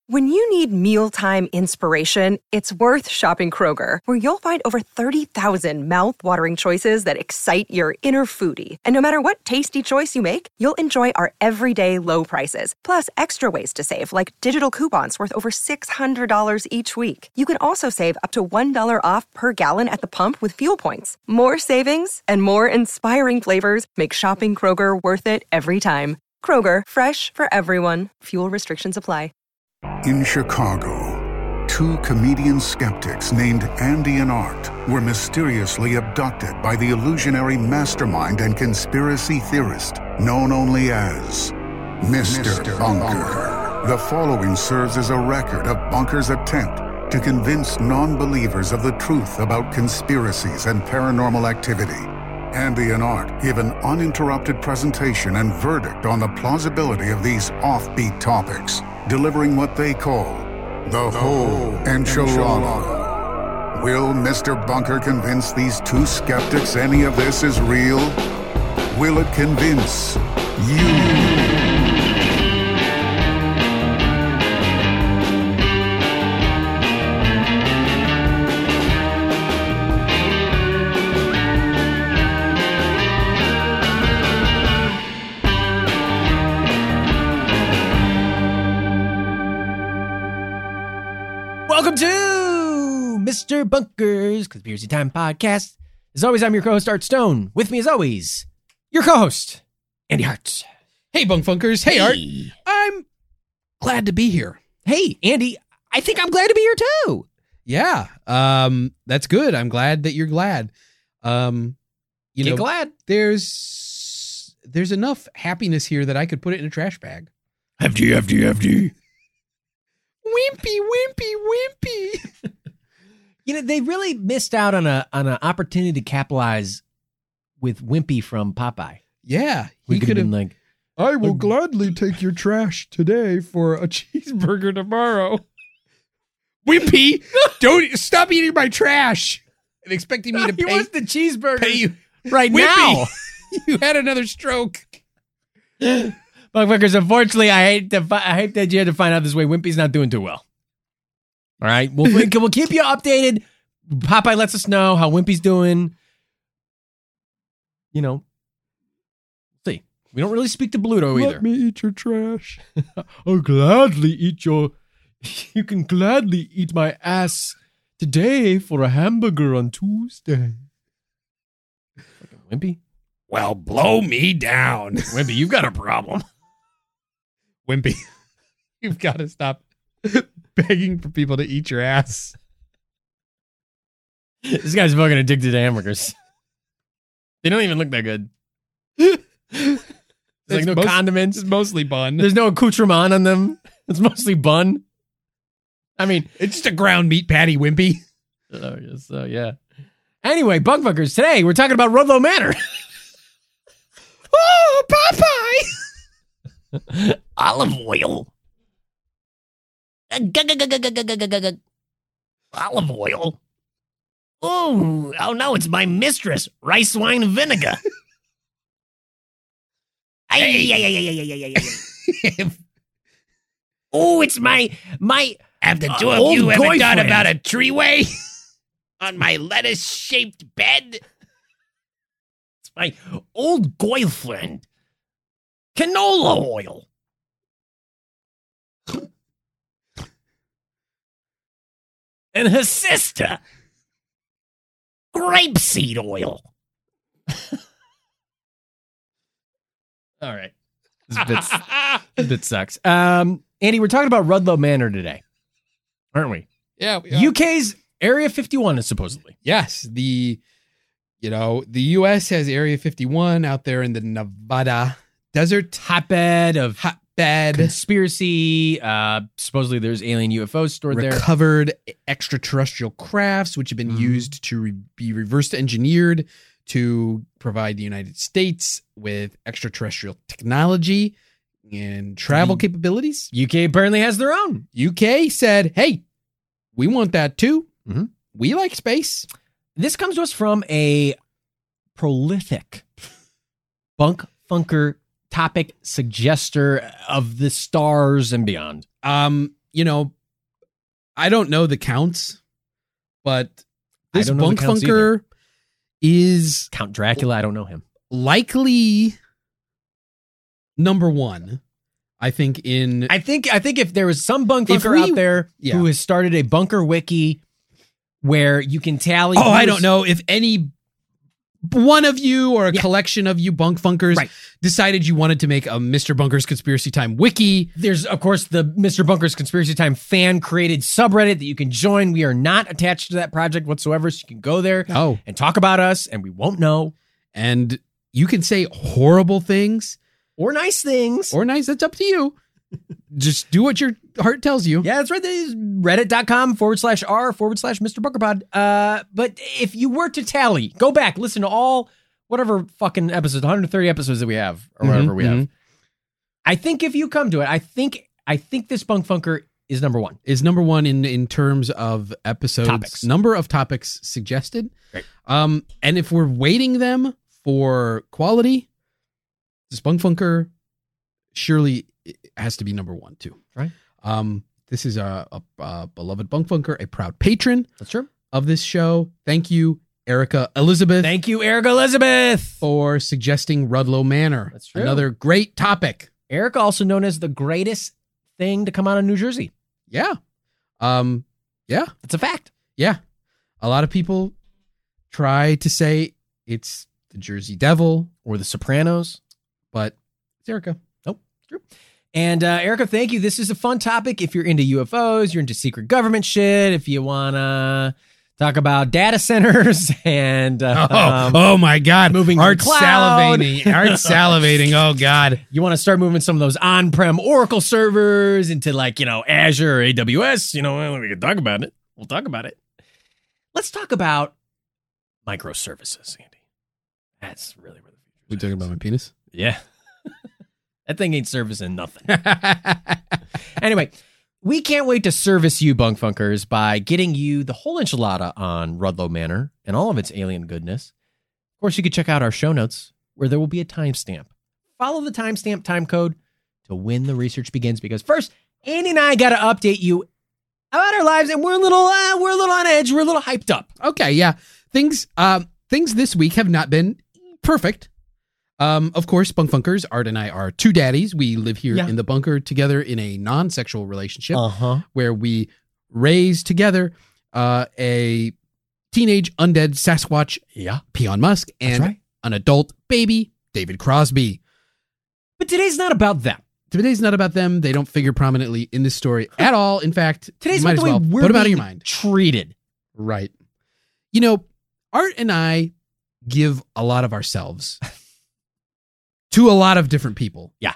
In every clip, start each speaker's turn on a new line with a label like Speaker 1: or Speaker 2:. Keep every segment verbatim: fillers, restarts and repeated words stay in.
Speaker 1: When you need mealtime inspiration, it's worth shopping Kroger, where you'll find over thirty thousand mouth-watering choices that excite your inner foodie. And no matter what tasty choice you make, you'll enjoy our everyday low prices, plus extra ways to save, like digital coupons worth over six hundred dollars each week. You can also save up to one dollar off per gallon at the pump with fuel points. More savings and more inspiring flavors make shopping Kroger worth it every time. Kroger, fresh for everyone. Fuel restrictions apply.
Speaker 2: In Chicago, two comedian skeptics named Andy and Art were mysteriously abducted by the illusionary mastermind and conspiracy theorist known only as Mister Mister Bunker. Bunker. The following serves as a record of Bunker's attempt to convince non-believers of the truth about conspiracies and paranormal activity. Andy and Art give an uninterrupted presentation and verdict on the plausibility of these offbeat topics, delivering what they call the, the whole enchilada. Will Mister Bunker convince these two skeptics any of this is real? Will it convince you?
Speaker 3: Welcome to Mister Bunker's Conspiracy Time Podcast. As always, I'm your co-host, Art Stone. With me, as always, your co-host, Andy Hart.
Speaker 4: Hey, Bunk Funkers. Hey,
Speaker 3: Hey.
Speaker 4: Art. I'm glad to be here.
Speaker 3: Hey, Andy, I think I'm glad to be here, too.
Speaker 4: Yeah, um, that's good. I'm glad that you're glad. Um, you
Speaker 3: Get
Speaker 4: know,
Speaker 3: glad.
Speaker 4: there's there's enough happiness here that I could put it in a trash bag.
Speaker 3: Hefty, hefty, hefty.
Speaker 4: Wimpy, wimpy, wimpy.
Speaker 3: You know, they really missed out on a on an opportunity to capitalize with Wimpy from Popeye.
Speaker 4: Yeah,
Speaker 3: We
Speaker 4: he
Speaker 3: could
Speaker 4: could
Speaker 3: have
Speaker 4: have.
Speaker 3: been like,
Speaker 4: I will
Speaker 3: Uh,
Speaker 4: gladly take your trash today for a cheeseburger tomorrow. Wimpy, don't stop eating my trash and expecting me to
Speaker 3: he
Speaker 4: pay,
Speaker 3: wants the cheeseburger
Speaker 4: pay you.
Speaker 3: right
Speaker 4: Wimpy,
Speaker 3: now.
Speaker 4: you had another stroke.
Speaker 3: Motherfuckers, unfortunately, I hate to fi- I hate that you had to find out this way. Wimpy's not doing too well. All right, we'll we'll keep you updated. Popeye lets us know how Wimpy's doing. You know, see, we don't really speak to Bluto either.
Speaker 4: me eat your trash.
Speaker 3: I'll gladly eat your. You can gladly eat my ass today for a hamburger on Tuesday. Fucking Wimpy,
Speaker 4: Well, blow me down.
Speaker 3: Wimpy, you've got a problem.
Speaker 4: Wimpy, you've got to stop begging for people to eat your ass.
Speaker 3: This guy's fucking addicted to hamburgers. They don't even look that good. There's like
Speaker 4: It's
Speaker 3: no
Speaker 4: most-
Speaker 3: condiments.
Speaker 4: It's mostly bun.
Speaker 3: There's no accoutrement on them. It's mostly bun. I mean,
Speaker 4: It's just a ground meat patty, Wimpy.
Speaker 3: oh, yes, so yeah. Anyway, Bunkfuckers, today we're talking about Rudlow Manor.
Speaker 4: Oh, Popeye!
Speaker 3: Olive oil. Olive oil. Oh, oh no, it's my mistress, rice wine vinegar. Oh, it's my my.
Speaker 4: Have the two
Speaker 3: Uh,
Speaker 4: of
Speaker 3: old
Speaker 4: you ever thought
Speaker 3: boyfriend.
Speaker 4: about a treeway on my lettuce-shaped bed?
Speaker 3: It's my old girlfriend. Canola oil. And her sister. Grapeseed oil. All right. This bit, this bit sucks. Um, Andy, we're talking about Rudlow Manor today, aren't we?
Speaker 4: Yeah. we are.
Speaker 3: U K's Area fifty-one is supposedly.
Speaker 4: Yes, the you know the U S has Area fifty-one out there in the Nevada desert
Speaker 3: Hotbed of
Speaker 4: hotbed,
Speaker 3: conspiracy. Uh, supposedly there's alien U F Os stored there.
Speaker 4: recovered extraterrestrial crafts which have been
Speaker 3: Mhm.
Speaker 4: used to re- be reverse engineered to provide the United States with extraterrestrial technology and travel
Speaker 3: Mm.
Speaker 4: capabilities.
Speaker 3: U K apparently has their own.
Speaker 4: U K said, "Hey, we want that too.
Speaker 3: Mhm.
Speaker 4: We like space."
Speaker 3: This comes to us from a prolific bunk funker topic suggester of the stars and beyond.
Speaker 4: Um, you know, I don't know the counts, but
Speaker 3: I
Speaker 4: this
Speaker 3: don't know the counts
Speaker 4: Bunkfunker
Speaker 3: either.
Speaker 4: is
Speaker 3: Count Dracula, I don't know him.
Speaker 4: likely number one. I think in
Speaker 3: I think I think if there was some Bunkfunker
Speaker 4: we-
Speaker 3: out there
Speaker 4: yeah.
Speaker 3: who has started a bunker wiki where you can tally.
Speaker 4: oh,
Speaker 3: who
Speaker 4: I
Speaker 3: is-
Speaker 4: don't know if any one of you or a
Speaker 3: Yeah.
Speaker 4: collection of you Bunkfunkers
Speaker 3: Right.
Speaker 4: decided you wanted to make a Mister Bunker's Conspiracy Time wiki.
Speaker 3: There's, of course, the Mister Bunker's Conspiracy Time fan-created subreddit that you can join. We are not attached to that project whatsoever, so you can go there
Speaker 4: Oh,
Speaker 3: and talk about us, and we won't know.
Speaker 4: and you can say horrible things
Speaker 3: Or nice things.
Speaker 4: or nice. That's up to you. Just do what your heart tells you.
Speaker 3: Yeah, that's right. There's reddit.com forward slash R forward slash Mister Bunkerpod. Uh, but if you were to tally, go back, listen to all, whatever fucking episodes, one hundred thirty episodes that we have, or whatever
Speaker 4: Mhm,
Speaker 3: we have. I think if you come to it, I think I think this Bunkfunker is number one.
Speaker 4: Is number one in in terms of episodes,
Speaker 3: Topics.
Speaker 4: number of topics suggested.
Speaker 3: Right.
Speaker 4: Um, and if we're weighting them for quality, this Bunkfunker surely has to be number one too.
Speaker 3: Right.
Speaker 4: Um, this is a, a, a beloved Bunkfunker, a proud patron
Speaker 3: That's true.
Speaker 4: of this show. Thank you, Erica Elizabeth,
Speaker 3: Thank you, Erica Elizabeth.
Speaker 4: for suggesting Rudlow Manor.
Speaker 3: That's true.
Speaker 4: Another great topic.
Speaker 3: Erica, also known as the greatest thing to come out of New Jersey.
Speaker 4: Yeah. Um, yeah.
Speaker 3: It's a fact.
Speaker 4: Yeah. A lot of people try to say it's the Jersey Devil,
Speaker 3: Or The Sopranos.
Speaker 4: but it's Erica.
Speaker 3: Nope. True. And uh, Erica, thank you. This is a fun topic. If you're into U F Os, you're into secret government shit, if you want to talk about data centers and uh, um,
Speaker 4: oh my God.
Speaker 3: moving to
Speaker 4: Art
Speaker 3: the cloud.
Speaker 4: salivating. Art salivating. Oh God.
Speaker 3: you want to start moving some of those on-prem Oracle servers into like, you know, Azure or A W S, you know, well, we can talk about it. We'll talk about it. Let's talk about microservices, Andy. That's really where the future
Speaker 4: We talking about my penis?
Speaker 3: Yeah. That thing ain't servicing nothing. Anyway, we can't wait to service you, Bunkfunkers, by getting you the whole enchilada on Rudlow Manor and all of its alien goodness. Of course, you could check out our show notes where there will be a timestamp. Follow the timestamp time code to when the research begins, because first, Andy and I got to update you about our lives, and we're a little, uh, we're a little on edge. We're a little hyped up.
Speaker 4: Okay. Yeah. Things, um, things this week have not been perfect. Um, of course, Bunkfunkers, Art and I are two daddies. We live here
Speaker 3: Yeah.
Speaker 4: in the bunker together in a non-sexual relationship
Speaker 3: Uh-huh.
Speaker 4: where we raise together uh, a teenage undead Sasquatch,
Speaker 3: Yeah.
Speaker 4: Peon Musk,
Speaker 3: That's
Speaker 4: and
Speaker 3: right.
Speaker 4: an adult baby, David Crosby.
Speaker 3: But today's not about them.
Speaker 4: Today's not about them. They don't figure prominently in this story at all. In fact,
Speaker 3: Today's
Speaker 4: you might
Speaker 3: about
Speaker 4: as
Speaker 3: the way
Speaker 4: well
Speaker 3: we're
Speaker 4: put them out of
Speaker 3: being
Speaker 4: your mind.
Speaker 3: treated.
Speaker 4: Right. You know, Art and I give a lot of ourselves to a lot of different people.
Speaker 3: Yeah.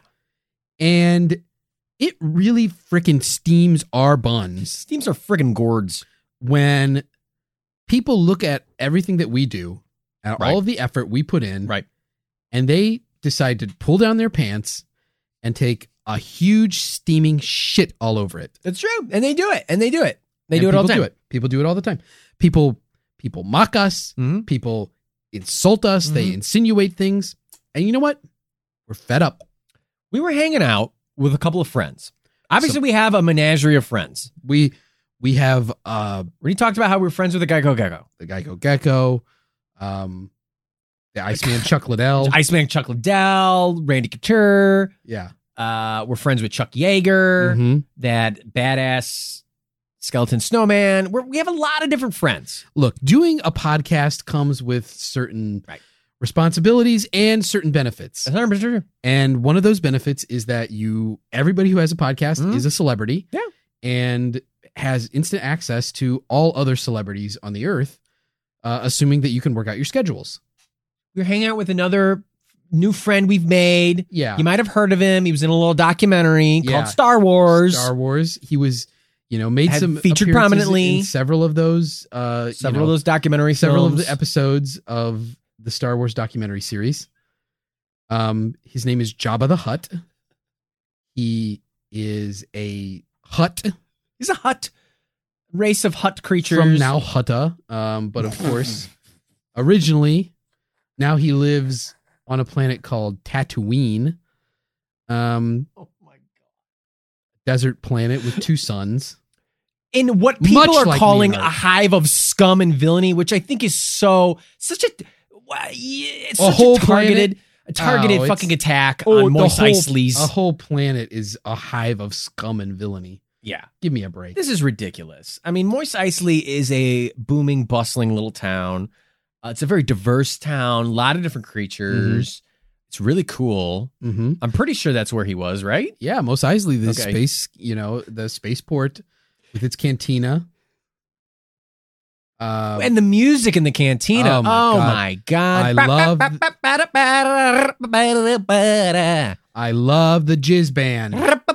Speaker 4: And it really freaking steams our buns
Speaker 3: Steams are friggin' gourds.
Speaker 4: when people look at everything that we do and
Speaker 3: Right.
Speaker 4: all of the effort we put in.
Speaker 3: Right.
Speaker 4: And they decide to pull down their pants and take a huge steaming shit all over it.
Speaker 3: That's true. And they do it. And they do it. They
Speaker 4: And
Speaker 3: do it all the
Speaker 4: people
Speaker 3: time.
Speaker 4: do it. People do it all the time. People people mock us.
Speaker 3: Mhm.
Speaker 4: People insult us. They
Speaker 3: Mhm.
Speaker 4: insinuate things. And you know what? We're fed up.
Speaker 3: We were hanging out with a couple of friends. Obviously,
Speaker 4: So-
Speaker 3: we have a menagerie of friends.
Speaker 4: We we have uh
Speaker 3: We talked about how we were friends with the Geico Gecko.
Speaker 4: the Geico Gecko, um, the Iceman Chuck Liddell.
Speaker 3: Iceman Chuck Liddell, Randy Couture.
Speaker 4: yeah.
Speaker 3: Uh, we're friends with Chuck Yeager,
Speaker 4: Mhm.
Speaker 3: that badass skeleton snowman. We're, we have a lot of different friends.
Speaker 4: Look, doing a podcast comes with certain
Speaker 3: Right.
Speaker 4: responsibilities and certain benefits.
Speaker 3: That's one hundred percent true.
Speaker 4: And one of those benefits is that you, everybody who has a podcast
Speaker 3: Mhm.
Speaker 4: is a celebrity.
Speaker 3: Yeah.
Speaker 4: And has instant access to all other celebrities on the earth, uh, assuming that you can work out your schedules.
Speaker 3: We're hanging out with another new friend we've made.
Speaker 4: Yeah.
Speaker 3: You might have heard of him. He was in a little documentary
Speaker 4: Yeah.
Speaker 3: called Star Wars.
Speaker 4: Star Wars. He was, you know, made
Speaker 3: Had
Speaker 4: some
Speaker 3: featured
Speaker 4: appearances
Speaker 3: prominently.
Speaker 4: in several of those, uh,
Speaker 3: Several
Speaker 4: you know,
Speaker 3: of those documentary
Speaker 4: several
Speaker 3: films.
Speaker 4: of the episodes of the Star Wars documentary series. Um, his name is Jabba the Hutt. He is a Hutt
Speaker 3: He's a Hutt race of Hutt creatures.
Speaker 4: from now Hutta, um, but of course, originally, now he lives on a planet called Tatooine. Um,
Speaker 3: Oh my god!
Speaker 4: desert planet with two suns.
Speaker 3: In what people
Speaker 4: Much
Speaker 3: are
Speaker 4: like
Speaker 3: calling
Speaker 4: me and
Speaker 3: a
Speaker 4: Art.
Speaker 3: hive of scum and villainy, which I think is so such a it's
Speaker 4: A
Speaker 3: such
Speaker 4: whole
Speaker 3: a targeted
Speaker 4: planet?
Speaker 3: a targeted
Speaker 4: Oh, it's-
Speaker 3: fucking attack
Speaker 4: Oh,
Speaker 3: on
Speaker 4: the
Speaker 3: Moist
Speaker 4: whole,
Speaker 3: Eisley's.
Speaker 4: a whole planet is a hive of scum and villainy.
Speaker 3: Yeah.
Speaker 4: Give me a break.
Speaker 3: This is ridiculous. I mean, Moist Eisley is a booming, bustling little town. Uh, it's a very diverse town, a lot of different creatures. It's really cool.
Speaker 4: Mm-hmm.
Speaker 3: I'm pretty sure that's where he was, right?
Speaker 4: Yeah, Mos Eisley, the
Speaker 3: Okay.
Speaker 4: space, you know, the spaceport with its cantina. Uh,
Speaker 3: And the music in the cantina.
Speaker 4: Oh,
Speaker 3: Oh,
Speaker 4: my God.
Speaker 3: my God.
Speaker 4: I love- I love the Jizz Band.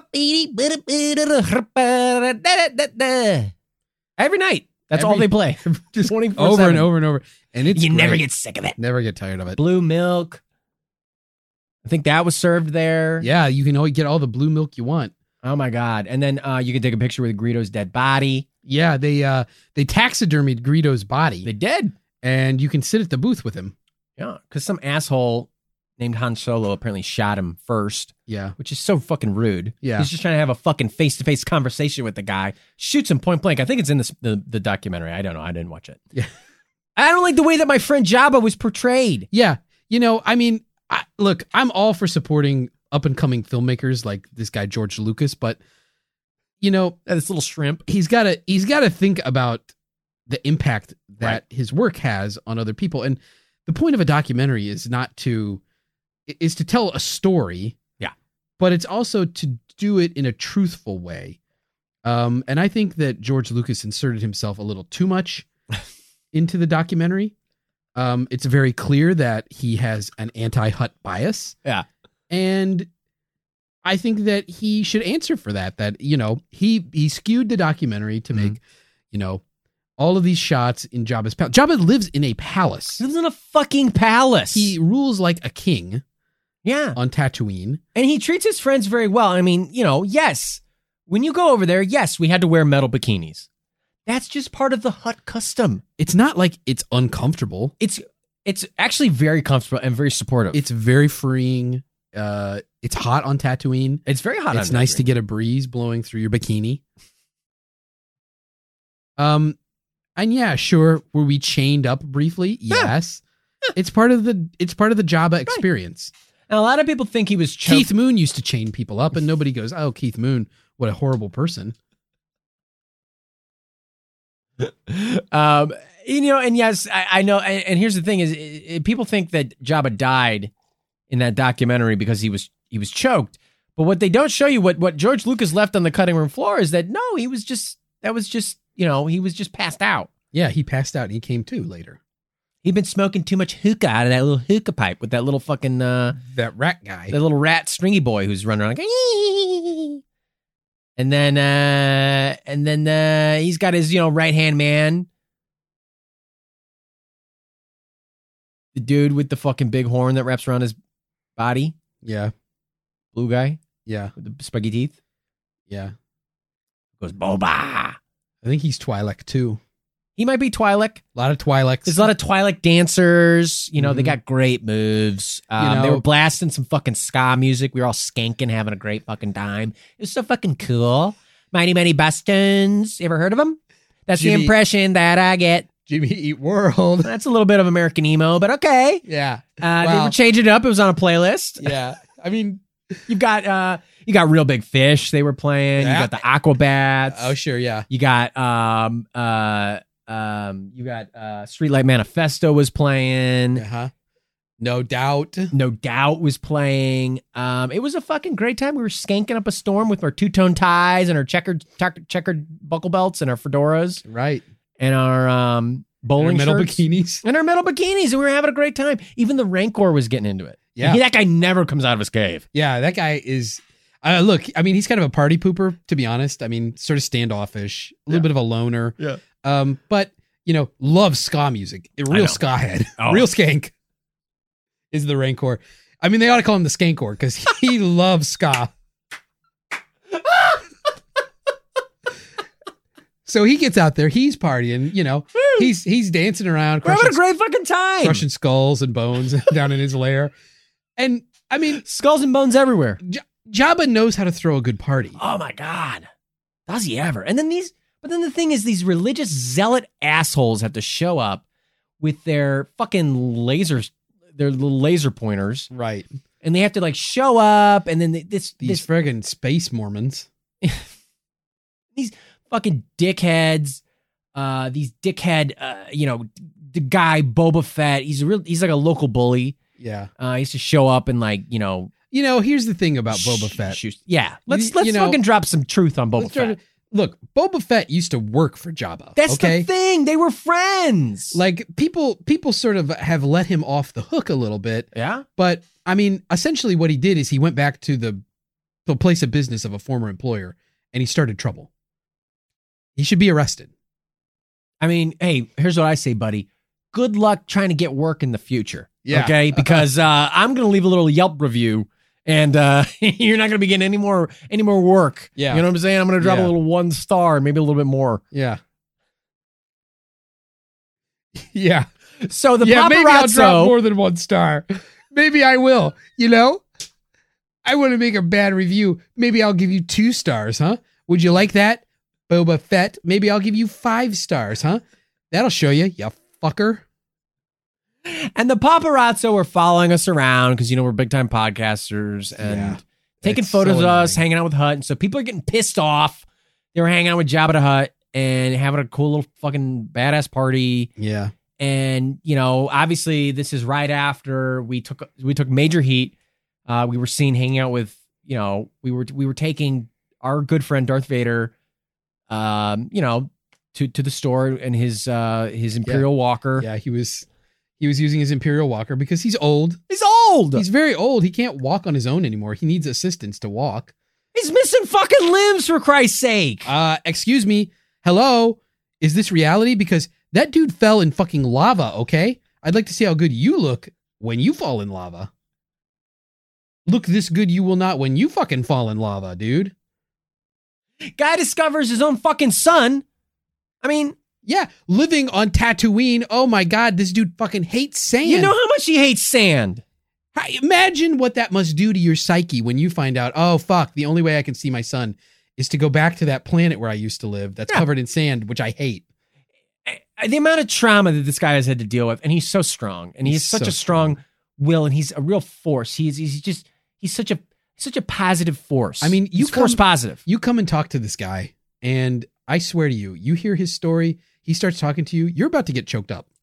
Speaker 3: Every night. That's
Speaker 4: Every-
Speaker 3: all they play.
Speaker 4: Just
Speaker 3: twenty-four
Speaker 4: over
Speaker 3: seven.
Speaker 4: and over and over. And it's
Speaker 3: You never
Speaker 4: great.
Speaker 3: get sick of it.
Speaker 4: Never get tired of it.
Speaker 3: Blue milk. I think that was served there.
Speaker 4: Yeah, you can always get all the blue milk you want.
Speaker 3: Oh my God. And then uh, you can take a picture with Greedo's dead body.
Speaker 4: Yeah, they uh they taxidermied Greedo's body,
Speaker 3: They did.
Speaker 4: and you can sit at the booth with him.
Speaker 3: Yeah. Because some asshole named Han Solo apparently shot him first,
Speaker 4: Yeah,
Speaker 3: which is so fucking rude.
Speaker 4: Yeah.
Speaker 3: He's just trying to have a fucking face to face conversation with the guy. Shoots him point blank. I think it's in this, the, the documentary. I don't know. I didn't watch it.
Speaker 4: Yeah.
Speaker 3: I don't like the way that my friend Jabba was portrayed.
Speaker 4: yeah. You know, I mean, I, look, I'm all for supporting up and coming filmmakers like this guy George Lucas, but you know,
Speaker 3: This little shrimp.
Speaker 4: he's got to he's got to think about the impact that
Speaker 3: Right.
Speaker 4: his work has on other people. And the point of a documentary is not to is to tell a story.
Speaker 3: Yeah.
Speaker 4: But it's also to do it in a truthful way. Um, and I think that George Lucas inserted himself a little too much into the documentary. Um, it's very clear that he has an anti-Hutt bias.
Speaker 3: Yeah.
Speaker 4: And I think that he should answer for that. That, you know, he he skewed the documentary to make, you know, all of these shots in Jabba's palace. Jabba lives in a palace.
Speaker 3: He lives in a fucking palace.
Speaker 4: He rules like a king
Speaker 3: yeah.
Speaker 4: on Tatooine.
Speaker 3: And he treats his friends very well. I mean, you know, yes. When you go over there, yes, we had to wear metal bikinis. That's just part of the Hutt custom.
Speaker 4: It's not like it's uncomfortable.
Speaker 3: It's it's actually very comfortable and very supportive.
Speaker 4: It's very freeing. Uh, it's hot on Tatooine.
Speaker 3: it's very hot.
Speaker 4: It's
Speaker 3: on
Speaker 4: nice to
Speaker 3: Tatooine.
Speaker 4: get a breeze blowing through your bikini. Um, and yeah, sure. Were we chained up briefly? Yes. It's part of the it's part of the Jabba experience.
Speaker 3: And a lot of people think he was choked.
Speaker 4: Keith Moon used to chain people up, and nobody goes, "Oh, Keith Moon, what a horrible person."
Speaker 3: um, you know, and yes, I, I know. And, and here's the thing: is i i people think that Jabba died in that documentary because he was he was choked. But what they don't show you, what what George Lucas left on the cutting room floor, is that no, he was just that was just you know he was just passed out.
Speaker 4: Yeah, he passed out and he came to later.
Speaker 3: He'd been smoking too much hookah out of that little hookah pipe with that little fucking uh,
Speaker 4: That rat guy.
Speaker 3: that little rat stringy boy who's running around. Like, and then uh, and then uh, he's got his you know right hand man. The dude with the fucking big horn that wraps around his body.
Speaker 4: Yeah,
Speaker 3: Blue guy
Speaker 4: yeah,
Speaker 3: with the spiky teeth.
Speaker 4: yeah.
Speaker 3: Goes Boba.
Speaker 4: I think he's Twi'lek too.
Speaker 3: He might be Twi'lek.
Speaker 4: A lot of Twi'leks.
Speaker 3: There's a lot of Twi'lek dancers. You know, they
Speaker 4: Mhm.
Speaker 3: got great moves. Um,
Speaker 4: You
Speaker 3: they
Speaker 4: know-
Speaker 3: were blasting some fucking ska music. We were all skanking, having a great fucking time. It was so fucking cool. Mighty Mighty Bustins. You ever heard of them? That's the
Speaker 4: Jimmy-
Speaker 3: impression that I get.
Speaker 4: Jimmy Eat World.
Speaker 3: That's a little bit of American emo, but okay.
Speaker 4: Yeah,
Speaker 3: Uh, They
Speaker 4: Wow.
Speaker 3: were changing it up. It was on a playlist.
Speaker 4: yeah. I mean,
Speaker 3: You've got uh, you got Real Big Fish. They were playing.
Speaker 4: Yeah.
Speaker 3: You got the Aquabats.
Speaker 4: oh sure, yeah.
Speaker 3: You got um uh um you got uh Streetlight Manifesto was playing.
Speaker 4: Uh huh. No doubt.
Speaker 3: No Doubt was playing. Um, it was a fucking great time. We were skanking up a storm with our two tone ties and our checkered check- checkered buckle belts and our fedoras
Speaker 4: Right.
Speaker 3: and our um bowling
Speaker 4: metal
Speaker 3: shirts
Speaker 4: bikinis.
Speaker 3: and our metal bikinis, and we were having a great time. Even the Rancor was getting into it.
Speaker 4: Yeah.
Speaker 3: that guy never comes out of his cave.
Speaker 4: Yeah, that guy is. Uh, look, I mean, he's kind of a party pooper, to be honest. I mean, sort of standoffish, a little
Speaker 3: Yeah.
Speaker 4: bit of a loner.
Speaker 3: Yeah.
Speaker 4: Um, but you know, loves ska music. A
Speaker 3: I
Speaker 4: real
Speaker 3: know.
Speaker 4: ska head,
Speaker 3: Oh.
Speaker 4: real skank is the Rancor. I mean, they ought to call him the Skankor because he loves ska. So he gets out there, he's partying, you know, he's he's dancing around,
Speaker 3: We're having a
Speaker 4: crushing,
Speaker 3: great fucking time.
Speaker 4: crushing skulls and bones down in his lair. And I mean,
Speaker 3: Skulls and bones everywhere.
Speaker 4: J- Jabba knows how to throw a good party.
Speaker 3: Oh my God. Does he ever? And then these, but then the thing is, these religious zealot assholes have to show up with their fucking lasers, their little laser pointers.
Speaker 4: Right.
Speaker 3: And they have to like show up and then they, this,
Speaker 4: These
Speaker 3: this,
Speaker 4: friggin' space Mormons.
Speaker 3: these fucking dickheads, uh, these dickhead, uh, you know, the guy Boba Fett, he's a real, he's like a local bully.
Speaker 4: Yeah.
Speaker 3: Uh, he used to show up and like, you know,
Speaker 4: You know, here's the thing about Boba
Speaker 3: sh-
Speaker 4: Fett.
Speaker 3: sh- yeah. Let's,
Speaker 4: You-
Speaker 3: let's
Speaker 4: you know-
Speaker 3: fucking drop some truth on Boba
Speaker 4: Let's try
Speaker 3: Fett.
Speaker 4: to- Look, Boba Fett used to work for Jabba.
Speaker 3: That's
Speaker 4: okay?
Speaker 3: the thing. They were friends.
Speaker 4: Like people, people sort of have let him off the hook a little bit.
Speaker 3: yeah.
Speaker 4: But I mean, essentially, what he did is he went back to the, the place of business of a former employer, and he started trouble. He should be arrested.
Speaker 3: I mean, hey, here's what I say, buddy. Good luck trying to get work in the future.
Speaker 4: Yeah.
Speaker 3: Okay. Because uh, I'm going to leave a little Yelp review and uh, you're not going to be getting any more, any more work.
Speaker 4: Yeah.
Speaker 3: You know what I'm saying? I'm going to drop
Speaker 4: Yeah.
Speaker 3: a little one star, maybe a little bit more.
Speaker 4: Yeah. Yeah.
Speaker 3: So the
Speaker 4: yeah, maybe I'll drop
Speaker 3: paparazzo,
Speaker 4: more than one star. Maybe I will. You know, I want to make a bad review. Maybe I'll give you two stars, huh? Would you like that, Boba Fett? Maybe I'll give you five stars, huh? That'll show you, you fucker.
Speaker 3: and the paparazzo were following us around because, you know, we're big time podcasters and
Speaker 4: Yeah.
Speaker 3: taking
Speaker 4: It's
Speaker 3: photos
Speaker 4: so
Speaker 3: of us,
Speaker 4: annoying.
Speaker 3: hanging out with Hutt. And so people are getting pissed off. They were hanging out with Jabba the Hutt and having a cool little fucking badass party.
Speaker 4: Yeah.
Speaker 3: And, you know, obviously this is right after we took we took major heat. Uh, we were seen hanging out with, you know, we were we were taking our good friend Darth Vader, um, you know, to to the store in his uh his Imperial Walker.
Speaker 4: Yeah, he was he was using his Imperial Walker because he's old.
Speaker 3: He's old.
Speaker 4: He's
Speaker 3: He's,
Speaker 4: very old. He can't walk on his own anymore. He needs assistance to walk.
Speaker 3: missing fucking limbs, for Christ's sake.
Speaker 4: Uh, excuse me. Hello? Is this reality? Because that dude fell in fucking lava, okay? I'd like to see how good you look when you fall in lava. Look this good you will not when you fucking fall in lava, dude.
Speaker 3: Guy discovers his own fucking son. I mean,
Speaker 4: Yeah, living on Tatooine. Oh my god, this dude fucking hates sand.
Speaker 3: you know how much he hates sand.
Speaker 4: How- Imagine what that must do to your psyche when you find out, oh fuck, the only way I can see my son is to go back to that planet where I used to live that's
Speaker 3: Yeah.
Speaker 4: covered in sand, which I hate.
Speaker 3: The amount of trauma that this guy has had to deal with, and he's so strong, and he's,
Speaker 4: He's
Speaker 3: such
Speaker 4: so
Speaker 3: a strong will, and he's a real force. He's he's just he's such a such a positive force.
Speaker 4: I mean, you
Speaker 3: he's force
Speaker 4: come-
Speaker 3: positive.
Speaker 4: You come and talk to this guy, and I swear to you, you hear his story, he starts talking to you, you're about to get choked up.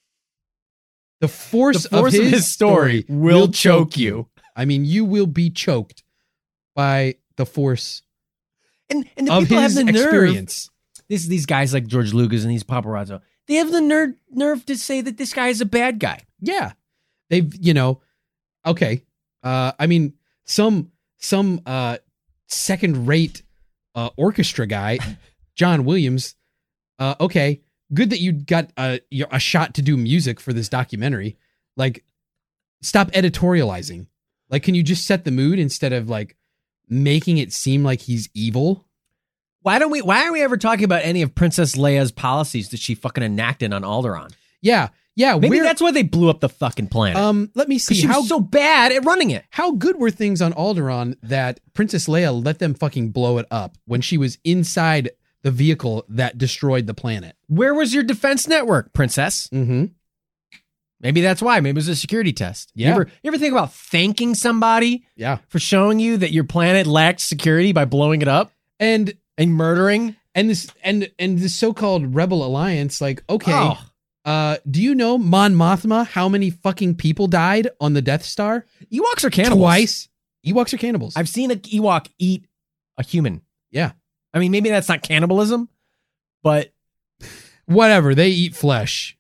Speaker 4: The force,
Speaker 3: The force
Speaker 4: of, his story
Speaker 3: will choke you.
Speaker 4: I mean, you will be choked by the force
Speaker 3: And and the
Speaker 4: of
Speaker 3: people have
Speaker 4: his
Speaker 3: the nerve.
Speaker 4: experience.
Speaker 3: This these guys like George Lucas and these paparazzo. They have the nerve nerve to say that this guy is a bad guy.
Speaker 4: Yeah. They've, you know, okay. Uh, I mean, some some uh, second-rate uh, orchestra guy, John Williams. Uh, okay, good that you got a a shot to do music for this documentary. Like, stop editorializing. Like, can you just set the mood instead of like making it seem like he's evil?
Speaker 3: Why don't we? Why are we ever talking about any of Princess Leia's policies that she fucking enacted on Alderaan?
Speaker 4: Yeah, yeah.
Speaker 3: Maybe
Speaker 4: we're-
Speaker 3: that's why they blew up the fucking planet.
Speaker 4: Um, let me
Speaker 3: Because
Speaker 4: see
Speaker 3: she
Speaker 4: how
Speaker 3: was so bad at running it.
Speaker 4: How good were things on Alderaan that Princess Leia let them fucking blow it up when she was inside the vehicle that destroyed the planet?
Speaker 3: Where was your defense network, Princess?
Speaker 4: Mm-hmm.
Speaker 3: Maybe that's why. Maybe it was a security test.
Speaker 4: Yeah.
Speaker 3: You ever, you ever think about thanking somebody
Speaker 4: Yeah.
Speaker 3: for showing you that your planet lacked security by blowing it up
Speaker 4: And
Speaker 3: and murdering?
Speaker 4: and this and and this so-called Rebel Alliance, like, okay,
Speaker 3: Oh.
Speaker 4: uh, do you know Mon Mothma? How many fucking people died on the Death Star?
Speaker 3: Ewoks are cannibals.
Speaker 4: Twice. Ewoks are cannibals.
Speaker 3: I've seen an Ewok eat a human.
Speaker 4: yeah.
Speaker 3: I mean, maybe that's not cannibalism, but
Speaker 4: Whatever. They eat flesh,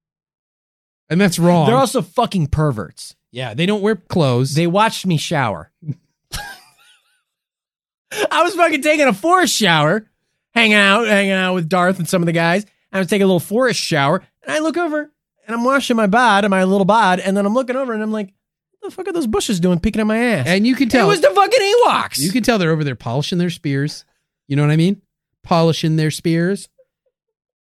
Speaker 4: and that's wrong.
Speaker 3: they're also fucking perverts.
Speaker 4: yeah. They don't wear clothes.
Speaker 3: They watched me shower. I was fucking taking a forest shower, hanging out, hanging out with Darth and some of the guys. I was taking a little forest shower, and I look over, and I'm washing my bod, my little bod, and then I'm looking over, and I'm like, what the fuck are those bushes doing peeking at my ass?
Speaker 4: and you can
Speaker 3: it
Speaker 4: tell
Speaker 3: was the fucking Ewoks.
Speaker 4: You can tell they're over there polishing their spears. You know what I mean? Polishing their spears.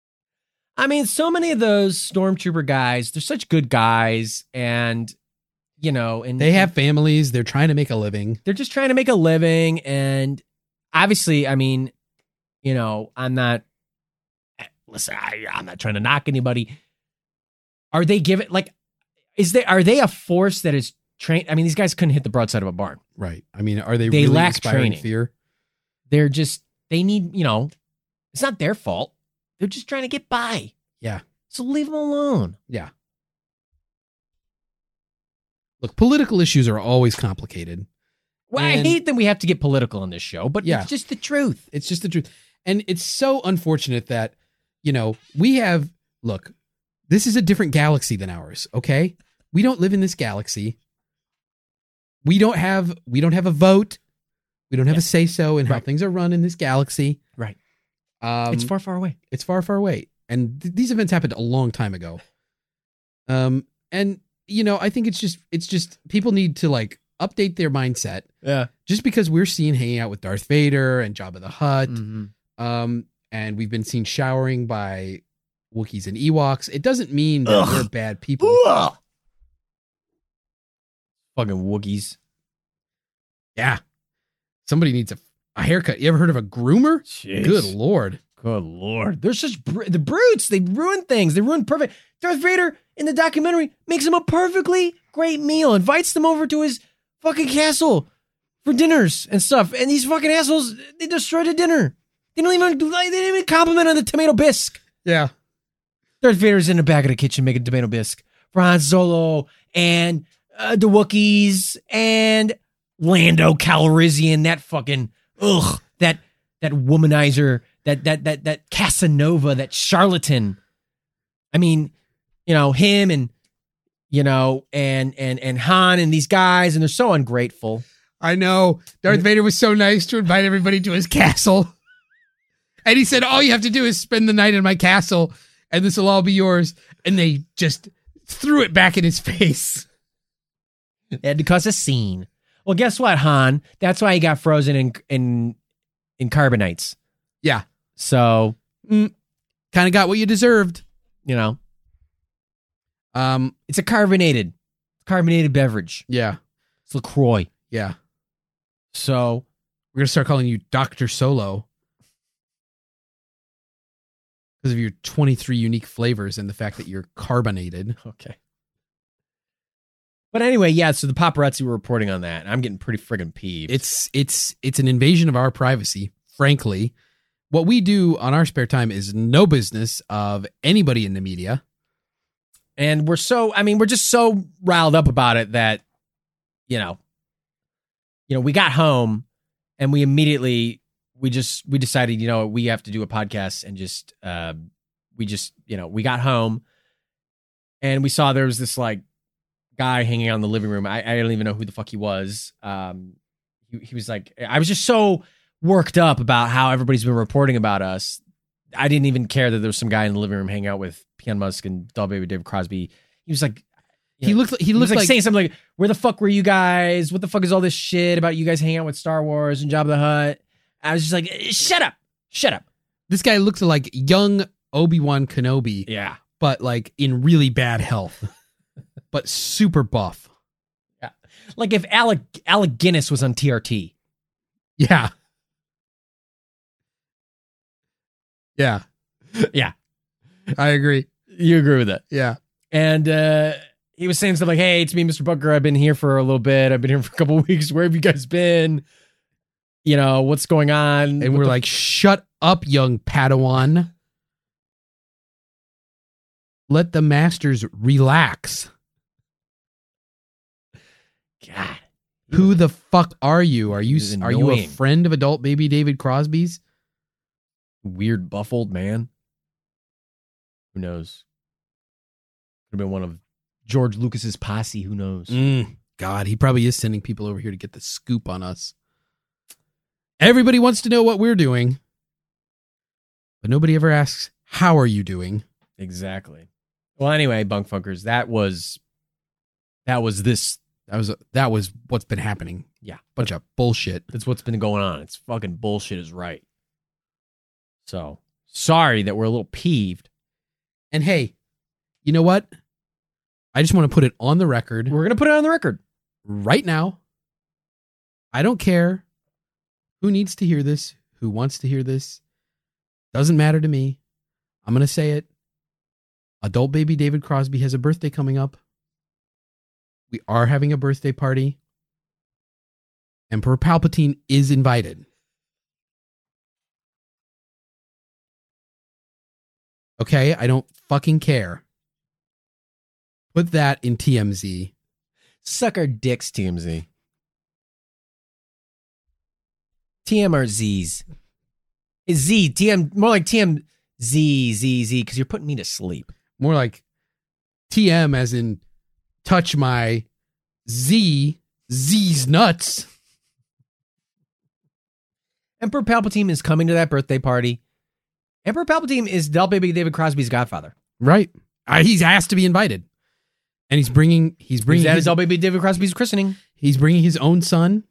Speaker 3: I mean, so many of those stormtrooper guys, they're such good guys, and you know, and
Speaker 4: They have families. They're trying to make a living.
Speaker 3: they're just trying to make a living. And obviously, I mean, you know, I'm not, listen, I, I'm not trying to knock anybody. Are they giving, like, is they, are they a force that is trained? I mean, these guys couldn't hit the broadside of a barn.
Speaker 4: Right. I mean, are they,
Speaker 3: They
Speaker 4: really
Speaker 3: lack
Speaker 4: inspiring
Speaker 3: training.
Speaker 4: fear?
Speaker 3: They're just, they need, you know, it's not their fault. They're just trying to get by.
Speaker 4: Yeah.
Speaker 3: So leave them alone.
Speaker 4: Yeah. Look, political issues are always complicated.
Speaker 3: Well, I
Speaker 4: And-
Speaker 3: hate that we have to get political on this show, but
Speaker 4: Yeah.
Speaker 3: it's just the truth.
Speaker 4: It's just the truth. And it's so unfortunate that, you know, we have, look, this is a different galaxy than ours, okay? We don't live in this galaxy. We don't have we don't have a vote. We don't have
Speaker 3: Yeah.
Speaker 4: a say-so in how
Speaker 3: Right.
Speaker 4: things are run in this galaxy.
Speaker 3: Right.
Speaker 4: Um,
Speaker 3: It's far, far away.
Speaker 4: It's far, far away. And th- these events happened a long time ago. Um, and you know, I think it's just it's just people need to like update their mindset.
Speaker 3: Yeah.
Speaker 4: Just because we're seen hanging out with Darth Vader and Jabba the Hutt,
Speaker 3: Mm-hmm.
Speaker 4: um, and we've been seen showering by Wookiees and Ewoks, it doesn't mean that
Speaker 3: Ugh.
Speaker 4: we're bad people.
Speaker 3: Fucking Wookiees.
Speaker 4: Yeah. Somebody needs a, a haircut. You ever heard of a groomer?
Speaker 3: Jeez.
Speaker 4: Good Lord.
Speaker 3: Good Lord. They're such br- the brutes. They ruin things. They ruin perfect. Darth Vader in the documentary makes them a perfectly great meal, invites them over to his fucking castle for dinners and stuff. And these fucking assholes, they destroyed the dinner. They don't even do, like, they didn't even compliment on the tomato bisque.
Speaker 4: Yeah.
Speaker 3: Darth Vader's in the back of the kitchen making tomato bisque for Han Solo and uh, the Wookiees and Lando Calrissian, that fucking ugh, that that womanizer, that that that that Casanova, that charlatan. I mean, you know, him and you know, and and and Han and these guys, and they're so ungrateful.
Speaker 4: I know. Darth Vader was so nice to invite everybody to his castle. And he said, all you have to do is spend the night in my castle, and this will all be yours. And they just threw it back in his face.
Speaker 3: They had to cause a scene. Well, guess what, Han? That's why he got frozen in in in carbonites.
Speaker 4: Yeah.
Speaker 3: So,
Speaker 4: Mm, kind of got what you deserved.
Speaker 3: you know,
Speaker 4: Um.
Speaker 3: it's a carbonated, carbonated beverage.
Speaker 4: Yeah.
Speaker 3: It's LaCroix.
Speaker 4: Yeah.
Speaker 3: So,
Speaker 4: We're going to start calling you Doctor Solo. Because of your twenty-three unique flavors and the fact that you're carbonated.
Speaker 3: okay. But anyway, yeah, so the paparazzi were reporting on that. And I'm getting pretty friggin' peeved.
Speaker 4: It's it's it's an invasion of our privacy, frankly. What we do on our spare time is no business of anybody in the media.
Speaker 3: And we're so, I mean, we're just so riled up about it that, you know, you know, we got home and we immediately, we just, we decided, you know, we have to do a podcast and just, uh, we just, you know, we got home and we saw there was this like guy hanging out in the living room. I, I don't even know who the fuck he was. Um, he, he was like, I was just so worked up about how everybody's been reporting about us. I didn't even care that there was some guy in the living room hanging out with Elon Musk and Doll Baby David Crosby. He was like, you
Speaker 4: He
Speaker 3: know,
Speaker 4: looked. He
Speaker 3: he was
Speaker 4: looked
Speaker 3: like,
Speaker 4: like,
Speaker 3: saying something like, "Where the fuck were you guys? What the fuck is all this shit about you guys hanging out with Star Wars and Jabba the Hutt?" I was just like, "Shut up, shut up."
Speaker 4: this guy looked like young Obi-Wan Kenobi,
Speaker 3: Yeah,
Speaker 4: but like in really bad health, but super buff.
Speaker 3: like if Alec Alec Guinness was on T R T.
Speaker 4: Yeah. Yeah.
Speaker 3: Yeah,
Speaker 4: I agree.
Speaker 3: you agree with that?
Speaker 4: Yeah.
Speaker 3: And uh, he was saying stuff like, "Hey, it's me, Mister Booker. I've been here for a little bit. I've been here for a couple of weeks. Where have you guys been? You know, what's going on?"
Speaker 4: And
Speaker 3: What
Speaker 4: we're
Speaker 3: the
Speaker 4: like, shut up, young Padawan. Let the masters relax.
Speaker 3: God,
Speaker 4: Who the fuck are you? Are you
Speaker 3: This is
Speaker 4: are you a
Speaker 3: annoying.
Speaker 4: friend of adult baby David Crosby's?
Speaker 3: weird buff old man. Who knows? Could have been one of George Lucas's posse. Who knows?
Speaker 4: Mm, God, he probably is sending people over here to get the scoop on us. Everybody wants to know what we're doing, but nobody ever asks, how are you doing?
Speaker 3: Exactly. Well, anyway, bunk funkers, that was that was this.
Speaker 4: That was that was what's been happening.
Speaker 3: Yeah,
Speaker 4: Bunch of bullshit.
Speaker 3: that's what's been going on. It's fucking bullshit is right. So sorry that we're a little peeved.
Speaker 4: And hey, you know what? I just want to put it on the record.
Speaker 3: We're going to put it on the record.
Speaker 4: Right now. I don't care who needs to hear this, who wants to hear this. Doesn't matter to me. I'm going to say it. Adult baby David Crosby has a birthday coming up. We are having a birthday party. Emperor Palpatine is invited. Okay, I don't fucking care. Put that in T M Z.
Speaker 3: Suck our dicks, T M Z. T M or Z's? Is Z, T M, more like T M Z, Z, Z, because you're putting me to sleep.
Speaker 4: More like T M as in touch my Z, Z's nuts.
Speaker 3: Emperor Palpatine is coming to that birthday party. Emperor Palpatine is Del Baby David Crosby's godfather.
Speaker 4: Right. Uh, he's asked to be invited. And he's bringing, he's bringing,
Speaker 3: That
Speaker 4: his,
Speaker 3: is Del Baby David Crosby's christening.
Speaker 4: He's bringing his own son,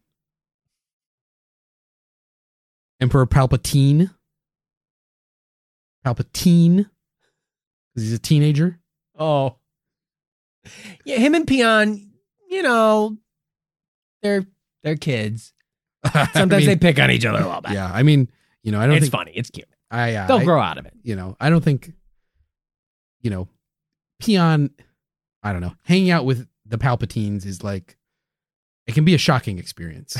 Speaker 4: Emperor Palpatine. Palpatine. Because he's a teenager.
Speaker 3: Oh. Yeah, him and Peon, you know, they're they're kids. Sometimes I mean, they pick on each other a little bit.
Speaker 4: Yeah, I mean, you know, I don't
Speaker 3: it's
Speaker 4: think...
Speaker 3: It's funny. It's cute.
Speaker 4: I, uh,
Speaker 3: They'll
Speaker 4: I,
Speaker 3: grow out of it.
Speaker 4: You know, I don't think, you know, Peon, I don't know, hanging out with the Palpatines is like, it can be a shocking experience.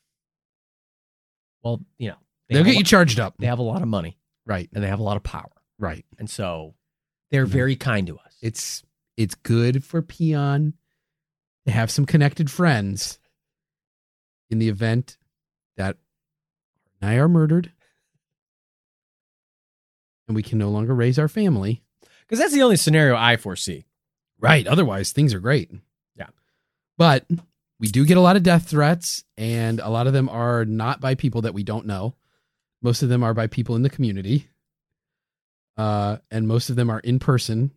Speaker 3: Well, you know.
Speaker 4: They They'll get you charged up.
Speaker 3: They have a lot of money.
Speaker 4: Right.
Speaker 3: And they have a lot of power.
Speaker 4: Right.
Speaker 3: And so they're mm-hmm. very kind to us.
Speaker 4: It's it's good for Peon to have some connected friends in the event that I are murdered and we can no longer raise our family.
Speaker 3: Because that's the only scenario I foresee.
Speaker 4: Right. Otherwise, things are great.
Speaker 3: Yeah.
Speaker 4: But we do get a lot of death threats, and a lot of them are not by people that we don't know. Most of them are by people in the community. Uh, and most of them are in person.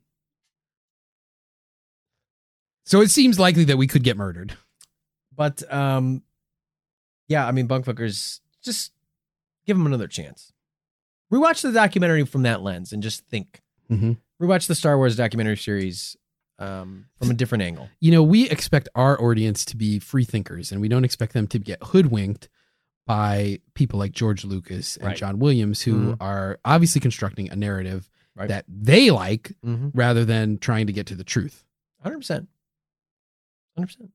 Speaker 4: So it seems likely that we could get murdered.
Speaker 3: But, um, yeah, I mean, Bunkfuckers, just give them another chance. Rewatch the documentary from that lens and just think.
Speaker 4: Mm-hmm.
Speaker 3: Rewatch the Star Wars documentary series um, from a different angle.
Speaker 4: You know, we expect our audience to be free thinkers, and we don't expect them to get hoodwinked by people like George Lucas and
Speaker 3: right.
Speaker 4: John Williams, who
Speaker 3: mm-hmm.
Speaker 4: are obviously constructing a narrative
Speaker 3: right.
Speaker 4: that they like
Speaker 3: mm-hmm.
Speaker 4: rather than trying to get to the truth.
Speaker 3: one hundred percent. one hundred percent.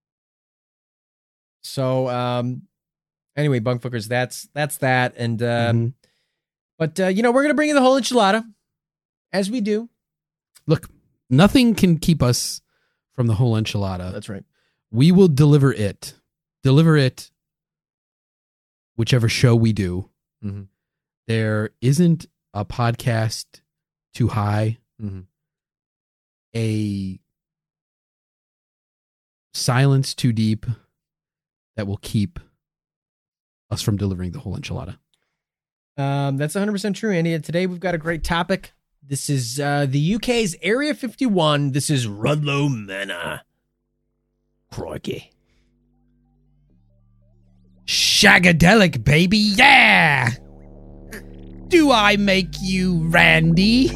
Speaker 3: So, um, anyway, Bunkfuckers, that's that's that. And um, mm-hmm. But, uh, you know, we're going to bring you the whole enchilada, as we do.
Speaker 4: Look, nothing can keep us from the whole enchilada.
Speaker 3: That's right.
Speaker 4: We will deliver it. Deliver it whichever show we do.
Speaker 3: Mm-hmm.
Speaker 4: There isn't a podcast too high.
Speaker 3: Mm-hmm.
Speaker 4: A silence too deep that will keep us from delivering the whole enchilada.
Speaker 3: Um, that's one hundred percent true, Andy. And today we've got a great topic. This is uh, the U K's Area fifty-one. This is Rudloe Manor. Crikey.
Speaker 4: Shagadelic, baby, yeah! Do I make you Randy?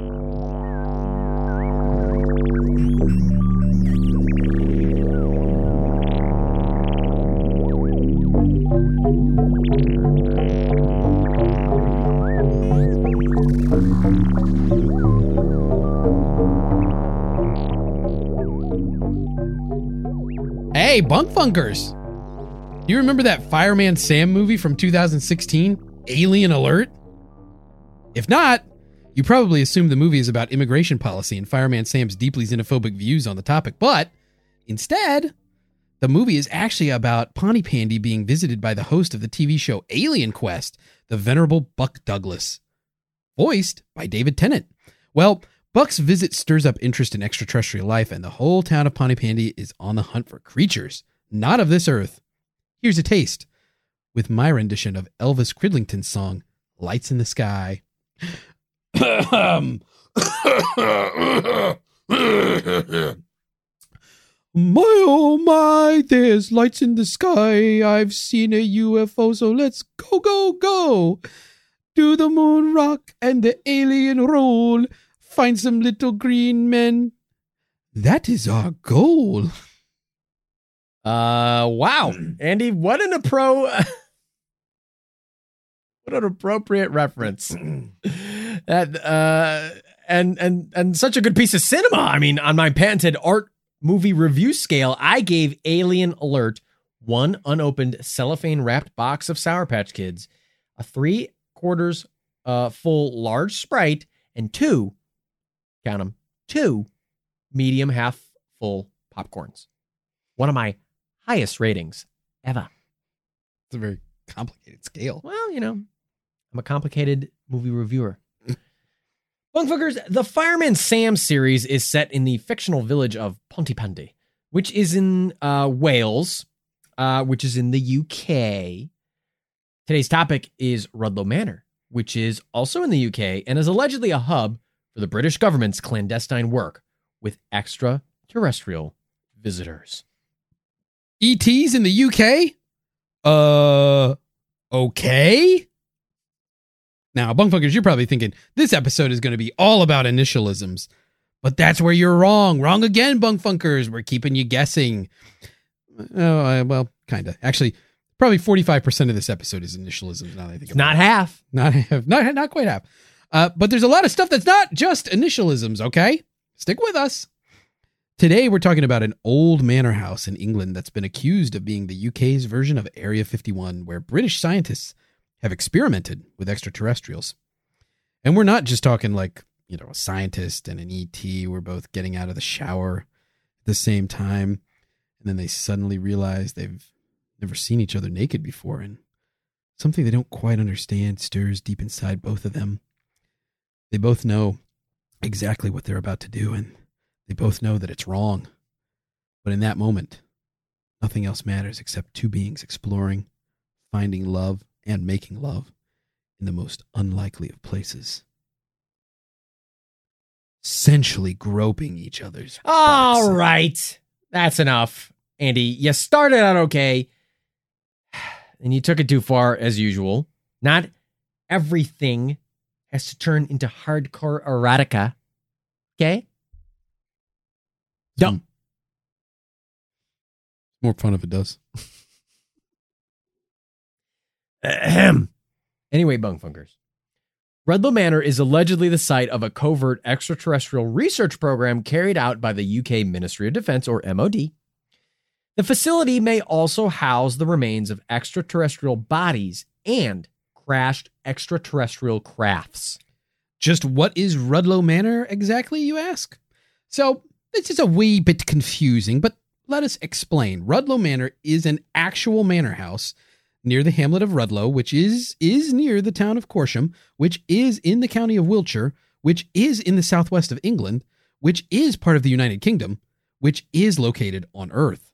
Speaker 4: Hey, Bunkfunkers! You remember that Fireman Sam movie from two thousand sixteen, Alien Alert? If not, you probably assume the movie is about immigration policy and Fireman Sam's deeply xenophobic views on the topic, but instead, the movie is actually about Pontypandy being visited by the host of the T V show Alien Quest, the venerable Buck Douglas, voiced by David Tennant. Well, Buck's visit stirs up interest in extraterrestrial life, and the whole town of Pontypandy is on the hunt for creatures not of this earth. Here's a taste with my rendition of Elvis Cridlington's song, Lights in the Sky. My oh my, there's lights in the sky. I've seen a U F O, so let's go, go, go. Do the moon rock and the alien roll. Find some little green men. That is our goal.
Speaker 3: Uh, wow. Andy, what an appro... what an appropriate reference. that, uh, and, and, and such a good piece of cinema. I mean, on my patented art movie review scale, I gave Alien Alert one unopened cellophane wrapped box of Sour Patch Kids, a three quarters uh, full large Sprite, and two, count them, two medium half full popcorns. One of my highest ratings ever.
Speaker 4: It's a very complicated scale.
Speaker 3: Well, you know, I'm a complicated movie reviewer. Bunkfuckers, the Fireman Sam series is set in the fictional village of Pontypandy, which is in uh, Wales, uh, which is in the U K. Today's topic is Rudloe Manor, which is also in the U K and is allegedly a hub for the British government's clandestine work with extraterrestrial visitors.
Speaker 4: E T's in the U K? Uh, okay. Now, Bunkfuckers, you're probably thinking, this episode is going to be all about initialisms. But that's where you're wrong. Wrong again, Bunkfuckers. We're keeping you guessing. Oh, uh, well, kind of. Actually, probably forty-five percent of this episode is initialisms. Now that I think
Speaker 3: It's
Speaker 4: about
Speaker 3: not
Speaker 4: it.
Speaker 3: half.
Speaker 4: Not half. Not, not quite half. Uh, but there's a lot of stuff that's not just initialisms, okay? Stick with us. Today, we're talking about an old manor house in England that's been accused of being the U K's version of Area fifty-one, where British scientists have experimented with extraterrestrials. And we're not just talking like, you know, a scientist and an E T were both getting out of the shower at the same time, and then they suddenly realize they've never seen each other naked before, and something they don't quite understand stirs deep inside both of them. They both know exactly what they're about to do, and they both know that it's wrong. But in that moment, nothing else matters except two beings exploring, finding love, and making love in the most unlikely of places. Sensually groping each other's
Speaker 3: All
Speaker 4: butts.
Speaker 3: right. That's enough. Andy, you started out okay, and you took it too far as usual. Not everything has to turn into hardcore erotica. Okay? Dumb.
Speaker 4: More fun if it does.
Speaker 3: Ahem. Anyway, Bunkfunkers. Rudloe Manor is allegedly the site of a covert extraterrestrial research program carried out by the U K Ministry of Defense, or M O D. The facility may also house the remains of extraterrestrial bodies and crashed extraterrestrial crafts.
Speaker 4: Just what is Rudloe Manor exactly, you ask? So, this is a wee bit confusing, but let us explain. Rudloe Manor is an actual manor house near the hamlet of Rudloe, which is is near the town of Corsham, which is in the county of Wiltshire, which is in the southwest of England, which is part of the United Kingdom, which is located on Earth.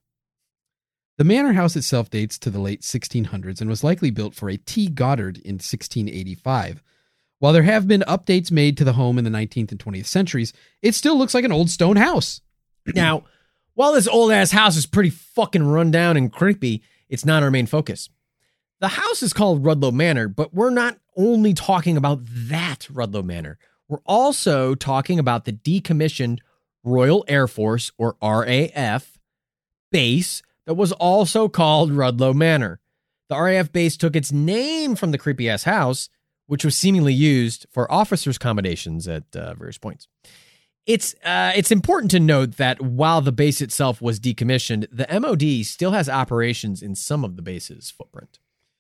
Speaker 4: The manor house itself dates to the late sixteen hundreds and was likely built for a T. Goddard in sixteen eighty-five. While there have been updates made to the home in the nineteenth and twentieth centuries, it still looks like an old stone house.
Speaker 3: Now, while this old-ass house is pretty fucking run down and creepy, it's not our main focus. The house is called Rudloe Manor, but we're not only talking about that Rudloe Manor. We're also talking about the decommissioned Royal Air Force, or R A F, base that was also called Rudloe Manor. The R A F base took its name from the creepy-ass house, which was seemingly used for officers' accommodations at uh, various points. It's uh, it's important to note that while the base itself was decommissioned, the M O D still has operations in some of the base's footprint.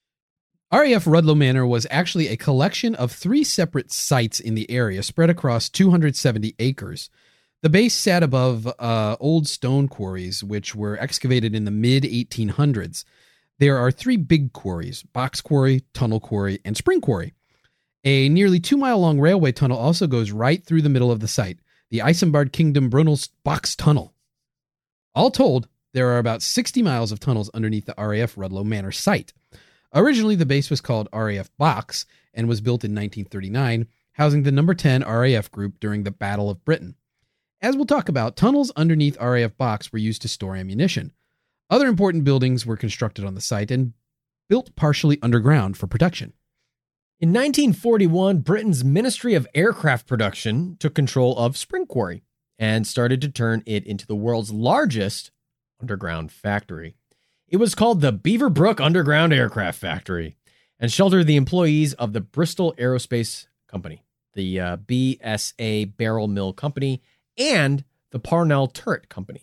Speaker 4: R A F Rudloe Manor was actually a collection of three separate sites in the area spread across two hundred seventy acres. The base sat above uh, old stone quarries, which were excavated in the mid eighteen hundreds. There are three big quarries: Box Quarry, Tunnel Quarry, and Spring Quarry. A nearly two-mile-long railway tunnel also goes right through the middle of the site, the Isambard Kingdom Brunel's Box Tunnel. All told, there are about sixty miles of tunnels underneath the R A F Rudloe Manor site. Originally, the base was called R A F Box and was built in nineteen thirty-nine, housing the number ten R A F group during the Battle of Britain. As we'll talk about, tunnels underneath R A F Box were used to store ammunition. Other important buildings were constructed on the site and built partially underground for protection.
Speaker 3: In nineteen forty-one, Britain's Ministry of Aircraft Production took control of Spring Quarry and started to turn it into the world's largest underground factory. It was called the Beaverbrook Underground Aircraft Factory and sheltered the employees of the Bristol Aerospace Company, the uh, B S A Barrel Mill Company, and the Parnell Turret Company.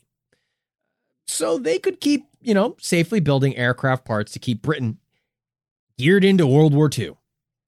Speaker 3: So they could keep, you know, safely building aircraft parts to keep Britain geared into World War Two.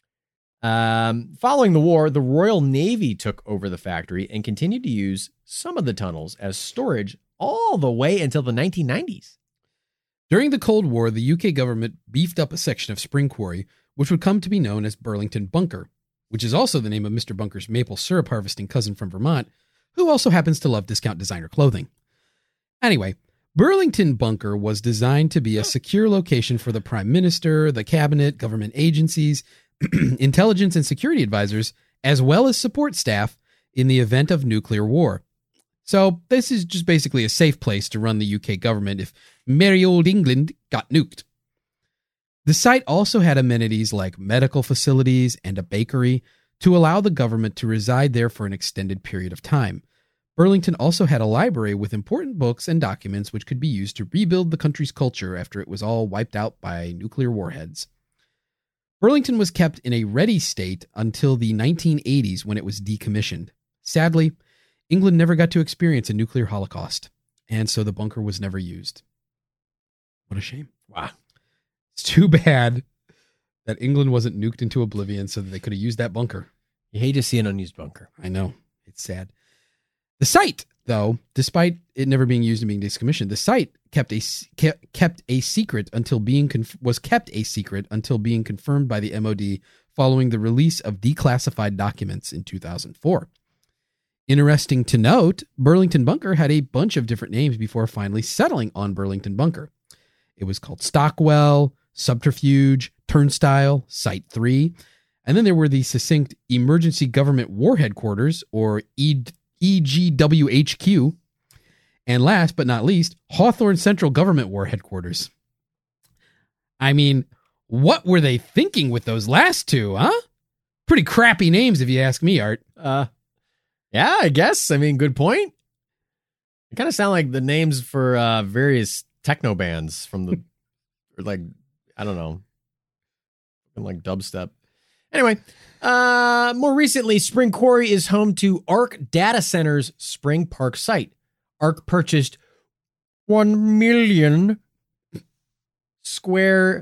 Speaker 3: Um, following the war, the Royal Navy took over the factory and continued to use some of the tunnels as storage all the way until the nineteen nineties.
Speaker 4: During the Cold War, the U K government beefed up a section of Spring Quarry, which would come to be known as Burlington Bunker, which is also the name of Mister Bunker's maple syrup harvesting cousin from Vermont, who also happens to love discount designer clothing. Anyway, Burlington Bunker was designed to be a secure location for the Prime Minister, the cabinet, government agencies, intelligence and security advisors, as well as support staff in the event of nuclear war. So this is just basically a safe place to run the U K government if merry old England got nuked. The site also had amenities like medical facilities and a bakery to allow the government to reside there for an extended period of time. Burlington also had a library with important books and documents which could be used to rebuild the country's culture after it was all wiped out by nuclear warheads. Burlington was kept in a ready state until the nineteen eighties when it was decommissioned. Sadly, England never got to experience a nuclear holocaust, and so the bunker was never used. What a shame.
Speaker 3: Wow.
Speaker 4: It's too bad that England wasn't nuked into oblivion so that they could have used that bunker.
Speaker 3: You hate to see an unused bunker.
Speaker 4: I know. It's sad. The site, though, despite it never being used and being decommissioned, the site kept a kept, kept a secret until being conf- was kept a secret until being confirmed by the M O D following the release of declassified documents in two thousand four. Interesting to note, Burlington Bunker had a bunch of different names before finally settling on Burlington Bunker. It was called Stockwell, Subterfuge, Turnstile, Site three, and then there were the succinct Emergency Government War Headquarters, or E G W H Q, and last but not least, Hawthorne Central Government War Headquarters. I mean, what were they thinking with those last two, huh? Pretty crappy names if you ask me, Art.
Speaker 3: Uh, yeah, I guess. I mean, good point. It kind of sound like the names for uh, various techno bands from the, or like, I don't know, like dubstep. Anyway, uh, more recently, Spring Quarry is home to Arc Data Center's Spring Park site. Arc purchased one million square.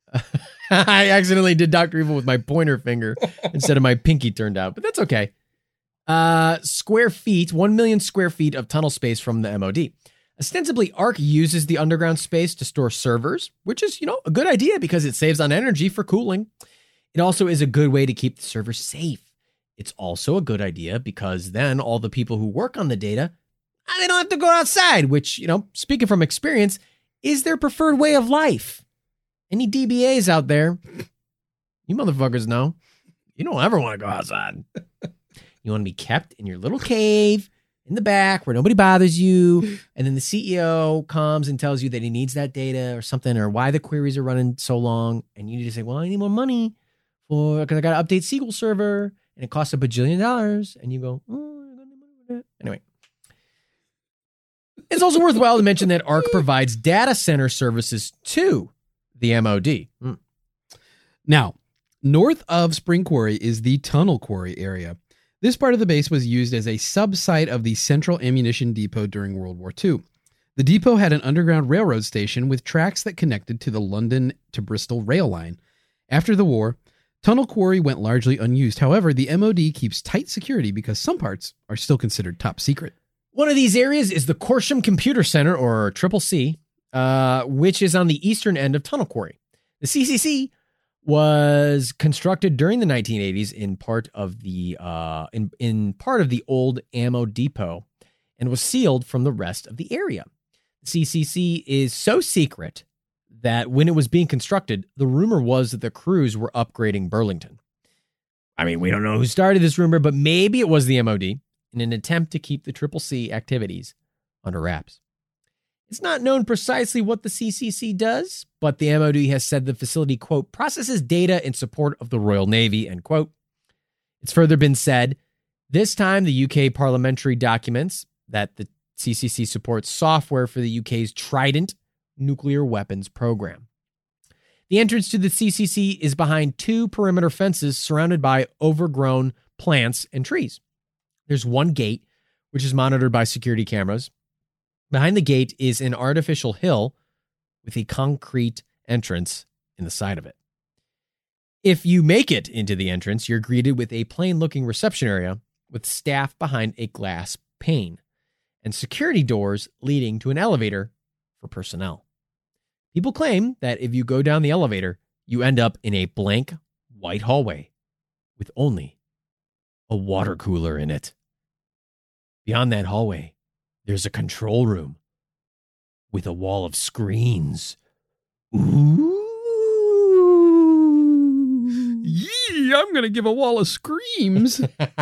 Speaker 3: I accidentally did Doctor Evil with my pointer finger instead of my pinky turned out, but that's okay. Uh, square feet, one million square feet of tunnel space from the M O D. Ostensibly, Arc uses the underground space to store servers, which is, you know, a good idea because it saves on energy for cooling. It also is a good way to keep the servers safe. It's also a good idea because then all the people who work on the data, they don't have to go outside, which, you know, speaking from experience, is their preferred way of life. Any D B As out there, you motherfuckers know, you don't ever want to go outside. You want to be kept in your little cave in the back where nobody bothers you. And then the C E O comes and tells you that he needs that data or something, or why the queries are running so long. And you need to say, well, I need more money for, because I got to update S Q L Server and it costs a bajillion dollars. And you go, oh, I got no money for that. Anyway. It's also worthwhile to mention that Arc provides data center services to the M O D. Mm.
Speaker 4: Now, north of Spring Quarry is the Tunnel Quarry area. This part of the base was used as a sub-site of the Central Ammunition Depot during World War Two. The depot had an underground railroad station with tracks that connected to the London to Bristol rail line. After the war, Tunnel Quarry went largely unused. However, the M O D keeps tight security because some parts are still considered top secret.
Speaker 3: One of these areas is the Corsham Computer Center, or Triple C, uh, which is on the eastern end of Tunnel Quarry. The C C C was constructed during the nineteen eighties in part of the uh, in in part of the old ammo depot, and was sealed from the rest of the area. The C C C is so secret that when it was being constructed, the rumor was that the crews were upgrading Burlington. I mean, we don't know who started this rumor, but maybe it was the M O D in an attempt to keep the Triple C activities under wraps. It's not known precisely what the C C C does, but the M O D has said the facility, quote, processes data in support of the Royal Navy, end quote. It's further been said, this time the U K parliamentary documents that the C C C supports software for the U K's Trident nuclear weapons program. The entrance to the C C C is behind two perimeter fences surrounded by overgrown plants and trees. There's one gate, which is monitored by security cameras. Behind the gate is an artificial hill with a concrete entrance in the side of it. If you make it into the entrance, you're greeted with a plain-looking reception area with staff behind a glass pane and security doors leading to an elevator for personnel. People claim that if you go down the elevator, you end up in a blank white hallway with only a water cooler in it. Beyond that hallway, there's a control room with a wall of screens. Ooh.
Speaker 4: Yee, I'm going to give a wall of screams.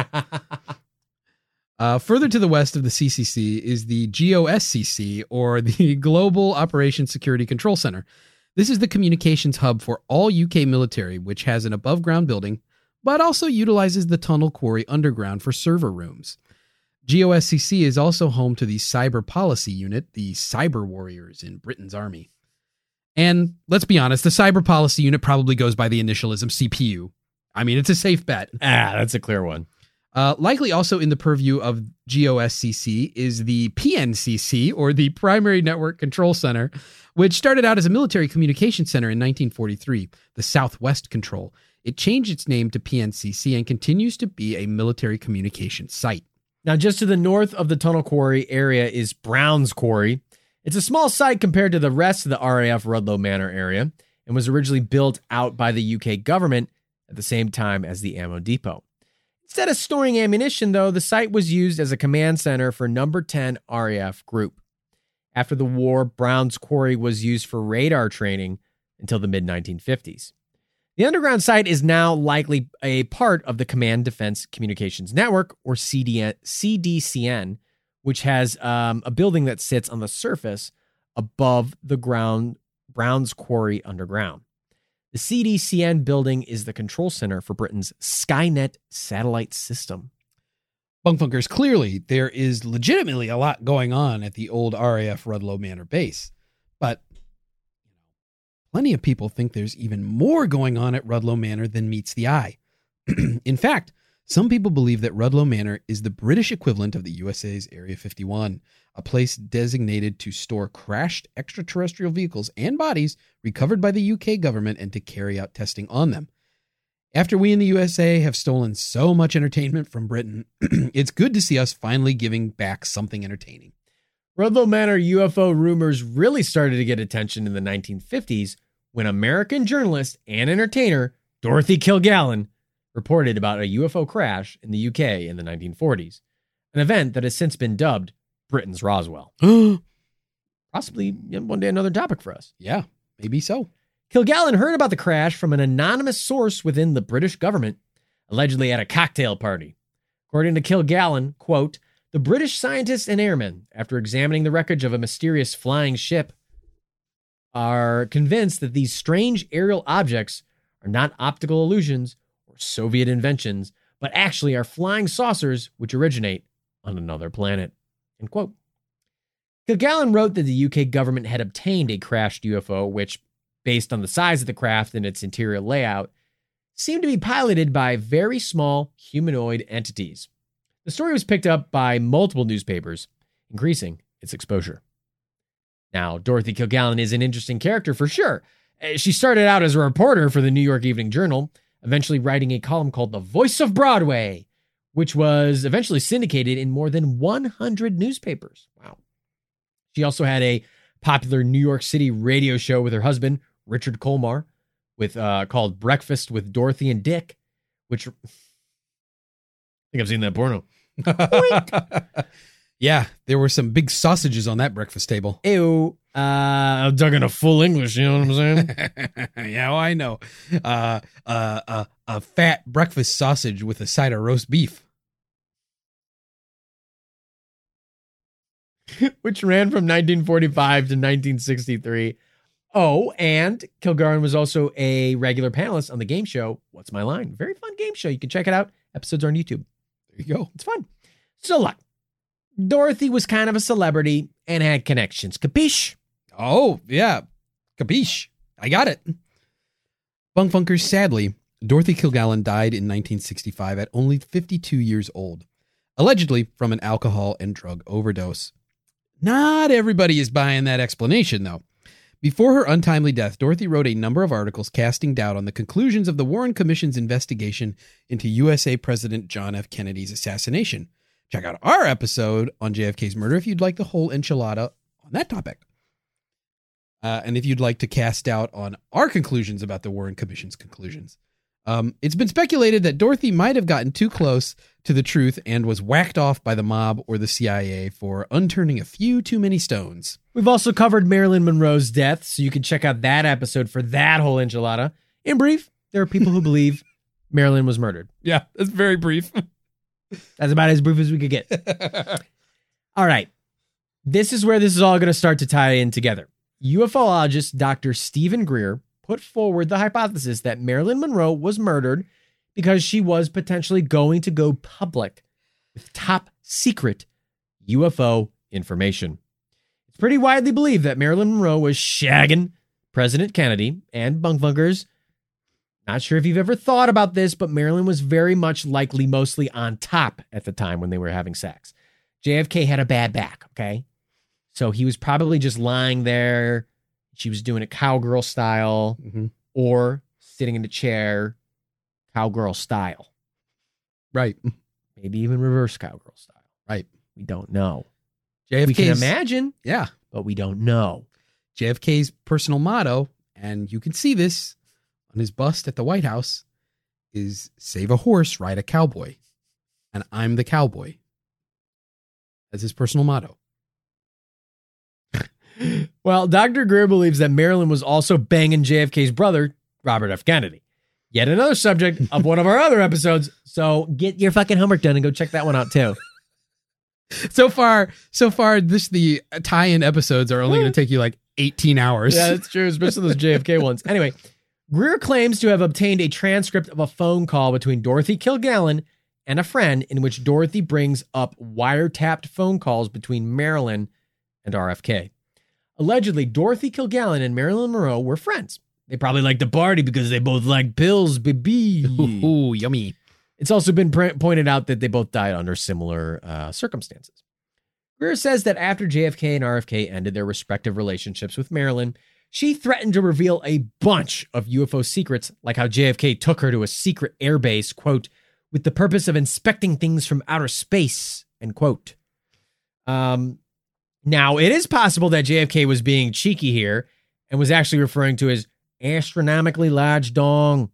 Speaker 4: uh, further to the west of the C C C is the G O S C C, or the Global Operations Security Control Center. This is the communications hub for all U K military, which has an above-ground building, but also utilizes the tunnel quarry underground for server rooms. G O S C C is also home to the Cyber Policy Unit, the Cyber Warriors in Britain's army. And let's be honest, the Cyber Policy Unit probably goes by the initialism C P U. I mean, it's a safe bet.
Speaker 3: Ah, that's a clear one.
Speaker 4: Uh, likely also in the purview of G O S C C is the P N C C, or the Primary Network Control Center, which started out as a military communication center in nineteen forty-three, the Southwest Control. It changed its name to P N C C and continues to be a military communication site.
Speaker 3: Now, just to the north of the tunnel quarry area is Browns Quarry. It's a small site compared to the rest of the R A F Rudloe Manor area and was originally built out by the U K government at the same time as the ammo depot. Instead of storing ammunition, though, the site was used as a command center for number ten R A F Group. After the war, Browns Quarry was used for radar training until the mid nineteen fifties. The underground site is now likely a part of the Command Defense Communications Network, or C D C N, which has um, a building that sits on the surface above the ground Browns Quarry underground. The C D C N building is the control center for Britain's Skynet satellite system.
Speaker 4: Bunkfunkers, clearly there is legitimately a lot going on at the old R A F Rudloe Manor base, but plenty of people think there's even more going on at Rudloe Manor than meets the eye. In fact, some people believe that Rudloe Manor is the British equivalent of the U S A's Area fifty-one, a place designated to store crashed extraterrestrial vehicles and bodies recovered by the U K government and to carry out testing on them. After we in the U S A have stolen so much entertainment from Britain, it's good to see us finally giving back something entertaining.
Speaker 3: Rudloe Manor U F O rumors really started to get attention in the nineteen fifties when American journalist and entertainer Dorothy Kilgallen reported about a U F O crash in the U K in the nineteen forties, an event that has since been dubbed Britain's Roswell. Possibly one day another topic for us.
Speaker 4: Yeah, maybe so.
Speaker 3: Kilgallen heard about the crash from an anonymous source within the British government, allegedly at a cocktail party. According to Kilgallen, quote, "The British scientists and airmen, after examining the wreckage of a mysterious flying ship, are convinced that these strange aerial objects are not optical illusions or Soviet inventions, but actually are flying saucers which originate on another planet." End quote. Kilgallen wrote that the U K government had obtained a crashed U F O, which, based on the size of the craft and its interior layout, seemed to be piloted by very small humanoid entities. The story was picked up by multiple newspapers, increasing its exposure. Now, Dorothy Kilgallen is an interesting character for sure. She started out as a reporter for the New York Evening Journal, eventually writing a column called The Voice of Broadway, which was eventually syndicated in more than one hundred newspapers. Wow. She also had a popular New York City radio show with her husband, Richard Colmar, with uh, called Breakfast with Dorothy and Dick, which I think I've seen that porno.
Speaker 4: Yeah, there were some big sausages on that breakfast table.
Speaker 3: Ew. Uh, I'm talking a full English, you know what I'm saying?
Speaker 4: Yeah, well, I know. Uh, uh, uh, a fat breakfast sausage with a side of roast beef.
Speaker 3: Which ran from nineteen forty-five to nineteen sixty-three. Oh, and Kilgallen was also a regular panelist on the game show What's My Line? Very fun game show. You can check it out. Episodes are on YouTube.
Speaker 4: There you go.
Speaker 3: It's fun. So, look, Dorothy was kind of a celebrity and had connections. Capiche?
Speaker 4: Oh, yeah. Capiche. I got it. Bunk Funkers, sadly, Dorothy Kilgallen died in nineteen sixty-five at only fifty-two years old, allegedly from an alcohol and drug overdose. Not everybody is buying that explanation, though. Before her untimely death, Dorothy wrote a number of articles casting doubt on the conclusions of the Warren Commission's investigation into U S A President John F. Kennedy's assassination. Check out our episode on J F K's murder if you'd like the whole enchilada on that topic. Uh, and if you'd like to cast doubt on our conclusions about the Warren Commission's conclusions. Um, it's been speculated that Dorothy might have gotten too close to the truth and was whacked off by the mob or the C I A for unturning a few too many stones.
Speaker 3: We've also covered Marilyn Monroe's death, so you can check out that episode for that whole enchilada. In brief, there are people who believe Marilyn was murdered.
Speaker 4: Yeah, that's very brief.
Speaker 3: That's about as brief as we could get. All right. This is where this is all going to start to tie in together. UFOologist Doctor Stephen Greer put forward the hypothesis that Marilyn Monroe was murdered because she was potentially going to go public with top secret U F O information. It's pretty widely believed that Marilyn Monroe was shagging President Kennedy and bunk funkers. Not sure if you've ever thought about this, but Marilyn was very much likely mostly on top at the time when they were having sex. J F K had a bad back, okay? So he was probably just lying there. She was doing it cowgirl style
Speaker 4: Mm-hmm.
Speaker 3: or sitting in a chair, cowgirl style.
Speaker 4: Right.
Speaker 3: Maybe even reverse cowgirl style.
Speaker 4: Right.
Speaker 3: We don't know.
Speaker 4: J F K's,
Speaker 3: we can imagine,
Speaker 4: yeah,
Speaker 3: but we don't know.
Speaker 4: J F K's personal motto, and you can see this on his bust at the White House, is save a horse, ride a cowboy. And I'm the cowboy. That's his personal motto.
Speaker 3: Well, Doctor Greer believes that Marilyn was also banging J F K's brother, Robert F. Kennedy. Yet another subject of one of our other episodes. So get your fucking homework done and go check that one out too.
Speaker 4: So far, so far, this the tie-in episodes are only going to take you like eighteen hours.
Speaker 3: Yeah, that's true, especially those J F K ones. Anyway, Greer claims to have obtained a transcript of a phone call between Dorothy Kilgallen and a friend in which Dorothy brings up wiretapped phone calls between Marilyn and R F K. Allegedly, Dorothy Kilgallen and Marilyn Monroe were friends. They probably liked to party because they both liked pills, baby.
Speaker 4: Ooh, yummy.
Speaker 3: It's also been pr- pointed out that they both died under similar uh, circumstances. Greer says that after J F K and R F K ended their respective relationships with Marilyn, she threatened to reveal a bunch of U F O secrets, like how J F K took her to a secret airbase, quote, with the purpose of inspecting things from outer space, end quote. Um, now, it is possible that J F K was being cheeky here and was actually referring to his astronomically large dong.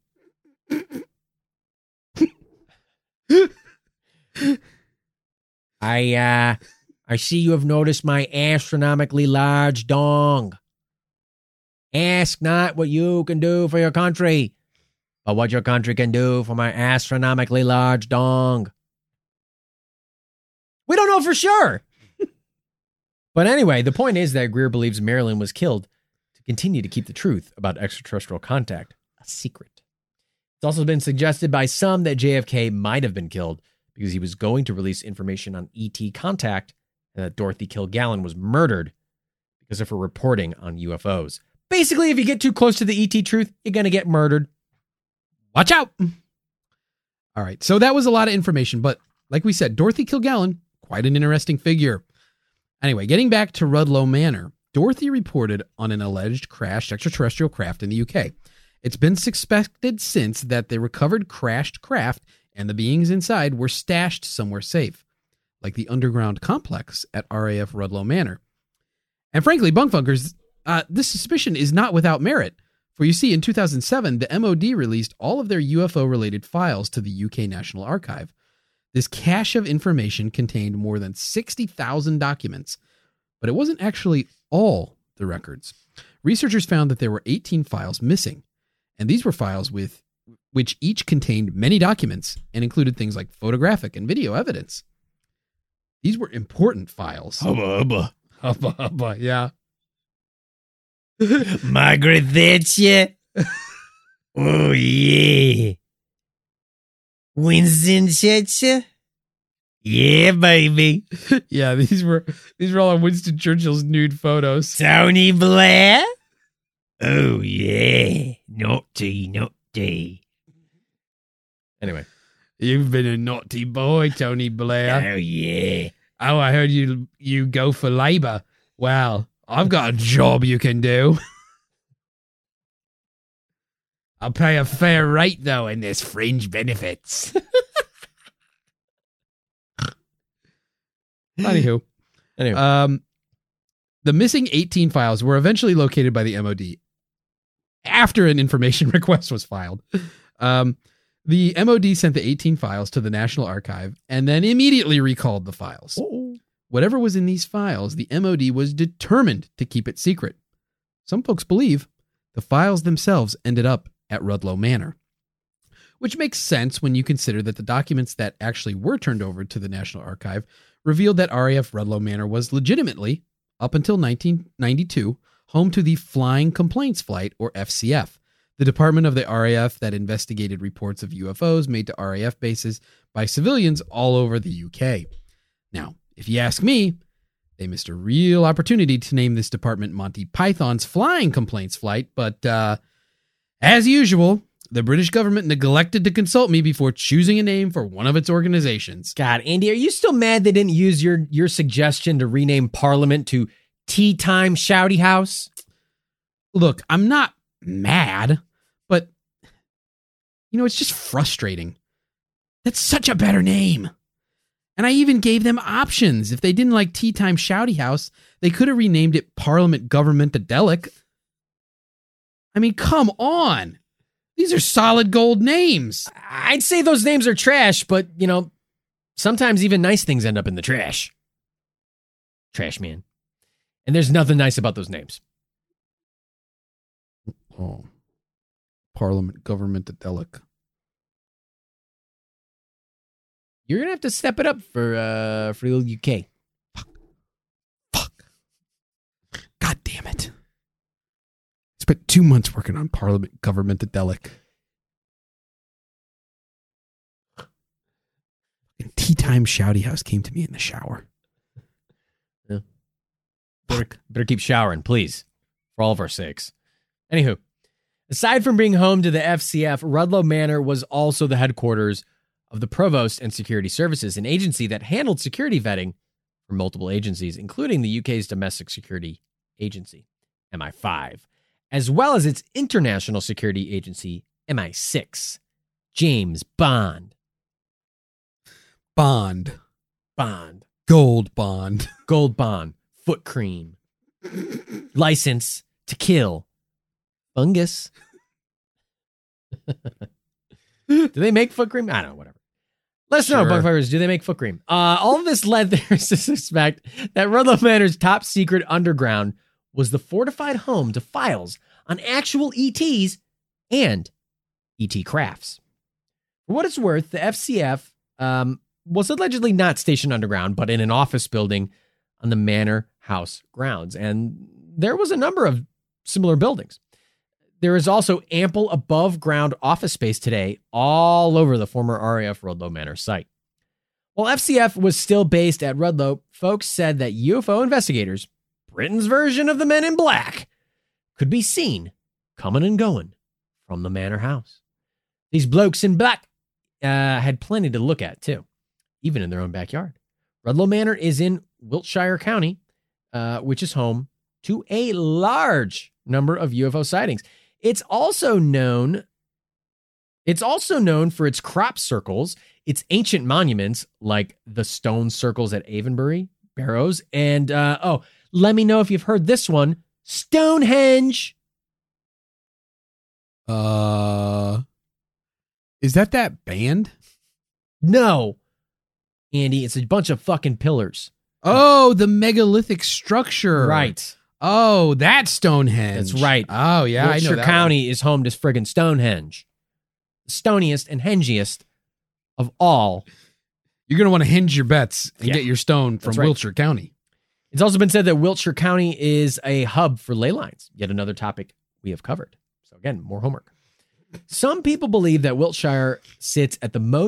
Speaker 3: I, uh, I see you have noticed my astronomically large dong. Ask not what you can do for your country, but what your country can do for my astronomically large dong. We don't know for sure. But anyway, the point is that Greer believes Marilyn was killed to continue to keep the truth about extraterrestrial contact a secret. It's also been suggested by some that J F K might have been killed because he was going to release information on E T contact and that Dorothy Kilgallen was murdered because of her reporting on U F Os. Basically, if you get too close to the E T truth, you're going to get murdered.
Speaker 4: Watch out. All right. So that was a lot of information, but like we said, Dorothy Kilgallen, quite an interesting figure. Anyway, getting back to Rudloe Manor, Dorothy reported on an alleged crashed extraterrestrial craft in the U K. It's been suspected since that the recovered crashed craft and the beings inside were stashed somewhere safe, like the underground complex at R A F Rudloe Manor. And frankly, bunk funkers, uh, this suspicion is not without merit. For you see, in two thousand seven, the M O D released all of their U F O-related files to the U K National Archive. This cache of information contained more than sixty thousand documents, but it wasn't actually all the records. Researchers found that there were eighteen files missing, and these were files with which each contained many documents and included things like photographic and video evidence. These were important files.
Speaker 3: Hubba, hubba.
Speaker 4: Hubba, hubba, yeah.
Speaker 3: Margaret Thatcher. Oh, yeah. Winston Churchill. Yeah, baby.
Speaker 4: Yeah, these were these were all of Winston Churchill's nude photos.
Speaker 3: Tony Blair? Oh, yeah. Naughty, naughty. Anyway.
Speaker 4: You've been a naughty boy, Tony Blair.
Speaker 3: Oh, yeah.
Speaker 4: Oh, I heard you you go for Labour. Well, I've got a job you can do. I'll pay a fair rate, though, and there's fringe benefits. Anywho.
Speaker 3: Anyway.
Speaker 4: Um, the missing eighteen files were eventually located by the M O D after an information request was filed. Um, the M O D sent the eighteen files to the National Archive and then immediately recalled the files.
Speaker 3: Uh-oh.
Speaker 4: Whatever was in these files, the M O D was determined to keep it secret. Some folks believe the files themselves ended up at Rudloe Manor, which makes sense when you consider that the documents that actually were turned over to the National Archive revealed that R A F Rudloe Manor was legitimately, up until nineteen ninety-two, home to the Flying Complaints Flight, or F C F, the department of the R A F that investigated reports of U F Os made to R A F bases by civilians all over the U K. Now, if you ask me, they missed a real opportunity to name this department Monty Python's Flying Complaints Flight, but uh, as usual, the British government neglected to consult me before choosing a name for one of its organizations.
Speaker 3: God, Andy, are you still mad they didn't use your, your suggestion to rename Parliament to Tea Time Shouty House?
Speaker 4: Look, I'm not mad, but, you know, it's just frustrating. That's such a better name. And I even gave them options. If they didn't like Tea Time Shouty House, they could have renamed it Parliament Governmentadelic. I mean, come on. These are solid gold names.
Speaker 3: I'd say those names are trash, but, you know, sometimes even nice things end up in the trash. Trash man. And there's nothing nice about those names.
Speaker 4: Oh. Parliament Governmentadelic.
Speaker 3: You're going to have to step it up for uh, for the U K.
Speaker 4: Fuck. Fuck. God damn it. Spent two months working on Parliament Governmentadelic. And Tea Time Shouty House came to me in the shower.
Speaker 3: Yeah. Better, better keep showering, please, for all of our sakes. Anywho, aside from being home to the F C F, Rudloe Manor was also the headquarters of the Provost and Security Services, an agency that handled security vetting for multiple agencies, including the U K's Domestic Security Agency, M I five. As well as its international security agency, M I six. James Bond.
Speaker 4: Bond.
Speaker 3: Bond.
Speaker 4: Gold Bond.
Speaker 3: Gold Bond. Foot cream. License to kill. Fungus. Do they make foot cream? I don't know, whatever. Let us know,
Speaker 4: Sure.
Speaker 3: Bugfires, do they make foot cream? Uh, all of this led there to suspect that Rudloe Manor's top secret underground was the fortified home to files on actual E Ts and E T crafts. For what it's worth, the F C F um, was allegedly not stationed underground, but in an office building on the manor house grounds. And there was a number of similar buildings. There is also ample above-ground office space today all over the former R A F Rudloe Manor site. While F C F was still based at Rudloe, folks said that U F O investigators, Britain's version of the Men in Black, could be seen coming and going from the manor house. These blokes in black uh, had plenty to look at, too, even in their own backyard. Rudloe Manor is in Wiltshire County, uh, which is home to a large number of U F O sightings. It's also known, it's also known for its crop circles, its ancient monuments like the stone circles at Avonbury, Barrows, and, uh, oh, let me know if you've heard this one, Stonehenge.
Speaker 4: Uh, is that that band?
Speaker 3: No, Andy, it's a bunch of fucking pillars.
Speaker 4: Oh, the megalithic structure.
Speaker 3: Right.
Speaker 4: Oh, that's Stonehenge.
Speaker 3: That's right.
Speaker 4: Oh, yeah, I know
Speaker 3: Wiltshire
Speaker 4: that
Speaker 3: County is home to friggin' Stonehenge. The stoniest and hengiest of all.
Speaker 4: You're going to want to hinge your bets and
Speaker 3: Yeah.
Speaker 4: get your stone from
Speaker 3: That's right.
Speaker 4: Wiltshire County.
Speaker 3: It's also been said that Wiltshire County is a hub for ley lines, yet another topic we have covered. So again, more homework. Some people believe that Wiltshire sits at the most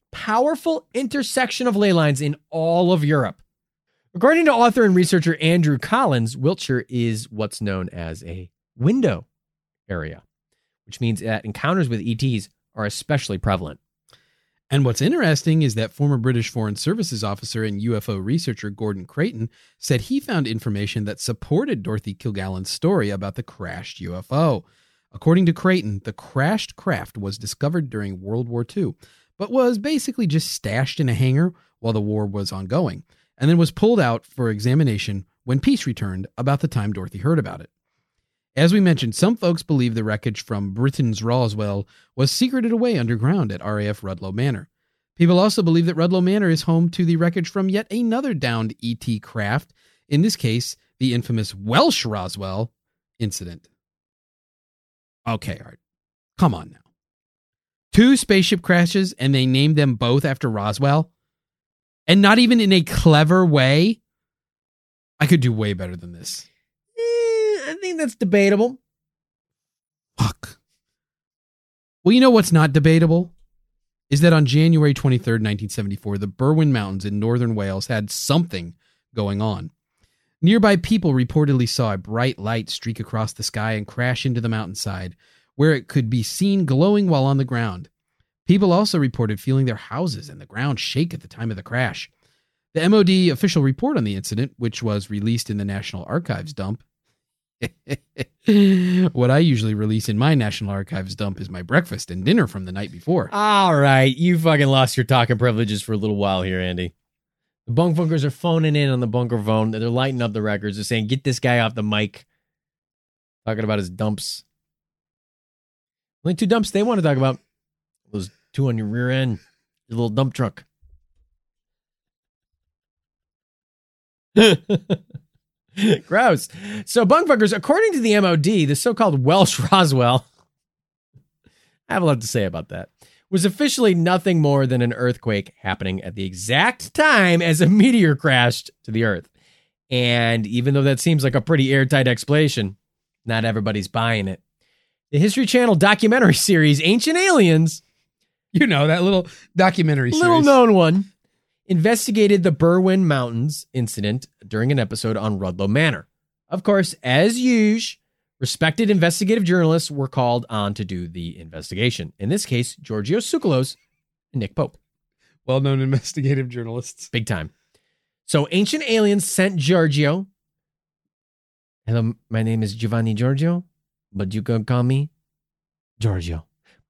Speaker 3: powerful intersection of ley lines in all of Europe. According to author and researcher Andrew Collins, Wiltshire is what's known as a window area, which means that encounters with E Ts are especially prevalent.
Speaker 4: And what's interesting is that former British Foreign Services officer and U F O researcher Gordon Creighton said he found information that supported Dorothy Kilgallen's story about the crashed U F O. According to Creighton, the crashed craft was discovered during World War Two, but was basically just stashed in a hangar while the war was ongoing, and then was pulled out for examination when peace returned about the time Dorothy heard about it. As we mentioned, some folks believe the wreckage from Britain's Roswell was secreted away underground at R A F Rudlow Manor. People also believe that Rudlow Manor is home to the wreckage from yet another downed E T craft, in this case, the infamous Welsh Roswell incident. Okay, Art, come on now. Two spaceship crashes, and they named them both after Roswell? And not even in a clever way? I could do way better than this.
Speaker 3: I think that's debatable.
Speaker 4: Fuck. Well, you know what's not debatable? Is that on January twenty-third, nineteen seventy-four, the Berwyn Mountains in northern Wales had something going on. Nearby people reportedly saw a bright light streak across the sky and crash into the mountainside, where it could be seen glowing while on the ground. People also reported feeling their houses and the ground shake at the time of the crash. The M O D official report on the incident, which was released in the National Archives dump, what I usually release in my National Archives dump is my breakfast and dinner from the night before.
Speaker 3: All right, you fucking lost your talking privileges for a little while here, Andy. The bunk funkers are phoning in on the bunker phone. They're lighting up the records. They're saying, get this guy off the mic. Talking about his dumps. Only two dumps they want to talk about. Those two on your rear end. Your little dump truck. Gross. So bunkfuckers, according to the M O D, the so-called Welsh Roswell, I have a lot to say about that, was officially nothing more than an earthquake happening at the exact time as a meteor crashed to the Earth. And even though that seems like a pretty airtight explanation, not everybody's buying it. The History Channel documentary series Ancient Aliens,
Speaker 4: you know, that little documentary series,
Speaker 3: little known one, investigated the Berwyn Mountains incident during an episode on Rudlow Manor. Of course, as usual, respected investigative journalists were called on to do the investigation. In this case, Giorgio Tsoukalos and Nick Pope.
Speaker 4: Well-known investigative journalists.
Speaker 3: Big time. So Ancient Aliens sent Giorgio. Hello, my name is Giovanni Giorgio, but you can call me Giorgio.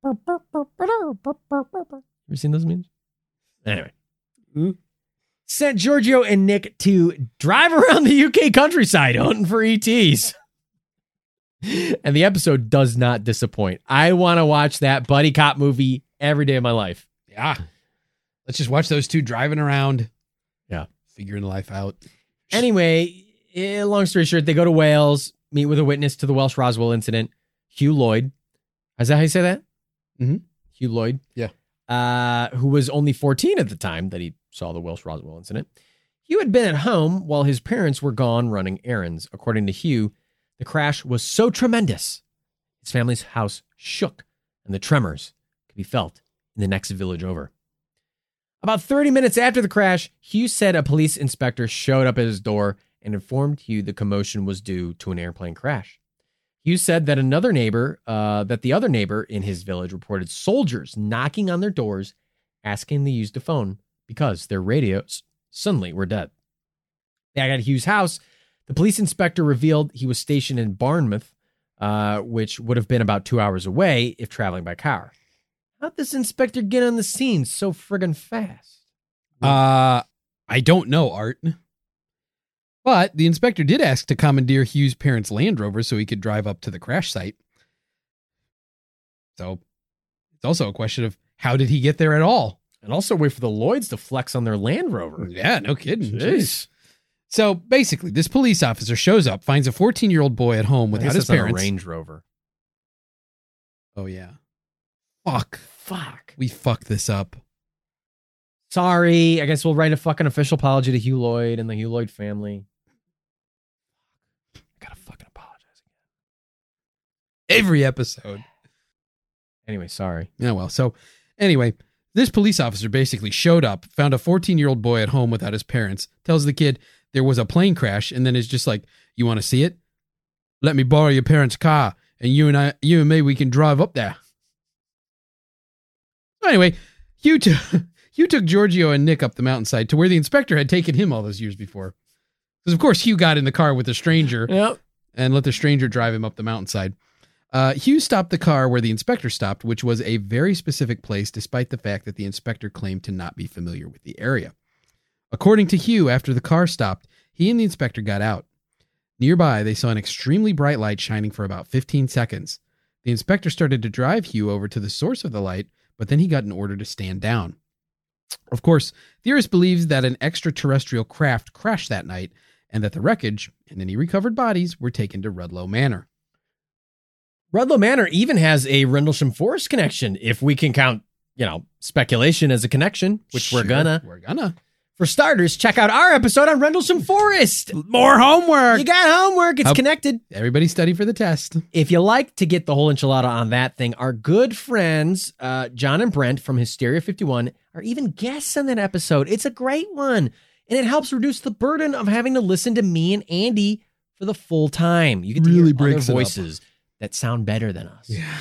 Speaker 3: Ever seen those memes? Anyway. Mm-hmm. Sent Giorgio and Nick to drive around the U K countryside hunting for E Ts. And the episode does not disappoint. I want to watch that buddy cop movie every day of my life.
Speaker 4: Yeah. Let's just watch those two driving around.
Speaker 3: Yeah.
Speaker 4: Figuring life out.
Speaker 3: Anyway, eh, long story short, they go to Wales, meet with a witness to the Welsh Roswell incident, Hugh Lloyd. Is that how you say that?
Speaker 4: Mm-hmm.
Speaker 3: Hugh Lloyd.
Speaker 4: Yeah.
Speaker 3: Uh, who was only fourteen at the time that he saw the Welsh Roswell incident. Hugh had been at home while his parents were gone running errands. According to Hugh, the crash was so tremendous, his family's house shook, and the tremors could be felt in the next village over. About thirty minutes after the crash, Hugh said a police inspector showed up at his door and informed Hugh the commotion was due to an airplane crash. Hugh said that another neighbor, uh, that the other neighbor in his village reported soldiers knocking on their doors, asking to use the phone because their radios suddenly were dead. Back at Hugh's house, the police inspector revealed he was stationed in Bournemouth, uh, which would have been about two hours away if traveling by car. How'd this inspector get on the scene so friggin' fast?
Speaker 4: Uh, I don't know, Art. But the inspector did ask to commandeer Hugh's parents' Land Rover so he could drive up to the crash site. So it's also a question of how did he get there at all?
Speaker 3: And also wait for the Lloyds to flex on their Land Rover.
Speaker 4: Yeah, no kidding.
Speaker 3: Jeez.
Speaker 4: Jeez. So basically, this police officer shows up, finds a fourteen-year-old boy at home without his parents.
Speaker 3: A Range Rover.
Speaker 4: Oh, yeah. Fuck.
Speaker 3: Fuck.
Speaker 4: We fucked this up.
Speaker 3: Sorry. I guess we'll write a fucking official apology to Hugh Lloyd and the Hugh Lloyd family. I gotta fucking apologize again.
Speaker 4: Every episode.
Speaker 3: Anyway, sorry.
Speaker 4: Yeah, well, so anyway, This police officer basically showed up, found a fourteen-year-old boy at home without his parents, tells the kid there was a plane crash, and then is just like, you want to see it? Let me borrow your parents' car, and you and I, you and me, we can drive up there. Anyway, Hugh, t- Hugh took Giorgio and Nick up the mountainside to where the inspector had taken him all those years before. Because, of course, Hugh got in the car with the stranger
Speaker 3: Yep.
Speaker 4: and let the stranger drive him up the mountainside. Uh, Hugh stopped the car where the inspector stopped, which was a very specific place, despite the fact that the inspector claimed to not be familiar with the area. According to Hugh, after the car stopped, he and the inspector got out. Nearby, they saw an extremely bright light shining for about fifteen seconds. The inspector started to drive Hugh over to the source of the light, but then he got an order to stand down. Of course, theorists believe that an extraterrestrial craft crashed that night, and that the wreckage and any recovered bodies were taken to Rudloe Manor.
Speaker 3: Rudloe Manor even has a Rendlesham Forest connection, if we can count, you know, speculation as a connection, which
Speaker 4: Sure,
Speaker 3: we're gonna.
Speaker 4: We're gonna.
Speaker 3: For starters, check out our episode on Rendlesham Forest.
Speaker 4: More homework.
Speaker 3: You got homework. It's
Speaker 4: How-
Speaker 3: connected.
Speaker 4: Everybody study for the test.
Speaker 3: If you like to get the whole enchilada on that thing, our good friends, uh, John and Brent from Hysteria fifty-one, are even guests on that episode. It's a great one. And it helps reduce the burden of having to listen to me and Andy for the full time. You get to
Speaker 4: Really
Speaker 3: hear other
Speaker 4: breaks it up.
Speaker 3: voices that sound better than us.
Speaker 4: Yeah.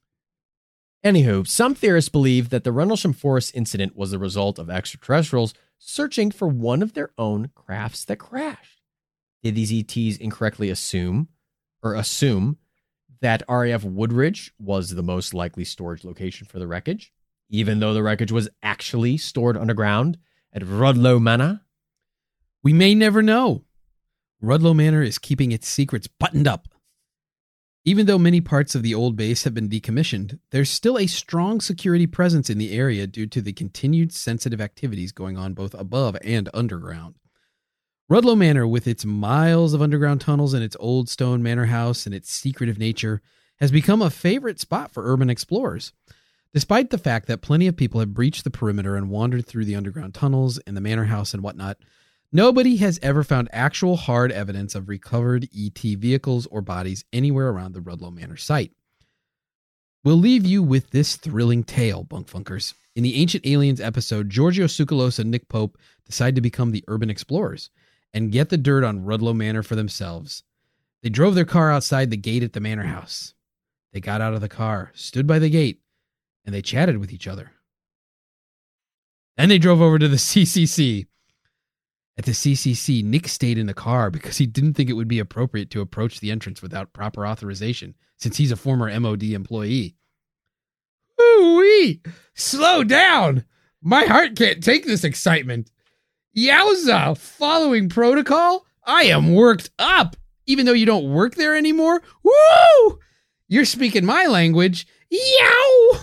Speaker 3: Anywho, some theorists believe that the Rendlesham Forest incident was the result of extraterrestrials searching for one of their own crafts that crashed. Did these E Ts incorrectly assume or assume that R A F Woodridge was the most likely storage location for the wreckage, even though the wreckage was actually stored underground at Rudloe Manor?
Speaker 4: We may never know. Rudloe Manor is keeping its secrets buttoned up. Even though many parts of the old base have been decommissioned, there's still a strong security presence in the area due to the continued sensitive activities going on both above and underground. Rudloe Manor, with its miles of underground tunnels and its old stone manor house and its secretive nature, has become a favorite spot for urban explorers. Despite the fact that plenty of people have breached the perimeter and wandered through the underground tunnels and the manor house and whatnot, nobody has ever found actual hard evidence of recovered E T vehicles or bodies anywhere around the Rudloe Manor site. We'll leave you with this thrilling tale, Bunkfunkers. In the Ancient Aliens episode, Giorgio Tsoukalos and Nick Pope decide to become the urban explorers and get the dirt on Rudloe Manor for themselves. They drove their car outside the gate at the manor house. They got out of the car, stood by the gate, and they chatted with each other. Then they drove over to the C C C. At the C C C, Nick stayed in the car because he didn't think it would be appropriate to approach the entrance without proper authorization, since he's a former M O D employee. Ooh-wee! Slow down! My heart can't take this excitement. Yowza! Following protocol? I am worked up! Even though you don't work there anymore? Woo! You're speaking my language. Yow!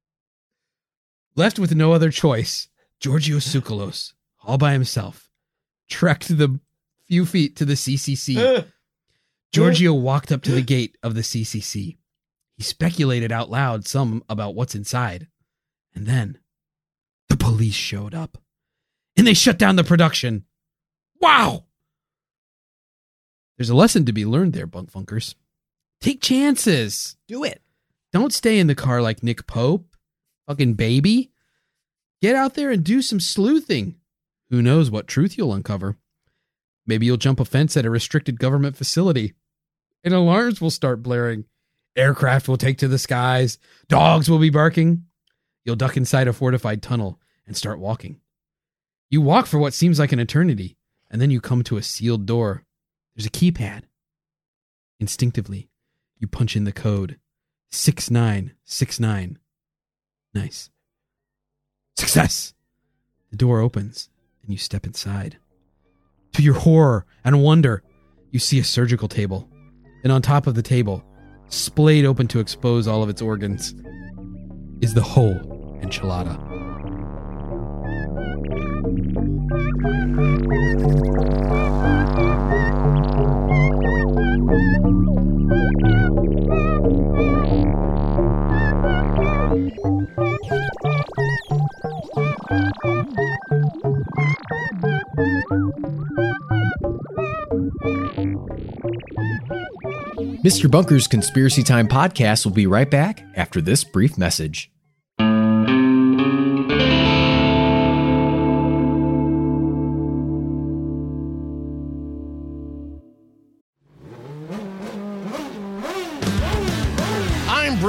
Speaker 4: Left with no other choice, Giorgio Tsoukalos, all by himself, trekked the few feet to the C C C. Giorgio walked up to the gate of the C C C. He speculated out loud some about what's inside. And then the police showed up. And they shut down the production. Wow! There's a lesson to be learned there, Bunkfunkers. Take chances.
Speaker 3: Do it.
Speaker 4: Don't stay in the car like Nick Pope. Fucking baby. Get out there and do some sleuthing. Who knows what truth you'll uncover. Maybe you'll jump a fence at a restricted government facility. And alarms will start blaring. Aircraft will take to the skies. Dogs will be barking. You'll duck inside a fortified tunnel and start walking. You walk for what seems like an eternity, and then you come to a sealed door. There's a keypad. Instinctively, you punch in the code. six nine six nine. Nice. Success! The door opens, and you step inside. To your horror and wonder, you see a surgical table. And on top of the table, splayed open to expose all of its organs, is the whole enchilada.
Speaker 3: Mister Bunker's Conspiracy Time podcast will be right back after this brief message.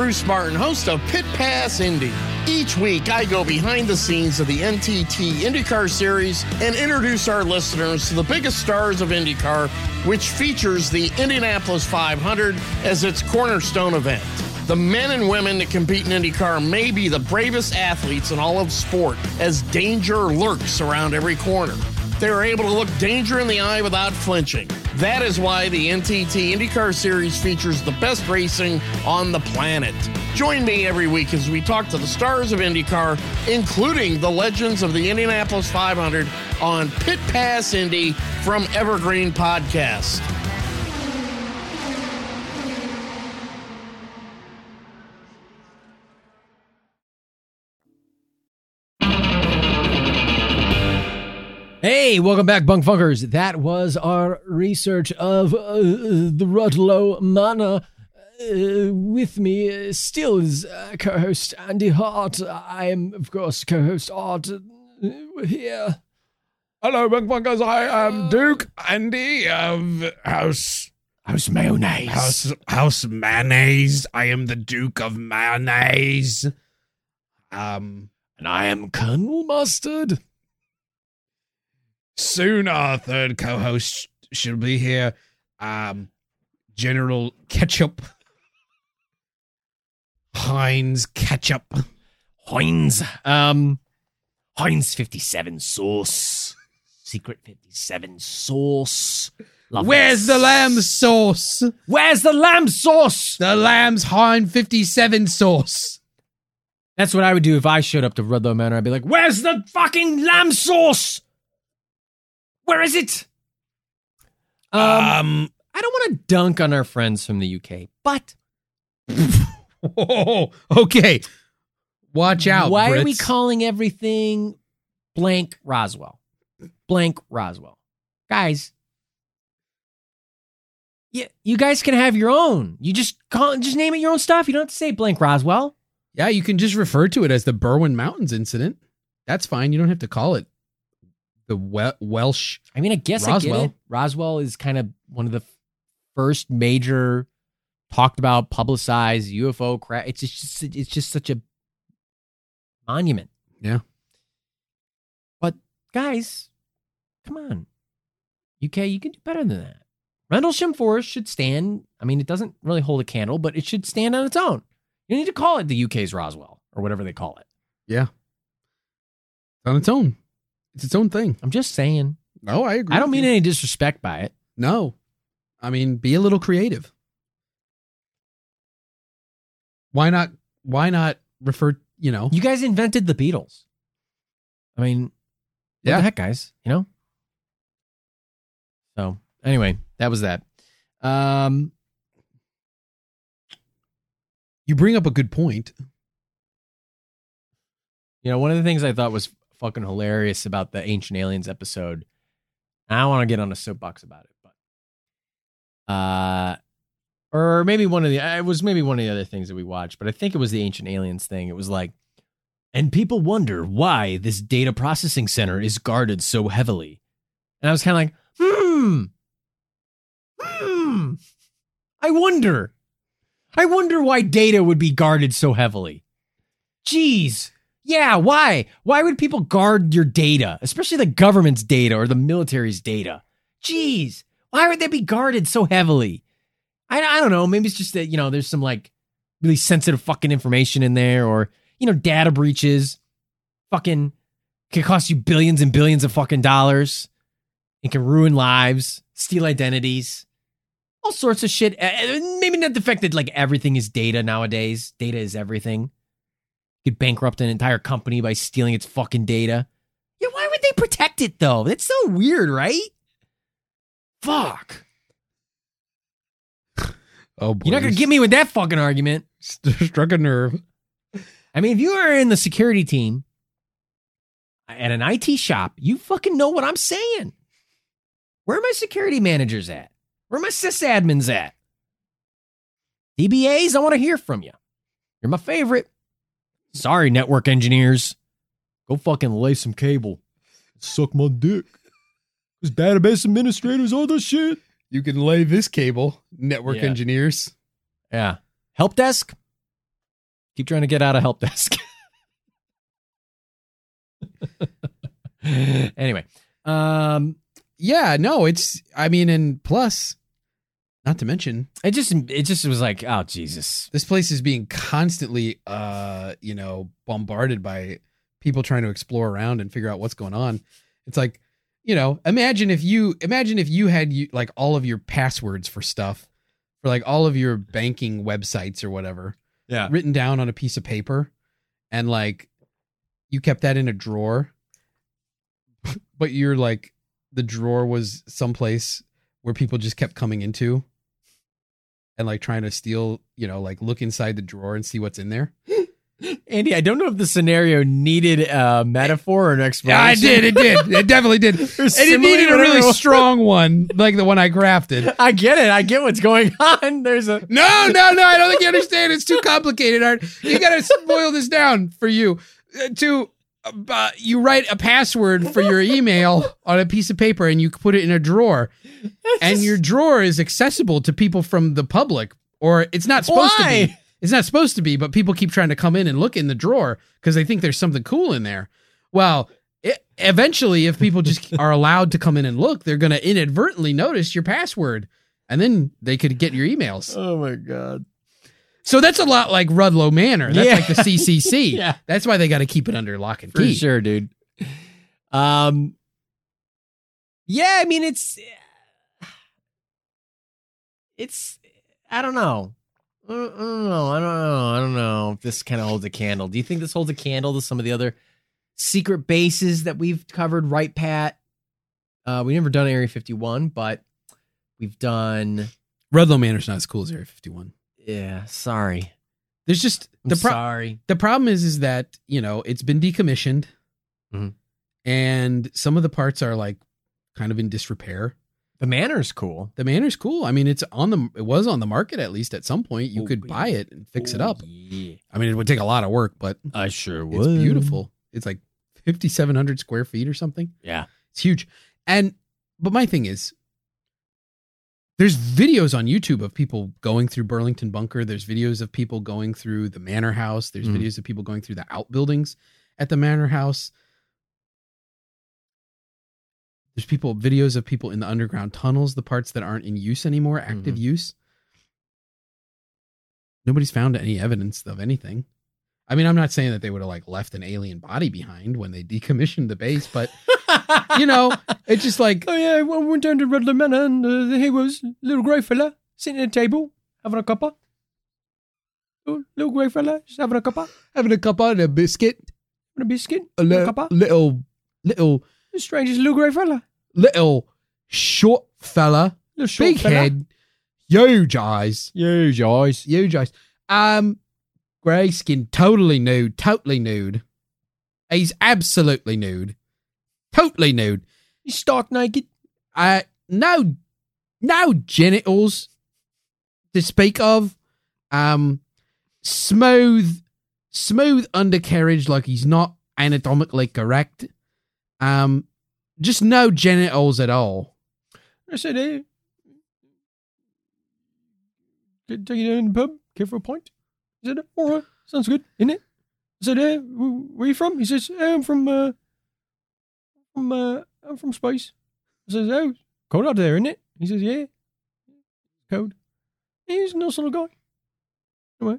Speaker 5: Bruce Martin, host of Pit Pass Indy. Each week, I go behind the scenes of the N T T IndyCar Series and introduce our listeners to the biggest stars of IndyCar, which features the Indianapolis five hundred as its cornerstone event. The men and women that compete in IndyCar may be the bravest athletes in all of sport, as danger lurks around every corner. They are able to look danger in the eye without flinching. That is why the N T T IndyCar Series features the best racing on the planet. Join me every week as we talk to the stars of IndyCar, including the legends of the Indianapolis five hundred on Pit Pass Indy from Evergreen Podcast.
Speaker 3: Hey, welcome back, Bunk Funkers. That was our research of uh, the Rudlow Manor. Uh, with me uh, still is uh, co-host Andy Hart. I am, of course, co-host Art uh, here.
Speaker 6: Hello, Bunk Funkers. I am Duke Andy of House...
Speaker 3: House Mayonnaise.
Speaker 6: House, House Mayonnaise. I am the Duke of Mayonnaise. Um,
Speaker 3: And I am Colonel Mustard.
Speaker 6: Soon our third co-host should be here. Um, General Ketchup. Heinz Ketchup.
Speaker 3: Heinz. Um, Heinz fifty-seven sauce. Secret fifty-seven sauce. Love
Speaker 4: Where's
Speaker 3: this.
Speaker 4: the lamb sauce?
Speaker 3: Where's the lamb sauce?
Speaker 4: The lamb's Heinz fifty-seven sauce.
Speaker 3: That's what I would do if I showed up to Rudlow Manor. I'd be like, where's the fucking lamb sauce? Where is it? Um,
Speaker 6: Um,
Speaker 3: I don't want to dunk on our friends from the U K, but
Speaker 4: Oh, okay. Watch out,
Speaker 3: why
Speaker 4: Brits.
Speaker 3: are we calling everything blank Roswell? Blank Roswell. Guys, yeah, you guys can have your own. You just call just name it your own stuff. You don't have to say blank Roswell.
Speaker 4: Yeah, you can just refer to it as the Berwyn Mountains incident. That's fine. You don't have to call it the we- Welsh.
Speaker 3: I mean, I guess
Speaker 4: Roswell.
Speaker 3: I get it. Roswell is kind of one of the first major talked about, publicized U F O crash. It's just it's just such a monument.
Speaker 4: Yeah.
Speaker 3: But guys, come on, U K, you can do better than that. Rendlesham Forest should stand. I mean, it doesn't really hold a candle, but it should stand on its own. You need to call it the U K's Roswell or whatever they call it.
Speaker 4: Yeah. On its own. It's its own thing.
Speaker 3: I'm just saying.
Speaker 4: No, I agree.
Speaker 3: I don't
Speaker 4: with
Speaker 3: mean
Speaker 4: you.
Speaker 3: any disrespect by it.
Speaker 4: No. I mean, be a little creative. Why not? Why not refer, you know?
Speaker 3: You guys invented the Beatles. I mean, what
Speaker 4: Yeah.
Speaker 3: the heck, guys? You know? So, anyway, that was that. Um,
Speaker 4: You bring up a good point.
Speaker 3: you know, one of the things I thought was fucking hilarious about the Ancient Aliens episode, and I don't want to get on a soapbox about it, but, uh, or maybe one of the, it was maybe one of the other things that we watched, but I think it was the Ancient Aliens thing. It was like, and people wonder why this data processing center is guarded so heavily. And I was kind of like, hmm, hmm, I wonder. I wonder why data would be guarded so heavily. Jeez. Yeah, why? Why would people guard your data, especially the government's data or the military's data? Jeez. Why would they be guarded so heavily? I, I don't know. Maybe it's just that, you know, there's some like really sensitive fucking information in there, or, you know, data breaches fucking can cost you billions and billions of fucking dollars. It can ruin lives, steal identities, all sorts of shit. Uh, Maybe not the fact that like everything is data nowadays. Data is everything. You could bankrupt an entire company by stealing its fucking data. Yeah, why would they protect it though? That's so weird, right? Fuck.
Speaker 4: Oh, boy.
Speaker 3: You're not gonna get me with that fucking argument.
Speaker 4: Struck a nerve.
Speaker 3: I mean, if you are in the security team at an I T shop, you fucking know what I'm saying. Where are my security managers at? Where are my sysadmins at? D B As, I want to hear from you. You're my favorite. Sorry, network engineers. Go fucking lay some cable. Suck my dick. Those database administrators, all this shit.
Speaker 4: You can lay this cable, network
Speaker 3: Yeah.
Speaker 4: engineers.
Speaker 3: Yeah. Help desk? Keep trying to get out of help desk. Anyway, um,
Speaker 4: yeah, no, it's, I mean, and plus, not to mention,
Speaker 3: it just, it just was like, oh, Jesus.
Speaker 4: this place is being constantly, uh, you know, bombarded by people trying to explore around and figure out what's going on. It's like, you know, imagine if you, imagine if you had you like all of your passwords for stuff, for like all of your banking websites or whatever,
Speaker 3: Yeah.
Speaker 4: written down on a piece of paper, and like you kept that in a drawer, but you're like, the drawer was someplace where people just kept coming into and like trying to steal, you know, like look inside the drawer and see what's in there.
Speaker 3: Andy, I don't know if the scenario needed a metaphor or an explanation.
Speaker 4: Yeah, I did. It did. It definitely did. And it needed a really strong one, like the one I crafted.
Speaker 3: I get it. I get what's going on. There's a
Speaker 4: No, no, no. I don't think you understand. It's too complicated, Art. You got to boil this down for you. Uh, to uh, you write a password for your email on a piece of paper and you put it in a drawer, and your drawer is accessible to people from the public, or it's not supposed
Speaker 3: Why?
Speaker 4: to be. It's not supposed to be, but people keep trying to come in and look in the drawer because they think there's something cool in there. Well, it, eventually, if people just are allowed to come in and look, they're going to inadvertently notice your password, and then they could get your emails.
Speaker 3: Oh my God.
Speaker 4: So that's a lot like Rudlow Manor. That's
Speaker 3: Yeah.
Speaker 4: like the C C C.
Speaker 3: Yeah.
Speaker 4: That's why they got to keep it under lock and
Speaker 3: For
Speaker 4: key.
Speaker 3: sure, dude. Um, yeah, I mean, it's, it's, I don't know. I don't know. I don't know. I don't know if this kind of holds a candle. Do you think this holds a candle to some of the other secret bases that we've covered? Right, Pat? Uh, we've never done Area fifty-one, but we've done.
Speaker 4: Rudlow Manor's not as cool as Area fifty-one.
Speaker 3: Yeah, sorry.
Speaker 4: There's just
Speaker 3: I'm
Speaker 4: the pro-
Speaker 3: sorry.
Speaker 4: the problem is is that, you know, it's been decommissioned,
Speaker 3: Mhm.
Speaker 4: and some of the parts are like kind of in disrepair.
Speaker 3: The manor's cool.
Speaker 4: The Manor's cool. I mean, it's on the it was on the market at least at some point. You
Speaker 3: Oh,
Speaker 4: could
Speaker 3: yeah.
Speaker 4: buy it and fix it
Speaker 3: Oh,
Speaker 4: up.
Speaker 3: Yeah,
Speaker 4: I mean, it would take a lot of work, but
Speaker 3: I sure
Speaker 4: it's beautiful. It's like fifty-seven hundred square feet or something.
Speaker 3: Yeah.
Speaker 4: It's huge. And but my thing is, there's videos on YouTube of people going through Burlington Bunker. There's videos of people going through the Manor House. There's
Speaker 3: Mm.
Speaker 4: videos of people going through the outbuildings at the Manor House. There's people videos of people in the underground tunnels, the parts that aren't in use anymore, active
Speaker 3: Mhm.
Speaker 4: use. Nobody's found any evidence of anything. I mean, I'm not saying that they would have like left an alien body behind when they decommissioned the base, but you know, it's just like,
Speaker 3: Oh yeah, I went down to Rudlow Manor and uh, here was a little grey fella sitting at a table having a cuppa. Little, little grey fella just having a cuppa,
Speaker 4: having a cuppa and a biscuit,
Speaker 3: having a biscuit,
Speaker 4: a
Speaker 3: a
Speaker 4: li-
Speaker 3: cuppa.
Speaker 4: little, little,
Speaker 3: The strangest little grey fella,
Speaker 4: little short fella,
Speaker 3: little short
Speaker 4: big
Speaker 3: fella.
Speaker 4: head, huge eyes,
Speaker 3: Huge eyes.
Speaker 4: huge eyes. Um, grey skin, totally nude, totally nude. He's absolutely nude, totally nude.
Speaker 3: He's stark naked.
Speaker 4: Uh, no, no genitals to speak of. Um, smooth, smooth undercarriage, like he's not anatomically correct. Um, just no genitals at all.
Speaker 3: I said, hey, take you down in the pub, care for a pint? He said, all right, sounds good, isn't it? I said, hey, wh- where you from? He says, hey, I'm from, uh, from, uh, I'm from space. I says, oh, cold out there, isn't it? He says, yeah, cold. He's a nice little guy. Anyway.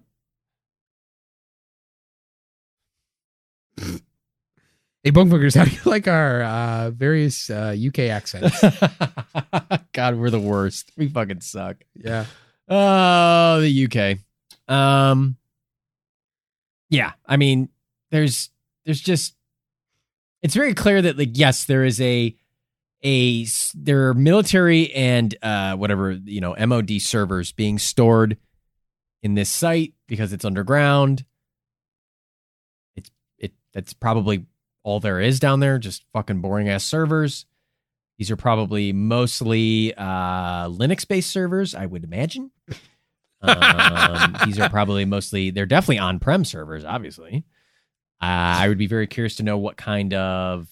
Speaker 4: Hey, Bunkfuckers, how do you like our uh, various uh, U K accents?
Speaker 3: God, we're the worst. We fucking suck.
Speaker 4: Yeah.
Speaker 3: Oh, the U K. Um, yeah, I mean, there's, there's just, it's very clear that, like, yes, there is a, a, s- there are military and uh, whatever, you know, M O D servers being stored in this site because it's underground. It's, it, that's probably all there is down there, just fucking boring ass servers. These are probably mostly uh, Linux-based servers, I would imagine. Um, these are probably mostly, they're definitely on-prem servers, obviously. Uh, I would be very curious to know what kind of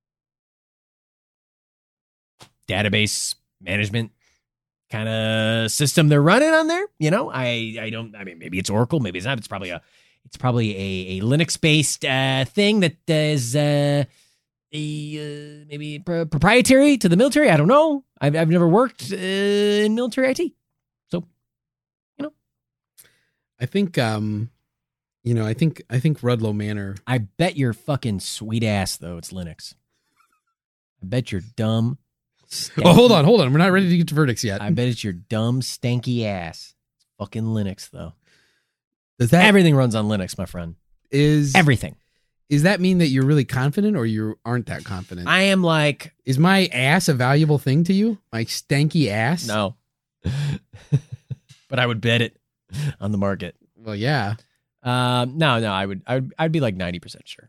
Speaker 3: database management kind of system they're running on there. You know, I, I don't, I mean, maybe it's Oracle, maybe it's not. It's probably a It's probably a, a Linux-based uh, thing that is uh, a, uh, maybe pro- proprietary to the military. I don't know. I've, I've never worked uh, in military I T. So, you know.
Speaker 4: I think, um, you know, I think, I think Rudlow Manor.
Speaker 3: I bet your fucking sweet ass, though, it's Linux. I bet you're dumb. Stanky.
Speaker 4: Oh, hold on, hold on. We're not ready to get to verdicts yet.
Speaker 3: I bet it's your dumb, stanky ass. It's fucking Linux, though.
Speaker 4: Does that
Speaker 3: Everything runs on Linux, my friend.
Speaker 4: is
Speaker 3: Everything.
Speaker 4: Is that mean that you're really confident or you aren't that confident?
Speaker 3: I am like,
Speaker 4: Is my ass a valuable thing to you? My stanky ass?
Speaker 3: no. But I would bet it on the market.
Speaker 4: Well, yeah.
Speaker 3: Um, no, no, I would, I would, I'd be like ninety percent sure.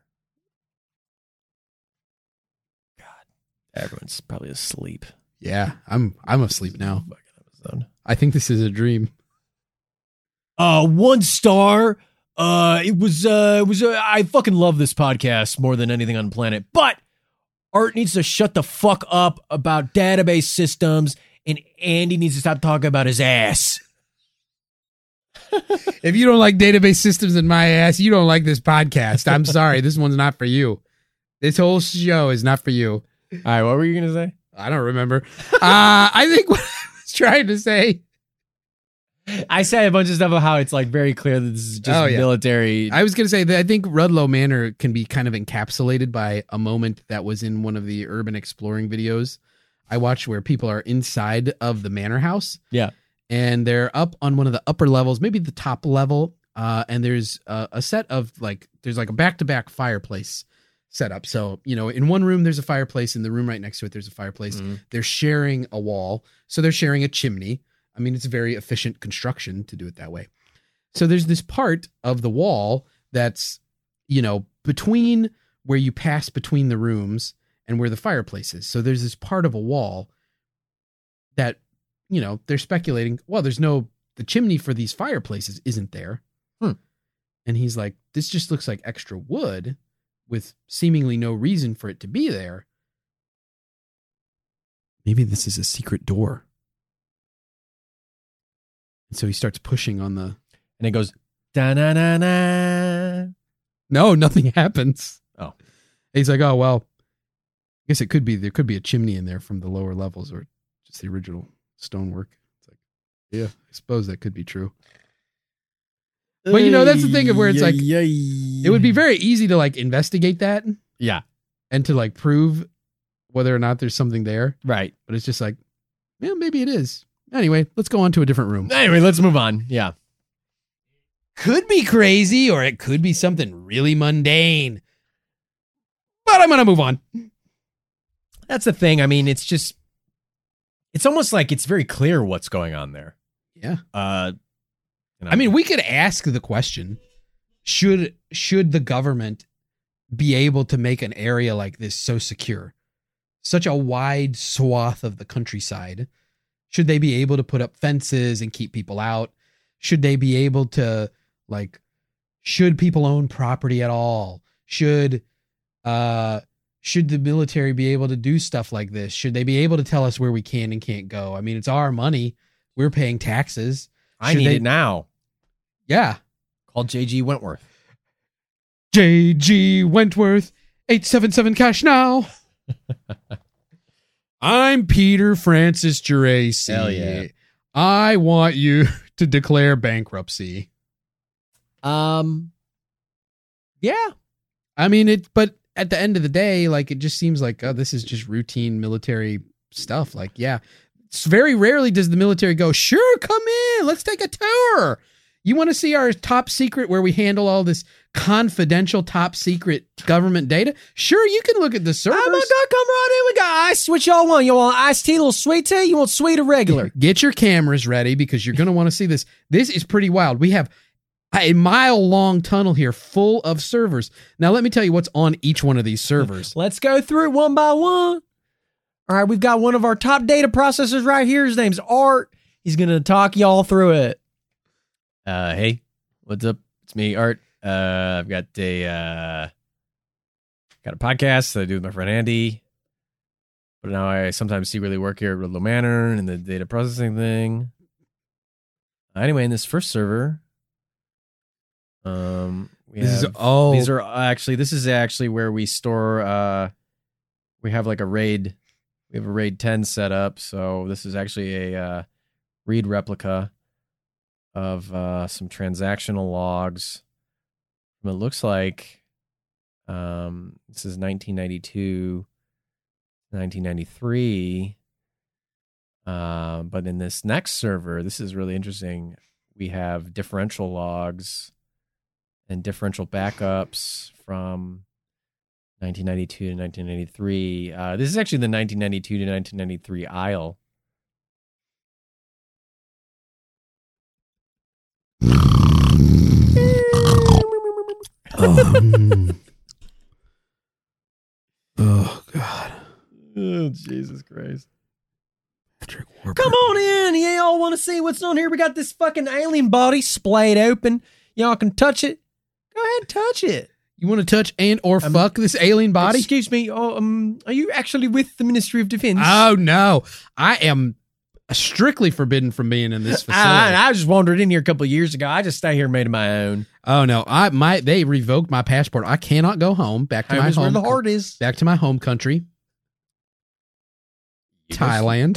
Speaker 3: God, everyone's probably asleep.
Speaker 4: Yeah, I'm I'm asleep now.
Speaker 3: Fucking episode.
Speaker 4: I think this is a dream.
Speaker 3: Uh, one star. Uh, it was, uh, it was, uh, I fucking love this podcast more than anything on the planet, but Art needs to shut the fuck up about database systems and Andy needs to stop talking about his ass.
Speaker 4: If you don't like database systems in my ass, you don't like this podcast. I'm sorry. This one's not for you. This whole show is not for you.
Speaker 3: All right. What were you going to say?
Speaker 4: I don't remember. Uh, I think what I was trying to say.
Speaker 3: I said a bunch of stuff about how it's like very clear that this is just
Speaker 4: Oh, yeah.
Speaker 3: military.
Speaker 4: I was going to say that I think Rudlow Manor can be kind of encapsulated by a moment that was in one of the urban exploring videos I watched where people are inside of the manor house.
Speaker 3: Yeah.
Speaker 4: And they're up on one of the upper levels, maybe the top level. Uh, and there's a, a set of like, there's like a back-to-back fireplace set up. So, you know, in one room, there's a fireplace. In the room right next to it, there's a fireplace.
Speaker 3: Mhm.
Speaker 4: They're sharing a wall. So they're sharing a chimney. I mean, it's a very efficient construction to do it that way. So there's this part of the wall that's, you know, between where you pass between the rooms and where the fireplace is. So there's this part of a wall that, you know, they're speculating, well, there's no, the chimney for these fireplaces isn't there.
Speaker 3: Hmm.
Speaker 4: And he's like, this just looks like extra wood with seemingly no reason for it to be there. Maybe this is a secret door. And so he starts pushing on the...
Speaker 3: And it goes, da-na-na-na.
Speaker 4: No, nothing happens.
Speaker 3: Oh.
Speaker 4: And he's like, oh, well, I guess it could be, there could be a chimney in there from the lower levels or just the original stonework. It's like, yeah, I suppose that could be true. But, you know, that's the thing of where it's like, it would be very easy to like investigate that
Speaker 3: Yeah,
Speaker 4: and to like prove whether or not there's something there.
Speaker 3: right.
Speaker 4: But it's just like, yeah, maybe it is. Anyway, let's go on to a different room.
Speaker 3: Anyway, let's move on. Yeah.
Speaker 4: Could be crazy or it could be something really mundane. But I'm going to move on.
Speaker 3: That's the thing. I mean, it's just, it's almost like it's very clear what's going on there.
Speaker 4: Yeah.
Speaker 3: Uh, you know,
Speaker 4: I mean, we could ask the question, should should the government be able to make an area like this so secure? Such a wide swath of the countryside. Should they be able to put up fences and keep people out? Should they be able to, like, should people own property at all? Should uh should the military be able to do stuff like this? Should they be able to tell us where we can and can't go? I mean, it's our money. We're paying taxes.
Speaker 3: I
Speaker 4: Should
Speaker 3: need
Speaker 4: they-
Speaker 3: it now.
Speaker 4: Yeah.
Speaker 3: Call J G Wentworth.
Speaker 4: J G Wentworth, eight seven seven cash now. I'm Peter Francis Geraci.
Speaker 3: Hell yeah.
Speaker 4: I want you to declare bankruptcy.
Speaker 3: Um, yeah.
Speaker 4: I mean, it, but at the end of the day, like, it just seems like, oh, this is just routine military stuff. Like, yeah, it's very rarely does the military go, sure, come in, let's take a tour. You want to see our top secret where we handle all this confidential top secret government data? Sure, you can look at the servers.
Speaker 3: Oh my God, come right in. We got ice. Which y'all want? You want iced tea, a little sweet tea? You want sweet or regular?
Speaker 4: Get your cameras ready because you're going to want to see this. This is pretty wild. We have a mile long tunnel here full of servers. Now, let me tell you what's on each one of these servers.
Speaker 3: Let's go through it one by one. All right, we've got one of our top data processors right here. His name's Art. He's going to talk y'all through it. Uh, hey, what's up? It's me, Art. Uh, I've got a uh, got a podcast that I do with my friend Andy. But now I sometimes secretly work here at Rudlow Manor in the data processing thing. Anyway, in this first server, Um, we
Speaker 4: This is
Speaker 3: have-
Speaker 4: oh
Speaker 3: These are actually, this is actually where we store, uh, we have like a RAID, we have a RAID ten set up. So this is actually a uh, read replica of uh, some transactional logs. It looks like um, this is nineteen ninety-two, nineteen ninety-three. Uh, but in this next server, this is really interesting. We have differential logs and differential backups from nineteen ninety-two to nineteen ninety-three. Uh, this is actually the nineteen ninety-two to nineteen ninety-three aisle.
Speaker 4: um, oh God,
Speaker 3: Oh, Jesus Christ.
Speaker 4: Patrick Warburton.
Speaker 3: Come on in. You all want to see what's on here? We got this fucking alien body splayed open. Y'all can touch it. Go ahead and touch it.
Speaker 4: You want to touch and or
Speaker 3: Um,
Speaker 4: fuck this alien body?
Speaker 3: Excuse me. Oh, um, are you actually with the Ministry of Defense?
Speaker 4: Oh no, I am strictly forbidden from being in this facility.
Speaker 3: I, I just wandered in here a couple of years ago. I just stay here and made my own.
Speaker 4: oh no, I my they revoked my passport. I cannot go home. Back to
Speaker 3: Home
Speaker 4: my
Speaker 3: is where
Speaker 4: home.
Speaker 3: the heart is.
Speaker 4: Back to my home country, Thailand.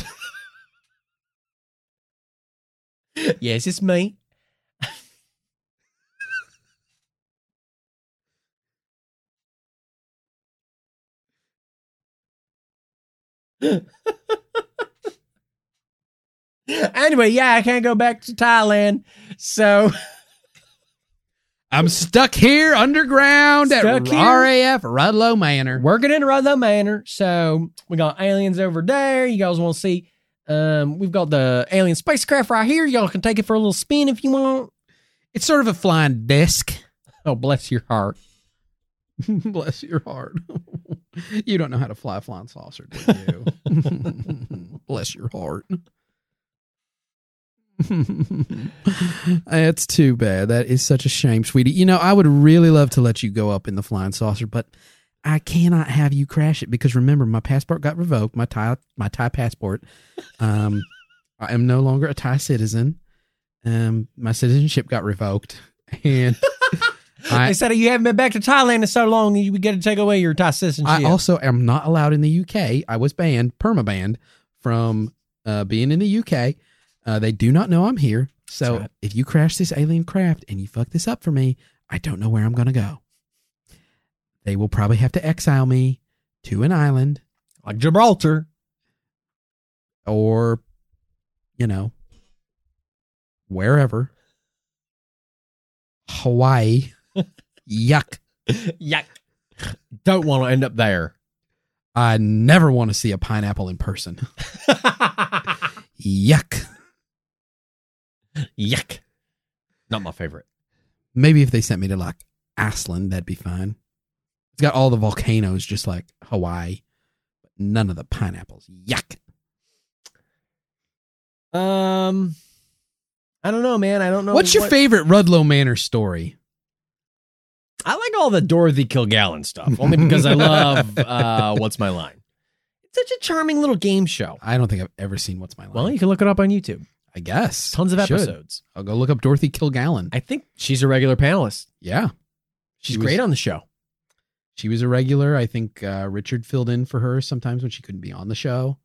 Speaker 3: Yes, it's me. Anyway, yeah, I can't go back to Thailand. So
Speaker 4: I'm stuck here underground
Speaker 3: Stuck
Speaker 4: at
Speaker 3: here?
Speaker 4: R A F Rudlow Manor.
Speaker 3: working in Rudlow Manor. So we got aliens over there. You guys want to see? Um, we've got the alien spacecraft right here. Y'all can take it for a little spin if you want.
Speaker 4: It's sort of a flying disc.
Speaker 3: Oh, bless your heart.
Speaker 4: Bless your heart. You don't know how to fly a flying saucer, do you? Bless your heart. That's too bad. That is such a shame, sweetie. You know, I would really love to let you go up in the flying saucer, but I cannot have you crash it because remember, my passport got revoked. My Thai, my Thai passport. Um, I am no longer a Thai citizen. Um, my citizenship got revoked, and I,
Speaker 3: They said you haven't been back to Thailand in so long, you would get to take away your Thai citizenship.
Speaker 4: I also am not allowed in the U K. I was banned, permabanned from uh, being in the U K. Uh, they do not know I'm here. So
Speaker 3: That's right.
Speaker 4: if you crash this alien craft and you fuck this up for me, I don't know where I'm going to go. They will probably have to exile me to an island
Speaker 3: like Gibraltar.
Speaker 4: or, you know, wherever. Hawaii. Yuck.
Speaker 3: Yuck. Don't want to end up there.
Speaker 4: I never want to see a pineapple in person. Yuck.
Speaker 3: Yuck. Not my favorite.
Speaker 4: Maybe if they sent me to like Iceland, that'd be fine. It's got all the volcanoes just like Hawaii, but none of the pineapples. Yuck.
Speaker 3: Um, I don't know, man. I don't know.
Speaker 4: What's your
Speaker 3: what-
Speaker 4: favorite Rudlow Manor story?
Speaker 3: I like all the Dorothy Kilgallen stuff, only because I love uh, What's My Line. It's such a charming little game show.
Speaker 4: I don't think I've ever seen What's My Line.
Speaker 3: Well, you can look it up on YouTube.
Speaker 4: I guess.
Speaker 3: Tons of
Speaker 4: Should.
Speaker 3: episodes.
Speaker 4: I'll go look up Dorothy Kilgallen.
Speaker 3: I think she's a regular panelist.
Speaker 4: yeah.
Speaker 3: She's
Speaker 4: She was-
Speaker 3: great on the show.
Speaker 4: She was a regular. I think uh, Richard filled in for her sometimes when she couldn't be on the show.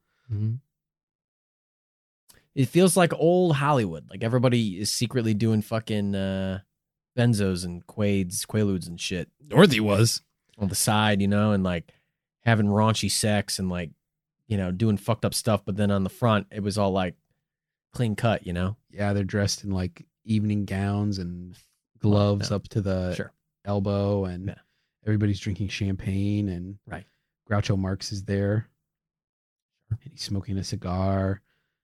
Speaker 3: It feels like old Hollywood. Like everybody is secretly doing fucking uh, benzos and quades, quaaludes and shit
Speaker 4: Dorothy was.
Speaker 3: on the side, you know, and like having raunchy sex and like, you know, doing fucked up stuff. But then on the front, it was all like clean cut, you know?
Speaker 4: Yeah, they're dressed in like evening gowns and gloves
Speaker 3: no.
Speaker 4: up to the
Speaker 3: Sure.
Speaker 4: elbow, and
Speaker 3: Yeah.
Speaker 4: everybody's drinking champagne, and
Speaker 3: Right.
Speaker 4: Groucho Marx is there, and he's smoking a cigar.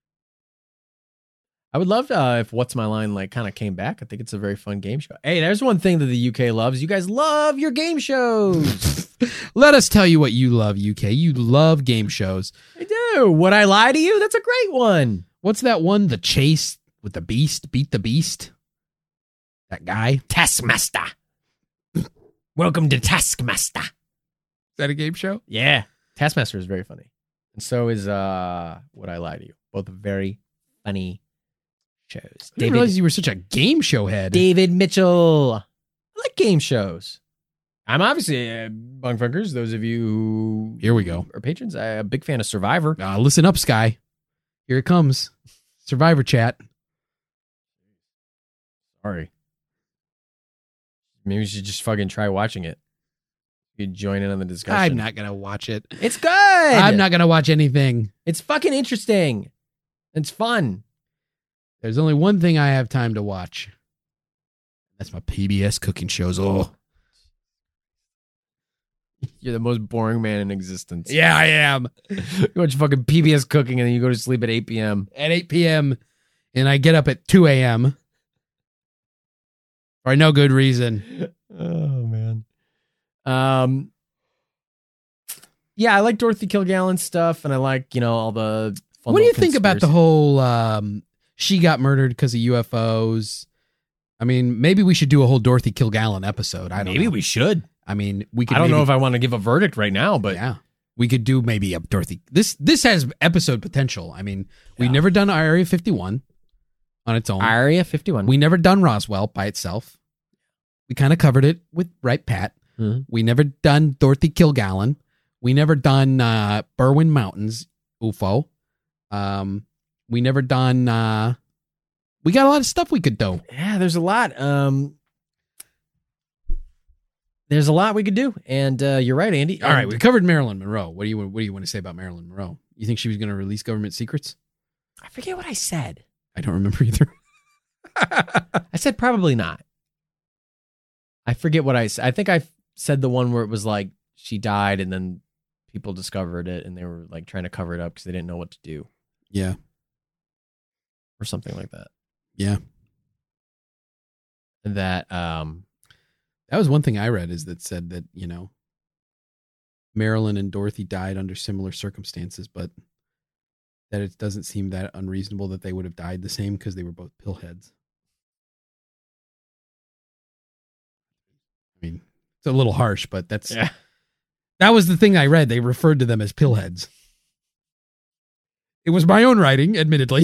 Speaker 3: I would love uh, if What's My Line like kind of came back. I think it's a very fun game show. Hey, there's one thing that the U K loves. You guys love your game shows.
Speaker 4: Let us tell you what you love, U K. You love game shows.
Speaker 3: I do. Would I lie to you? That's a great one.
Speaker 4: What's that one? The Chase with the Beast? Beat the Beast? That guy?
Speaker 3: Taskmaster. Welcome to Taskmaster.
Speaker 4: Is that a game show?
Speaker 3: Yeah. Taskmaster is very funny. And so is uh Would I Lie to You? Both very funny shows.
Speaker 4: I didn't realize you were such a game show head.
Speaker 3: David Mitchell. I like game shows. I'm obviously, uh, Bunkfunkers, those of you who
Speaker 4: Here we go.
Speaker 3: are patrons, I'm a big fan of Survivor.
Speaker 4: Uh, listen up, Sky. Here it comes. Survivor chat.
Speaker 3: Sorry. Maybe you should just fucking try watching it. You could join in on the discussion.
Speaker 4: I'm not going to watch it.
Speaker 3: It's good.
Speaker 4: I'm not going to watch anything.
Speaker 3: It's fucking interesting. It's fun.
Speaker 4: There's only one thing I have time to watch. That's my P B S cooking shows. Oh,
Speaker 3: You're the most boring man in existence.
Speaker 4: yeah, I am.
Speaker 3: You watch fucking P B S cooking and then you go to sleep at eight p.m.
Speaker 4: At eight p.m. and I get up at two a.m. for no good reason.
Speaker 3: Oh, man. Um, yeah, I like Dorothy Kilgallen stuff, and I like, you know, all the fun
Speaker 4: What do you
Speaker 3: little
Speaker 4: think about the
Speaker 3: conspiracy-
Speaker 4: whole um, she got murdered because of U F Os? I mean, maybe we should do a whole Dorothy Kilgallen episode. I don't
Speaker 3: Maybe
Speaker 4: know.
Speaker 3: we should.
Speaker 4: I mean, we could
Speaker 3: I don't
Speaker 4: maybe,
Speaker 3: know if I want to give a verdict right now, but
Speaker 4: yeah. We could do maybe a Dorothy. This this has episode potential. I mean, we've
Speaker 3: Yeah.
Speaker 4: never done Area fifty-one on its own.
Speaker 3: Area fifty-one.
Speaker 4: We never done Roswell by itself. We kind of covered it with Right Pat.
Speaker 3: Mhm.
Speaker 4: We never done Dorothy Kilgallen. We never done uh, Berwyn Mountains U F O. Um, we never done. Uh, we got a lot of stuff we could do.
Speaker 3: Yeah, there's a lot. Um, there's a lot we could do, and uh, you're right, Andy.
Speaker 4: All right,
Speaker 3: And
Speaker 4: we covered Marilyn Monroe. What do you What do you want to say about Marilyn Monroe? You think she was going to release government secrets?
Speaker 3: I forget what I said.
Speaker 4: I don't remember either.
Speaker 3: I said probably not. I forget what I said. I think I said the one where it was like she died, and then people discovered it, and they were like trying to cover it up because they didn't know what to do,
Speaker 4: Yeah,
Speaker 3: or something like that.
Speaker 4: yeah.
Speaker 3: And that um,
Speaker 4: That was one thing I read is that said that, you know, Marilyn and Dorothy died under similar circumstances, but that it doesn't seem that unreasonable that they would have died the same because they were both pillheads. I mean, it's a little harsh, but that's
Speaker 3: yeah.
Speaker 4: that was the thing I read. They referred to them as pillheads. It was my own writing, admittedly.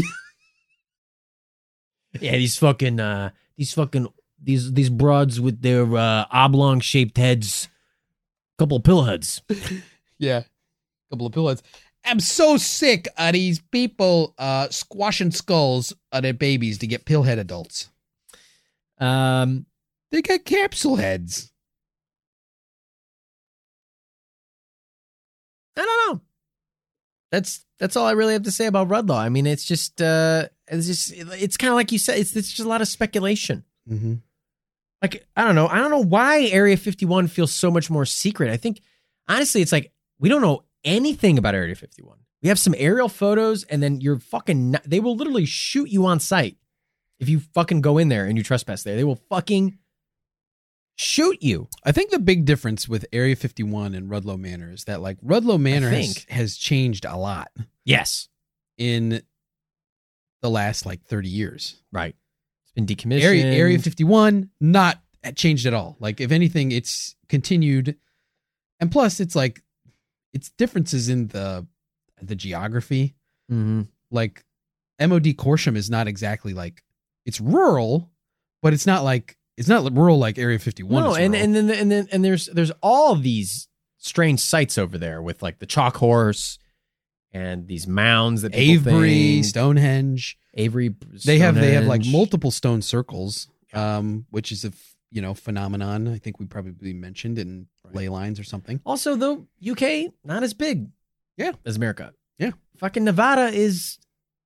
Speaker 3: Yeah, these fucking uh these fucking these these broads with their uh oblong shaped heads. Couple of pillheads.
Speaker 4: Yeah. Couple of pillheads. I'm so sick of these people uh squashing skulls of their babies to get pillhead adults.
Speaker 3: Um
Speaker 4: They got capsule heads.
Speaker 3: I don't know. That's that's all I really have to say about Rudlaw. I mean, it's just uh it's just it's kind of like you said, it's it's just a lot of speculation.
Speaker 4: Mm-hmm.
Speaker 3: Like, I don't know. I don't know why Area fifty-one feels so much more secret. I think, honestly, it's like we don't know anything about Area fifty-one. We have some aerial photos, and then you're fucking, not, they will literally shoot you on sight if you fucking go in there and you trespass there. They will fucking shoot you.
Speaker 4: I think the big difference with Area fifty-one and Rudlow Manor is that, like, Rudlow Manor has,
Speaker 3: think.
Speaker 4: has changed a lot
Speaker 3: Yes.
Speaker 4: in the last, like, thirty years.
Speaker 3: Right. It's been decommissioned.
Speaker 4: Area Area fifty-one, not changed at all. Like, if anything, it's continued. And plus, it's like, it's differences in the the geography.
Speaker 3: Mm-hmm.
Speaker 4: Like, M O D Corsham is not exactly like, it's rural, but it's not like, it's not rural like Area fifty-one
Speaker 3: No,
Speaker 4: is
Speaker 3: and,
Speaker 4: rural.
Speaker 3: and then and then and there's there's all these strange sites over there with like the chalk horse and these mounds that people
Speaker 4: Avery,
Speaker 3: think.
Speaker 4: Stonehenge.
Speaker 3: Avery.
Speaker 4: They have they have like
Speaker 3: Stonehenge.
Speaker 4: multiple stone circles, um, which is a f- you know phenomenon. I think we probably mentioned in ley lines or something.
Speaker 3: Also, though, U K not as big,
Speaker 4: Yeah.
Speaker 3: as America.
Speaker 4: Yeah.
Speaker 3: Fucking Nevada is.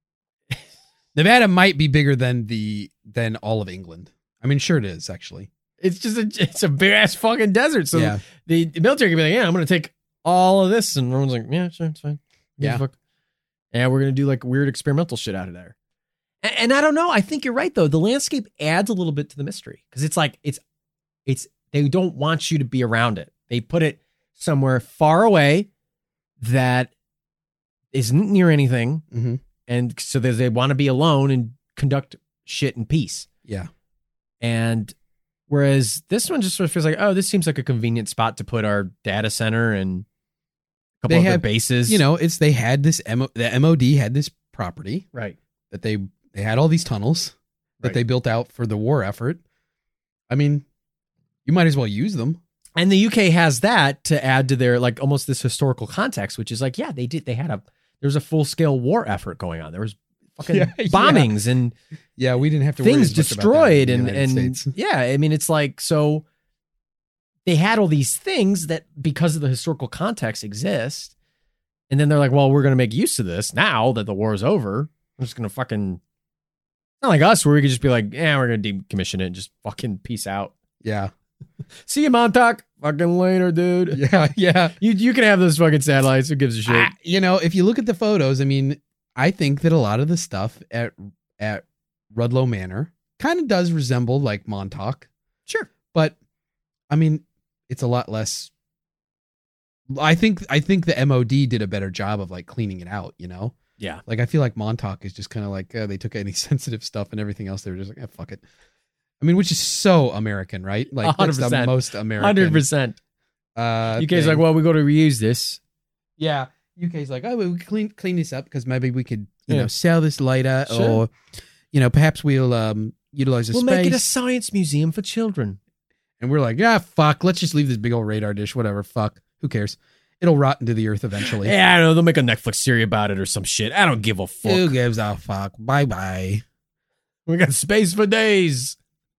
Speaker 4: Nevada might be bigger than the than all of England. I mean, sure it is actually.
Speaker 3: It's just a it's a big ass fucking desert. So
Speaker 4: Yeah.
Speaker 3: the, the military can be like, yeah, I'm gonna take all of this, and everyone's like, yeah, sure, it's fine. Give a
Speaker 4: Yeah.
Speaker 3: fuck. And we're gonna do like weird experimental shit out of there. And, and I don't know. I think you're right though. The landscape adds a little bit to the mystery because it's like it's it's they don't want you to be around it. They put it somewhere far away that isn't near anything,
Speaker 4: Mm-hmm.
Speaker 3: and so they, they want to be alone and conduct shit in peace.
Speaker 4: Yeah.
Speaker 3: And whereas this one just sort of feels like, oh, this seems like a convenient spot to put our data center and a couple
Speaker 4: They
Speaker 3: other
Speaker 4: have-
Speaker 3: bases.
Speaker 4: You know, it's they had this M O, the M O D had this property
Speaker 3: right?
Speaker 4: that they they had all these tunnels that
Speaker 3: Right.
Speaker 4: they built out for the war effort. I mean, You might as well use them.
Speaker 3: And the U K has that to add to their like almost this historical context, which is like, yeah, they did. They had a there was a full scale war effort going on. There was fucking
Speaker 4: Yeah, yeah.
Speaker 3: bombings and
Speaker 4: Yeah, we didn't have to worry
Speaker 3: things
Speaker 4: as much about that
Speaker 3: destroyed
Speaker 4: in the
Speaker 3: and
Speaker 4: United
Speaker 3: and
Speaker 4: States.
Speaker 3: yeah, I mean it's like so they had all these things that because of the historical context exist, and then they're like, well, we're gonna make use of this now that the war is over. We're just gonna fucking not like us where we could just be like, yeah, we're gonna decommission it and just fucking peace out.
Speaker 4: Yeah.
Speaker 3: See you, Montauk. Fucking later, dude.
Speaker 4: Yeah, yeah.
Speaker 3: You you can have those fucking satellites. Who gives a shit?
Speaker 4: I- you know, if you look at the photos, I mean, I think that a lot of the stuff at at Rudlow Manor kind of does resemble like Montauk.
Speaker 3: Sure.
Speaker 4: But I mean, it's a lot less. I think I think the M O D did a better job of like cleaning it out, you know?
Speaker 3: Yeah.
Speaker 4: Like I feel like Montauk is just kind of like uh, they took any sensitive stuff and everything else. They were just like, eh, fuck it. I mean, which is so American, right? Like
Speaker 3: one hundred
Speaker 4: that's the
Speaker 3: percent.
Speaker 4: most American.
Speaker 3: one hundred percent.
Speaker 4: Uh,
Speaker 3: U K's
Speaker 4: thing.
Speaker 3: like, well, we got to reuse this.
Speaker 4: Yeah, U K's like, oh, well, we can clean clean this up because maybe we could, you
Speaker 3: Yeah.
Speaker 4: know, sell this later,
Speaker 3: Sure.
Speaker 4: or, you know, perhaps we'll um utilize the
Speaker 3: We'll
Speaker 4: space.
Speaker 3: make it a science museum for children.
Speaker 4: And we're like, yeah, fuck, let's just leave this big old radar dish, whatever, fuck, who cares? It'll rot into the earth eventually.
Speaker 3: Yeah, I don't know. They'll make a Netflix series about it or some shit. I don't give a fuck.
Speaker 4: Who gives a fuck? Bye bye.
Speaker 3: We got space for days.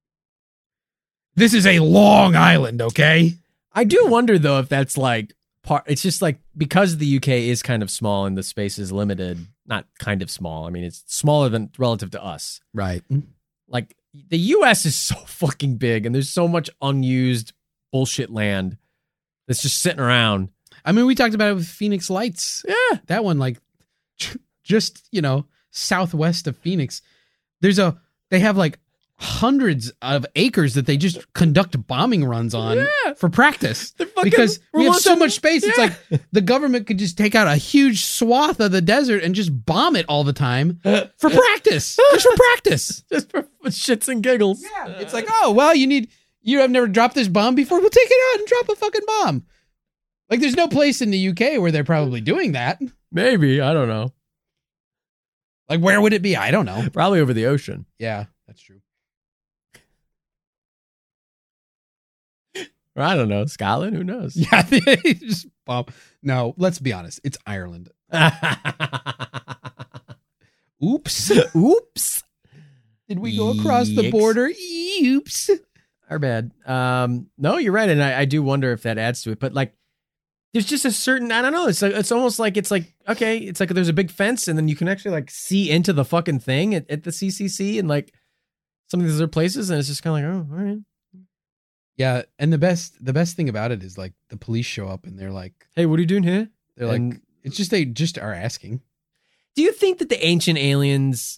Speaker 4: This is a long island, okay?
Speaker 3: I do wonder though if that's like part. It's just like because the U K is kind of small and the space is limited. Not kind of small. I mean, it's smaller than relative to us.
Speaker 4: Right.
Speaker 3: Like the U S is so fucking big, and there's so much unused bullshit land that's just sitting around.
Speaker 4: I mean, we talked about it with Phoenix Lights.
Speaker 3: Yeah,
Speaker 4: That one, like, just, you know, southwest of Phoenix, there's a, they have like hundreds of acres that they just conduct bombing runs on
Speaker 3: Yeah.
Speaker 4: for practice.
Speaker 3: They're fucking-
Speaker 4: Because we
Speaker 3: we're
Speaker 4: have so
Speaker 3: launching-
Speaker 4: much space. It's
Speaker 3: Yeah.
Speaker 4: like the government could just take out a huge swath of the desert and just bomb it all the time for practice. Just for practice.
Speaker 3: just for shits and giggles.
Speaker 4: Yeah. It's like, oh, well, you need, you have never dropped this bomb before. We'll take it out and drop a fucking bomb. Like, there's no place in the U K where they're probably doing that.
Speaker 3: Maybe, I don't know.
Speaker 4: Like, where would it be? I don't know.
Speaker 3: Probably over the ocean.
Speaker 4: Yeah, that's true.
Speaker 3: Or I don't know, Scotland. Who knows?
Speaker 4: Yeah, they just bomb. No, let's be honest. It's Ireland. Oops.
Speaker 3: Oops.
Speaker 4: Did we go across the
Speaker 3: Yikes.
Speaker 4: border? Oops.
Speaker 3: Our bad. Um, no, you're right, and I, I do wonder if that adds to it. But like, there's just a certain I don't know. It's like it's almost like it's like okay, it's like there's a big fence, and then you can actually like see into the fucking thing at, at the C C C, and like some of these other places, and it's just kind of like oh, all right.
Speaker 4: Yeah, and the best the best thing about it is like the police show up and they're like
Speaker 3: Hey, what are you doing here?
Speaker 4: they're like
Speaker 3: And-
Speaker 4: it's just they just are asking.
Speaker 3: Do you think that the ancient aliens,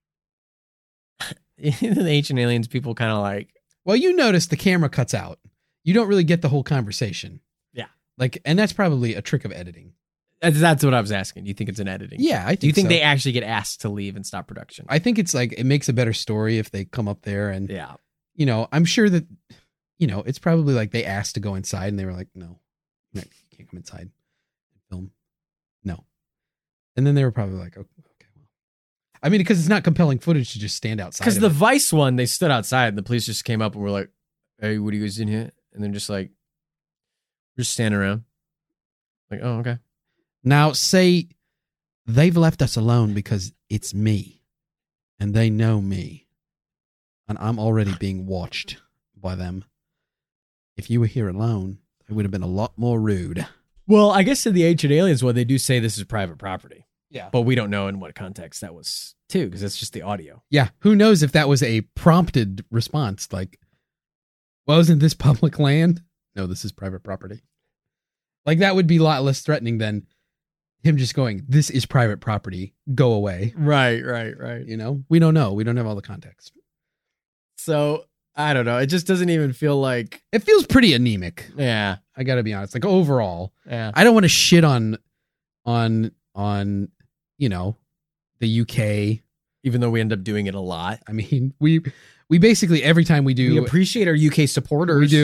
Speaker 3: the ancient aliens, people kind of like
Speaker 4: Well, you notice the camera cuts out. You don't really get the whole conversation.
Speaker 3: Yeah.
Speaker 4: Like, and that's probably a trick of editing.
Speaker 3: that's, that's what I was asking. Do you think it's an editing?
Speaker 4: Yeah, I think
Speaker 3: Do you think
Speaker 4: so.
Speaker 3: they actually get asked to leave and stop production?
Speaker 4: I think it's like it makes a better story if they come up there and
Speaker 3: yeah.
Speaker 4: you know, I'm sure that, you know, it's probably like they asked to go inside and they were like, no, you can't come inside and film. No. And then they were probably like, okay, okay well. I mean, because it's not compelling footage to just stand outside.
Speaker 3: Because
Speaker 4: of
Speaker 3: the
Speaker 4: it.
Speaker 3: Vice one, they stood outside and the police just came up and were like, hey, what are you guys in here? And they're just like, we're just standing around. Like, oh, okay.
Speaker 4: Now, say they've left us alone because it's me and they know me and I'm already being watched by them. If you were here alone, it would have been a lot more rude.
Speaker 3: Well, I guess in the Ancient Aliens one, they do say this is private property.
Speaker 4: Yeah.
Speaker 3: But we don't know in what context that was, too, because that's just the audio.
Speaker 4: Yeah. Who knows if that was a prompted response? Like, well, isn't this public land? No, this is private property. Like, that would be a lot less threatening than him just going, this is private property. Go away.
Speaker 3: Right, right, right.
Speaker 4: You know, we don't know. We don't have all the context.
Speaker 3: So, I don't know. It just doesn't even feel like,
Speaker 4: It feels pretty anemic.
Speaker 3: yeah,
Speaker 4: I got to be honest. Like, overall,
Speaker 3: yeah.
Speaker 4: I don't want to shit on, on, on, you know, the U K.
Speaker 3: Even though we end up doing it a lot.
Speaker 4: I mean, we, we basically, every time we do,
Speaker 3: We appreciate our U K supporters.
Speaker 4: we do.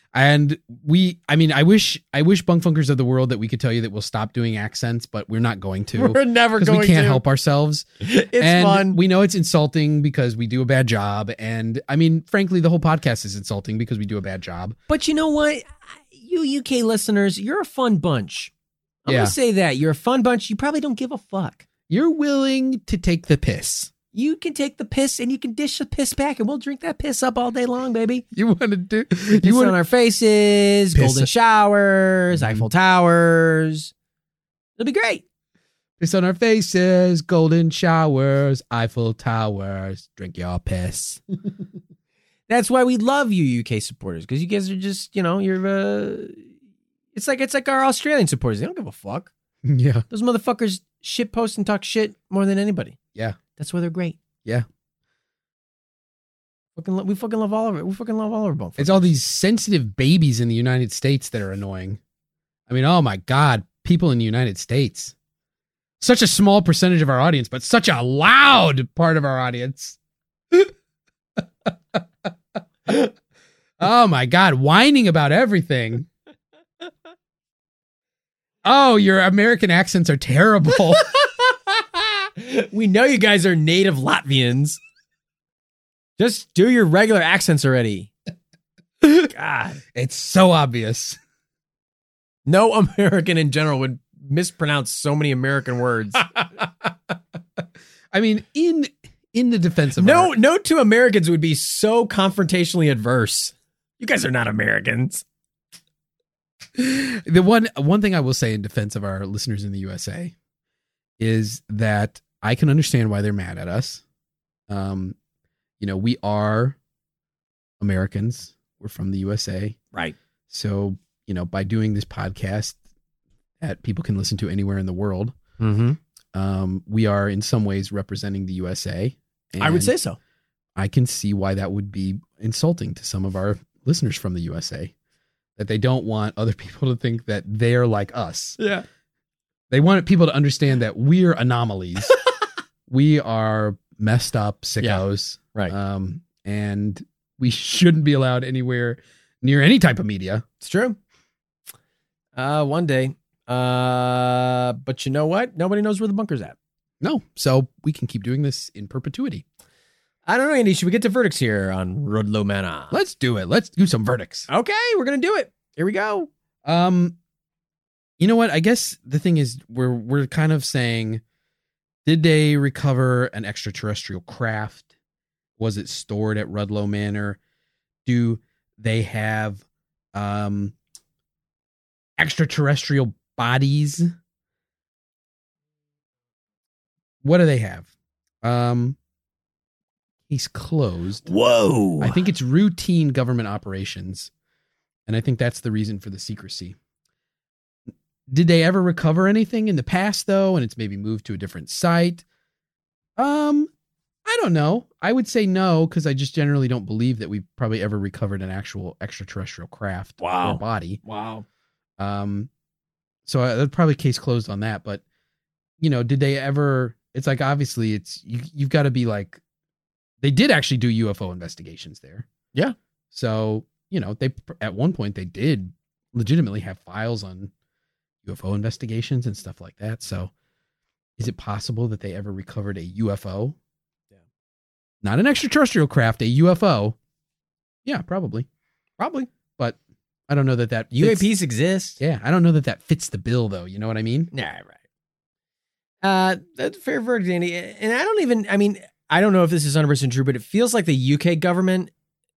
Speaker 4: And we, I mean, I wish, I wish Bunkfunkers of the world that we could tell you that we'll stop doing accents, but we're not going to.
Speaker 3: We're never
Speaker 4: because
Speaker 3: going
Speaker 4: we can't
Speaker 3: to.
Speaker 4: help ourselves.
Speaker 3: It's
Speaker 4: and
Speaker 3: fun.
Speaker 4: We know it's insulting because we do a bad job. And I mean, frankly, the whole podcast is insulting because we do a bad job.
Speaker 3: But you know what? You U K listeners, you're a fun bunch. I'm
Speaker 4: Yeah.
Speaker 3: going to say that. You're a fun bunch. You probably don't give a fuck.
Speaker 4: You're willing to take the piss.
Speaker 3: You can take the piss and you can dish the piss back, and we'll drink that piss up all day long, baby.
Speaker 4: You want to do,
Speaker 3: Piss
Speaker 4: you want
Speaker 3: on our faces,
Speaker 4: Piss-
Speaker 3: golden showers,
Speaker 4: Mhm.
Speaker 3: Eiffel Towers. It'll be great.
Speaker 4: piss on our faces, golden showers, Eiffel Towers, drink your piss.
Speaker 3: That's why we love you, U K supporters, because you guys are just, you know, you're. Uh, it's like it's like our Australian supporters. They don't give a fuck.
Speaker 4: Yeah.
Speaker 3: Those motherfuckers shit post and talk shit more than anybody.
Speaker 4: Yeah.
Speaker 3: That's why they're great.
Speaker 4: Yeah.
Speaker 3: Fucking, lo- we fucking love all of it. We fucking love all of our
Speaker 4: It's all these sensitive babies in the United States that are annoying. I mean, oh my God, people in the United States. Such a small percentage of our audience, but such a loud part of our audience. Oh my God, whining about everything. Oh, your American accents are terrible.
Speaker 3: We know you guys are native Latvians. Just do your regular accents already. God.
Speaker 4: It's so obvious.
Speaker 3: No American in general would mispronounce so many American words.
Speaker 4: I mean, in in the defense of
Speaker 3: No,
Speaker 4: our-
Speaker 3: no two Americans would be so confrontationally adverse. You guys are not Americans.
Speaker 4: the one one thing I will say in defense of our listeners in the U S A is that I can understand why they're mad at us. Um, you know, we are Americans. We're from the U S A.
Speaker 3: Right.
Speaker 4: So, you know, by doing this podcast that people can listen to anywhere in the world,
Speaker 3: Mm-hmm.
Speaker 4: um, we are in some ways representing the U S A.
Speaker 3: I would
Speaker 4: And
Speaker 3: say so.
Speaker 4: I can see why that would be insulting to some of our listeners from the U S A, that they don't want other people to think that they're like us.
Speaker 3: Yeah.
Speaker 4: They want people to understand that we're anomalies. We are messed up sickos.
Speaker 3: Right.
Speaker 4: Um, and we shouldn't be allowed anywhere near any type of media.
Speaker 3: It's true. Uh, one day. Uh, but you know what? Nobody knows where the bunker's at.
Speaker 4: No. So we can keep doing this in perpetuity.
Speaker 3: I don't know, Andy. Should we get to verdicts here on Rudlow Manor?
Speaker 4: Let's do it. Let's do some verdicts.
Speaker 3: Okay, we're gonna do it. Here we go.
Speaker 4: Um, you know what? I guess the thing is we're we're kind of saying, did they recover an extraterrestrial craft? Was it stored at Rudlow Manor? Do they have um extraterrestrial bodies? What do they have? Um, case closed.
Speaker 3: Whoa.
Speaker 4: I think it's routine government operations, and I think that's the reason for the secrecy. Did they ever recover anything in the past, though, and it's maybe moved to a different site? Um, I don't know. I would say no, because I just generally don't believe that we've probably ever recovered an actual extraterrestrial craft
Speaker 3: Wow.
Speaker 4: or body.
Speaker 3: Wow.
Speaker 4: Um, so uh, that's probably case closed on that. But, you know, did they ever? It's like, obviously, it's you, you've got to be like, they did actually do U F O investigations there.
Speaker 3: Yeah.
Speaker 4: So, you know, they at one point they did legitimately have files on U F O investigations and stuff like that. So is it possible that they ever recovered a U F O?
Speaker 3: Yeah.
Speaker 4: Not an extraterrestrial craft, a U F O. Yeah, probably.
Speaker 3: Probably.
Speaker 4: But I don't know that that
Speaker 3: U A
Speaker 4: fits-
Speaker 3: Ps exist.
Speaker 4: Yeah, I don't know that that fits the bill, though. You know what I mean?
Speaker 3: Yeah, right. Uh, that's a fair verdict, Andy. And I don't even, I mean, I don't know if this is one hundred percent true, but it feels like the U K government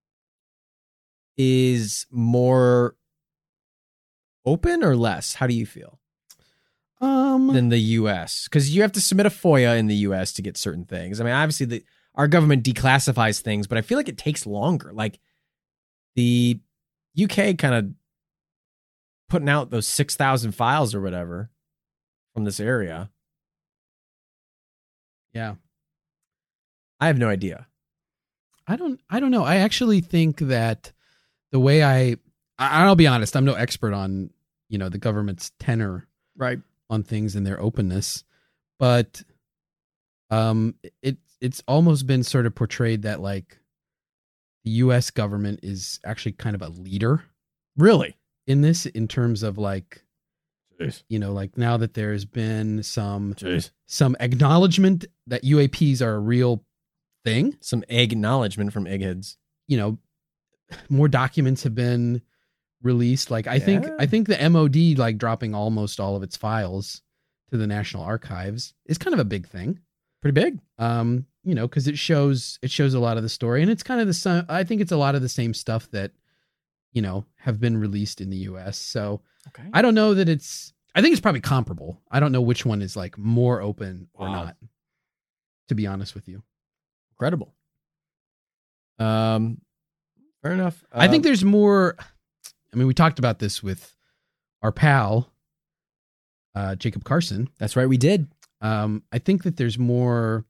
Speaker 3: is more open or less? How do you feel?
Speaker 4: Um,
Speaker 3: Than the U S? Because you have to submit a FOIA in the U S to get certain things. I mean, obviously, the, our government declassifies things, but I feel like it takes longer. Like the U K kind of putting out those six thousand files or whatever from this area.
Speaker 4: yeah.
Speaker 3: I have no idea.
Speaker 4: I don't I don't know. I actually think that the way I, I I'll be honest, I'm no expert on, you know, the government's tenor
Speaker 3: Right.
Speaker 4: on things and their openness, but um it it's almost been sort of portrayed that like the U S government is actually kind of a leader
Speaker 3: Really?
Speaker 4: in this, in terms of like,
Speaker 3: Jeez.
Speaker 4: you know, like now that there's been some
Speaker 3: Jeez.
Speaker 4: some acknowledgement that U A Ps are a real thing.
Speaker 3: Some acknowledgement from eggheads.
Speaker 4: You know, more documents have been released. Like I think
Speaker 3: Yeah.
Speaker 4: I think the M O D like dropping almost all of its files to the National Archives is kind of a big thing.
Speaker 3: Pretty big.
Speaker 4: Um, you know, because it shows it shows a lot of the story, and it's kind of the same. I think it's a lot of the same stuff that, you know, have been released in the U S. So
Speaker 3: Okay.
Speaker 4: I don't know that it's. I think it's probably comparable. I don't know which one is like more open or
Speaker 3: Wow.
Speaker 4: not. To be honest with you,
Speaker 3: Incredible. Um, fair enough.
Speaker 4: I think
Speaker 3: Um,
Speaker 4: there's more. I mean, we talked about this with our pal, uh, Jacob Carson.
Speaker 3: that's right. We did.
Speaker 4: Um, I think that there's more.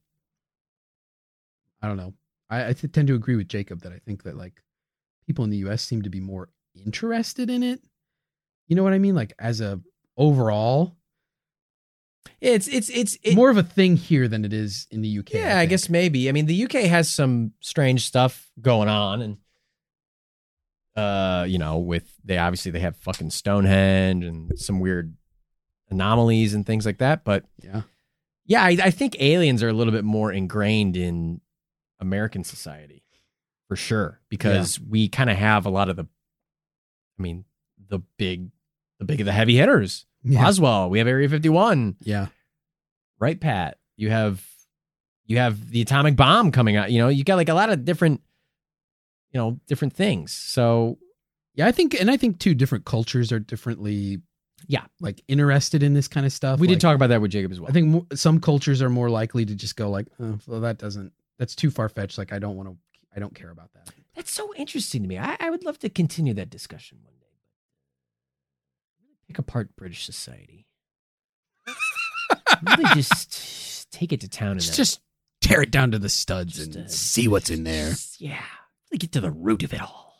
Speaker 4: I don't know. I, I th- tend to agree with Jacob that I think that like people in the U S seem to be more interested in it. You know what I mean? Like as a overall,
Speaker 3: It's it's it's it,
Speaker 4: more of a thing here than it is in the U K.
Speaker 3: Yeah, I,
Speaker 4: think.
Speaker 3: guess maybe. I mean, the U K has some strange stuff going on, and uh, you know, with they obviously they have fucking Stonehenge and some weird anomalies and things like that. But
Speaker 4: Yeah.
Speaker 3: yeah, I, I think aliens are a little bit more ingrained in American society for sure, because we kind of have a lot of the, I mean, the big, the big of the heavy hitters.
Speaker 4: Yeah.
Speaker 3: Roswell, we have Area fifty-one.
Speaker 4: Yeah.
Speaker 3: Right, Pat? You have you have the atomic bomb coming out. You know, you got like a lot of different, you know, different things. So
Speaker 4: Yeah. I think, and I think too, different cultures are differently,
Speaker 3: yeah,
Speaker 4: like interested in this kind of stuff.
Speaker 3: we did
Speaker 4: Like,
Speaker 3: talk about that with Jacob as well.
Speaker 4: I think mo- some cultures are more likely to just go like, oh, well, that doesn't, that's too far fetched. Like, I don't want to, I don't care about that.
Speaker 3: That's so interesting to me. I, I would love to continue that discussion one day. Pick apart British society. Really just take it to town.
Speaker 6: Let's
Speaker 3: and
Speaker 6: just tear it down to the studs
Speaker 3: Just,
Speaker 6: and
Speaker 3: uh,
Speaker 6: see what's in there.
Speaker 3: Yeah, really get to the root of it all.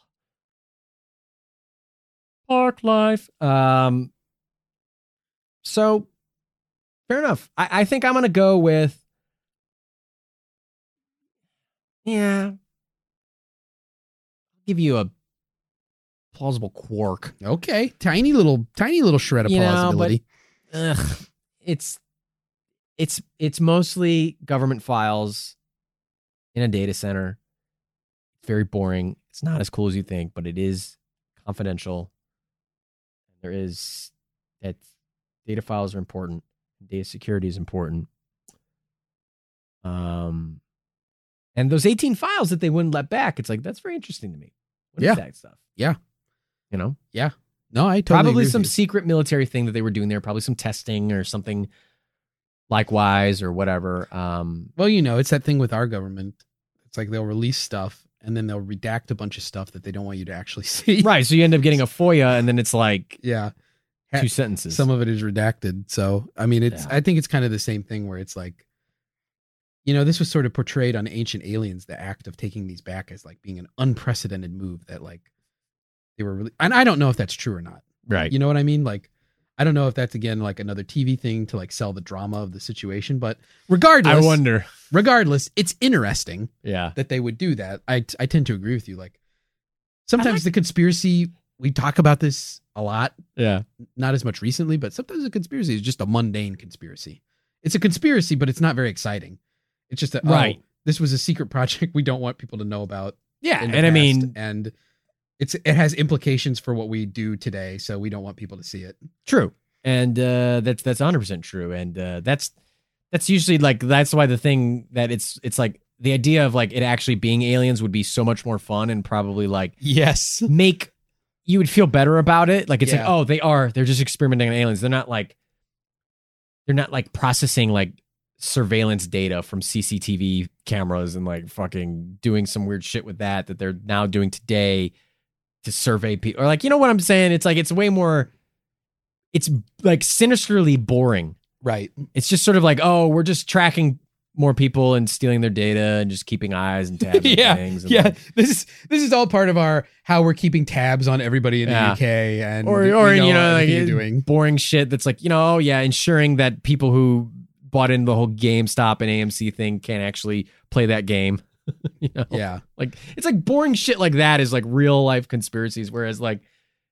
Speaker 3: Park life. Um. So, fair enough. I, I think I'm gonna go with. Yeah. I'll give you a plausible quark.
Speaker 4: Okay. Tiny little, tiny little shred of
Speaker 3: You know,
Speaker 4: plausibility.
Speaker 3: Ugh, it's it's it's mostly government files in a data center. It's very boring. It's not as cool as you think, but it is confidential. There is that data files are important. Data security is important. Um, and those eighteen files that they wouldn't let back, it's like, that's very interesting to me. What is
Speaker 4: Yeah.
Speaker 3: that stuff?
Speaker 4: Yeah.
Speaker 3: You know?
Speaker 4: No, I totally
Speaker 3: Probably
Speaker 4: agree with
Speaker 3: some
Speaker 4: you.
Speaker 3: secret military thing that they were doing there, probably some testing or something likewise or whatever. Um,
Speaker 4: Well, you know, it's that thing with our government. It's like they'll release stuff and then they'll redact a bunch of stuff that they don't want you to actually see.
Speaker 3: right. So you end up getting a FOIA and then it's like
Speaker 4: Yeah.
Speaker 3: two sentences.
Speaker 4: Some of it is redacted. So, I mean, it's,
Speaker 3: Yeah.
Speaker 4: I think it's kind of the same thing where it's like, you know, this was sort of portrayed on Ancient Aliens, the act of taking these back as like being an unprecedented move that like they were really, and I don't know if that's true or not.
Speaker 3: right.
Speaker 4: You know what I mean? Like, I don't know if that's again like another T V thing to like sell the drama of the situation, but regardless,
Speaker 3: I wonder.
Speaker 4: regardless, it's interesting
Speaker 3: Yeah.
Speaker 4: that they would do that. I I tend to agree with you. Like sometimes
Speaker 3: like-
Speaker 4: the conspiracy, we talk about this a lot,
Speaker 3: Yeah.
Speaker 4: not as much recently, but sometimes a conspiracy is just a mundane conspiracy. It's a conspiracy, but it's not very exciting. It's just that,
Speaker 3: Right.
Speaker 4: oh, this was a secret project we don't want people to know about.
Speaker 3: Yeah.
Speaker 4: in the
Speaker 3: And I
Speaker 4: past,
Speaker 3: mean,
Speaker 4: and it's it has implications for what we do today, so we don't want people to see it.
Speaker 3: true. And uh, that's that's one hundred percent true. And uh, that's that's usually like that's why the thing that it's it's like the idea of like it actually being aliens would be so much more fun and probably like
Speaker 4: Yes.
Speaker 3: make you would feel better about it. Like it's
Speaker 4: Yeah.
Speaker 3: like, oh, they are they're just experimenting on aliens. They're not like they're not like processing like surveillance data from C C T V cameras and like fucking doing some weird shit with that that they're now doing today to survey people. Or like, you know what I'm saying? It's like it's way more it's like sinisterly boring.
Speaker 4: Right.
Speaker 3: It's just sort of like, oh, we're just tracking more people and stealing their data and just keeping eyes and tabs
Speaker 4: yeah.
Speaker 3: on things. And
Speaker 4: Yeah.
Speaker 3: like-
Speaker 4: This is this is all part of our how we're keeping tabs on everybody in the
Speaker 3: Yeah.
Speaker 4: U K and
Speaker 3: or
Speaker 4: we
Speaker 3: or you know like
Speaker 4: everything you're doing.
Speaker 3: boring shit that's like, you know, oh yeah, ensuring that people who bought into the whole GameStop and A M C thing can't actually play that game. You know?
Speaker 4: Yeah.
Speaker 3: Like it's like boring shit like that is like real life conspiracies, whereas like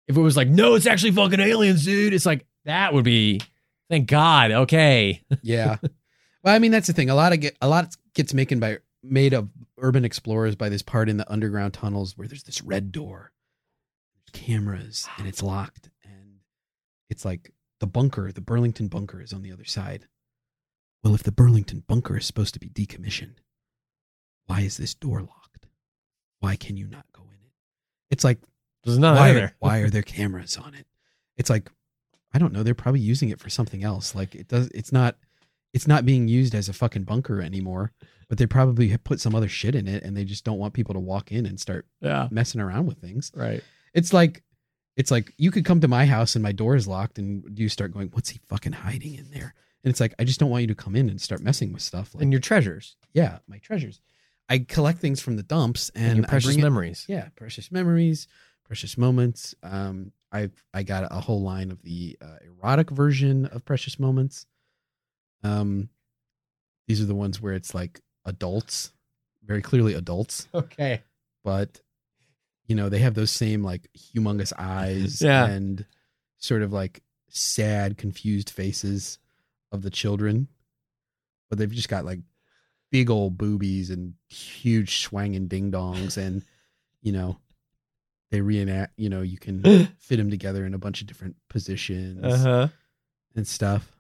Speaker 3: If it was like, no, it's actually fucking aliens, dude. It's like, that would be, thank God. Okay.
Speaker 4: Yeah. Well, I mean, that's the thing. A lot of get, a lot gets making by made of urban explorers by this part in the underground tunnels where there's this red door, there's cameras, and it's locked. And it's like the bunker, the Burlington bunker is on the other side. Well, if the Burlington bunker is supposed to be decommissioned, why is this door locked? Why can you not go in it? It's like,
Speaker 3: There's not
Speaker 4: why,
Speaker 3: either.
Speaker 4: why are there cameras on it? It's like, I don't know. They're probably using it for something else. Like it does. It's not, it's not being used as a fucking bunker anymore, but they probably have put some other shit in it and they just don't want people to walk in and start
Speaker 3: Yeah.
Speaker 4: messing around with things.
Speaker 3: Right.
Speaker 4: It's like, it's like you could come to my house and my door is locked and you start going, what's he fucking hiding in there? And it's like, I just don't want you to come in and start messing with stuff. Like,
Speaker 3: And your treasures.
Speaker 4: yeah, my treasures. I collect things from the dumps and,
Speaker 3: And your
Speaker 4: I
Speaker 3: precious
Speaker 4: bring it-
Speaker 3: memories.
Speaker 4: yeah, precious memories, precious moments. Um, I I got a whole line of the uh, erotic version of Precious Moments. Um, these are the ones where it's like adults, very clearly adults,
Speaker 3: Okay.
Speaker 4: but you know they have those same like humongous eyes
Speaker 3: Yeah.
Speaker 4: and sort of like sad, confused faces of the children, but they've just got like big old boobies and huge swanging ding dongs, and you know they reenact. You know you can fit them together in a bunch of different positions
Speaker 3: Uh-huh.
Speaker 4: and stuff.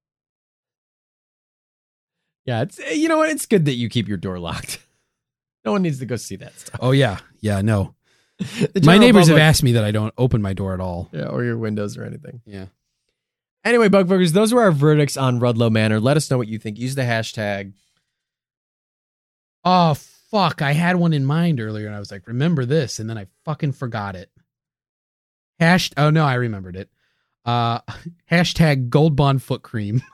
Speaker 3: Yeah, it's you know what? It's good that you keep your door locked. No one needs to go see that stuff.
Speaker 4: Oh yeah, yeah. No,
Speaker 3: The
Speaker 4: my
Speaker 3: general
Speaker 4: neighbors have
Speaker 3: public-
Speaker 4: asked me that I don't open my door at all.
Speaker 3: Yeah, or your windows or anything.
Speaker 4: Yeah.
Speaker 3: Anyway, Bug Burgers, those were our verdicts on Rudlow Manor. Let us know what you think. Use the hashtag.
Speaker 4: Oh fuck! I had one in mind earlier, and I was like, "Remember this," and then I fucking forgot it. Hash. Oh no, I remembered it. Uh, hashtag Gold Bond foot cream.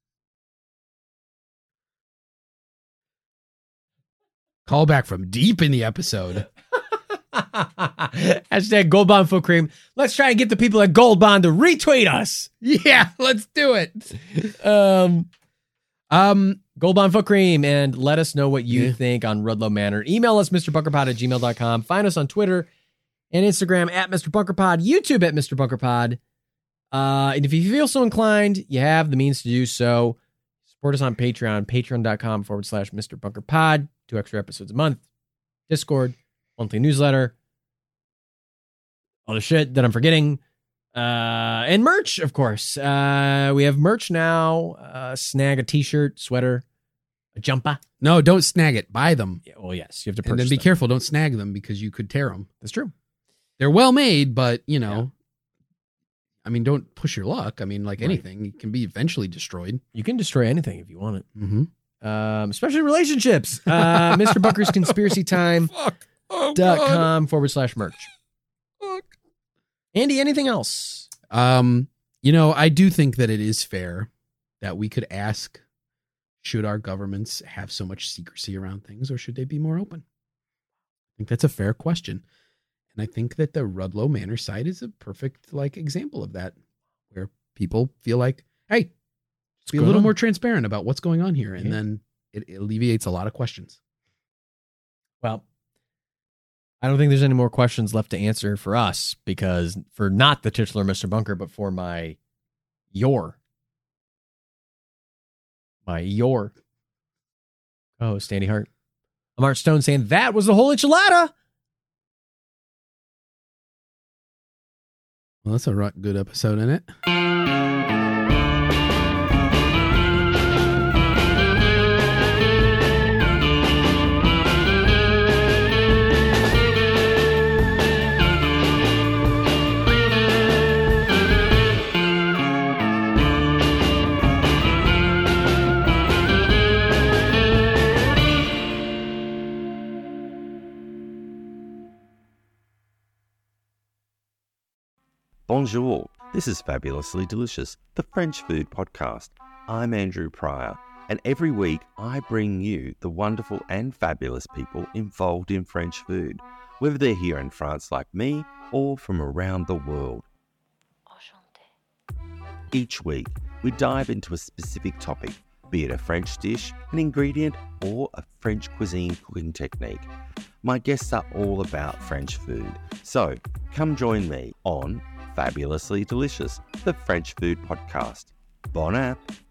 Speaker 4: Call back from deep in the episode.
Speaker 3: Hashtag Gold Bond Foot Cream. Let's try and get the people at Gold Bond to retweet us.
Speaker 4: Yeah, let's do it.
Speaker 3: Um,
Speaker 4: Um,
Speaker 3: Gold Bond Foot Cream, and let us know what you
Speaker 4: Yeah.
Speaker 3: think on Rudlow Manor. Email us, Mister Bunkerpod at gmail dot com. Find us on Twitter and Instagram at Mister Bunkerpod, YouTube at Mister Bunkerpod. Uh, and if you feel so inclined, you have the means to do so. Support us on Patreon, patreon.com forward slash Mister Bunkerpod. Two extra episodes a month. Discord, monthly newsletter, all the shit that I'm forgetting. Uh, and merch, of course. Uh, we have merch now. Uh, snag a t-shirt, sweater, a jumper.
Speaker 4: no, don't snag it. Buy them,
Speaker 3: Yeah, well, yes, you have to
Speaker 4: and
Speaker 3: purchase
Speaker 4: then be
Speaker 3: them.
Speaker 4: careful. Don't snag them because you could tear them.
Speaker 3: That's true.
Speaker 4: They're well made, but you know, I mean, don't push your luck. I mean, like
Speaker 3: Right.
Speaker 4: anything, it can be eventually destroyed.
Speaker 3: You can destroy anything if you want it.
Speaker 4: Mm-hmm.
Speaker 3: Um, especially relationships. Uh, Mister Bunker's Conspiracy Time
Speaker 4: Fuck. Oh,
Speaker 3: dot
Speaker 4: God.
Speaker 3: com forward slash merch.
Speaker 4: Fuck.
Speaker 3: Andy, anything else?
Speaker 4: Um, you know, I do think that it is fair that we could ask, should our governments have so much secrecy around things, or should they be more open? I think that's a fair question. And I think that the Rudlow Manor site is a perfect like example of that, where people feel like, hey, let's be a
Speaker 3: going
Speaker 4: little
Speaker 3: on?
Speaker 4: more transparent about what's going on here. And
Speaker 3: Yeah.
Speaker 4: then it, it alleviates a lot of questions.
Speaker 3: Well, I don't think there's any more questions left to answer for us, because for not the titular Mister Bunker, but for my your my your co-host Andy Hart. I'm Art Stone saying that was the whole enchilada.
Speaker 4: Well, that's a ru- good episode, isn't it?
Speaker 7: Bonjour, this is Fabulously Delicious, the French food podcast. I'm Andrew Pryor, and every week I bring you the wonderful and fabulous people involved in French food, whether they're here in France like me or from around the world. Each week, we dive into a specific topic, be it a French dish, an ingredient, or a French cuisine cooking technique. my guests are all about French food. So come join me on Fabulously Delicious, the French Food Podcast. Bon app!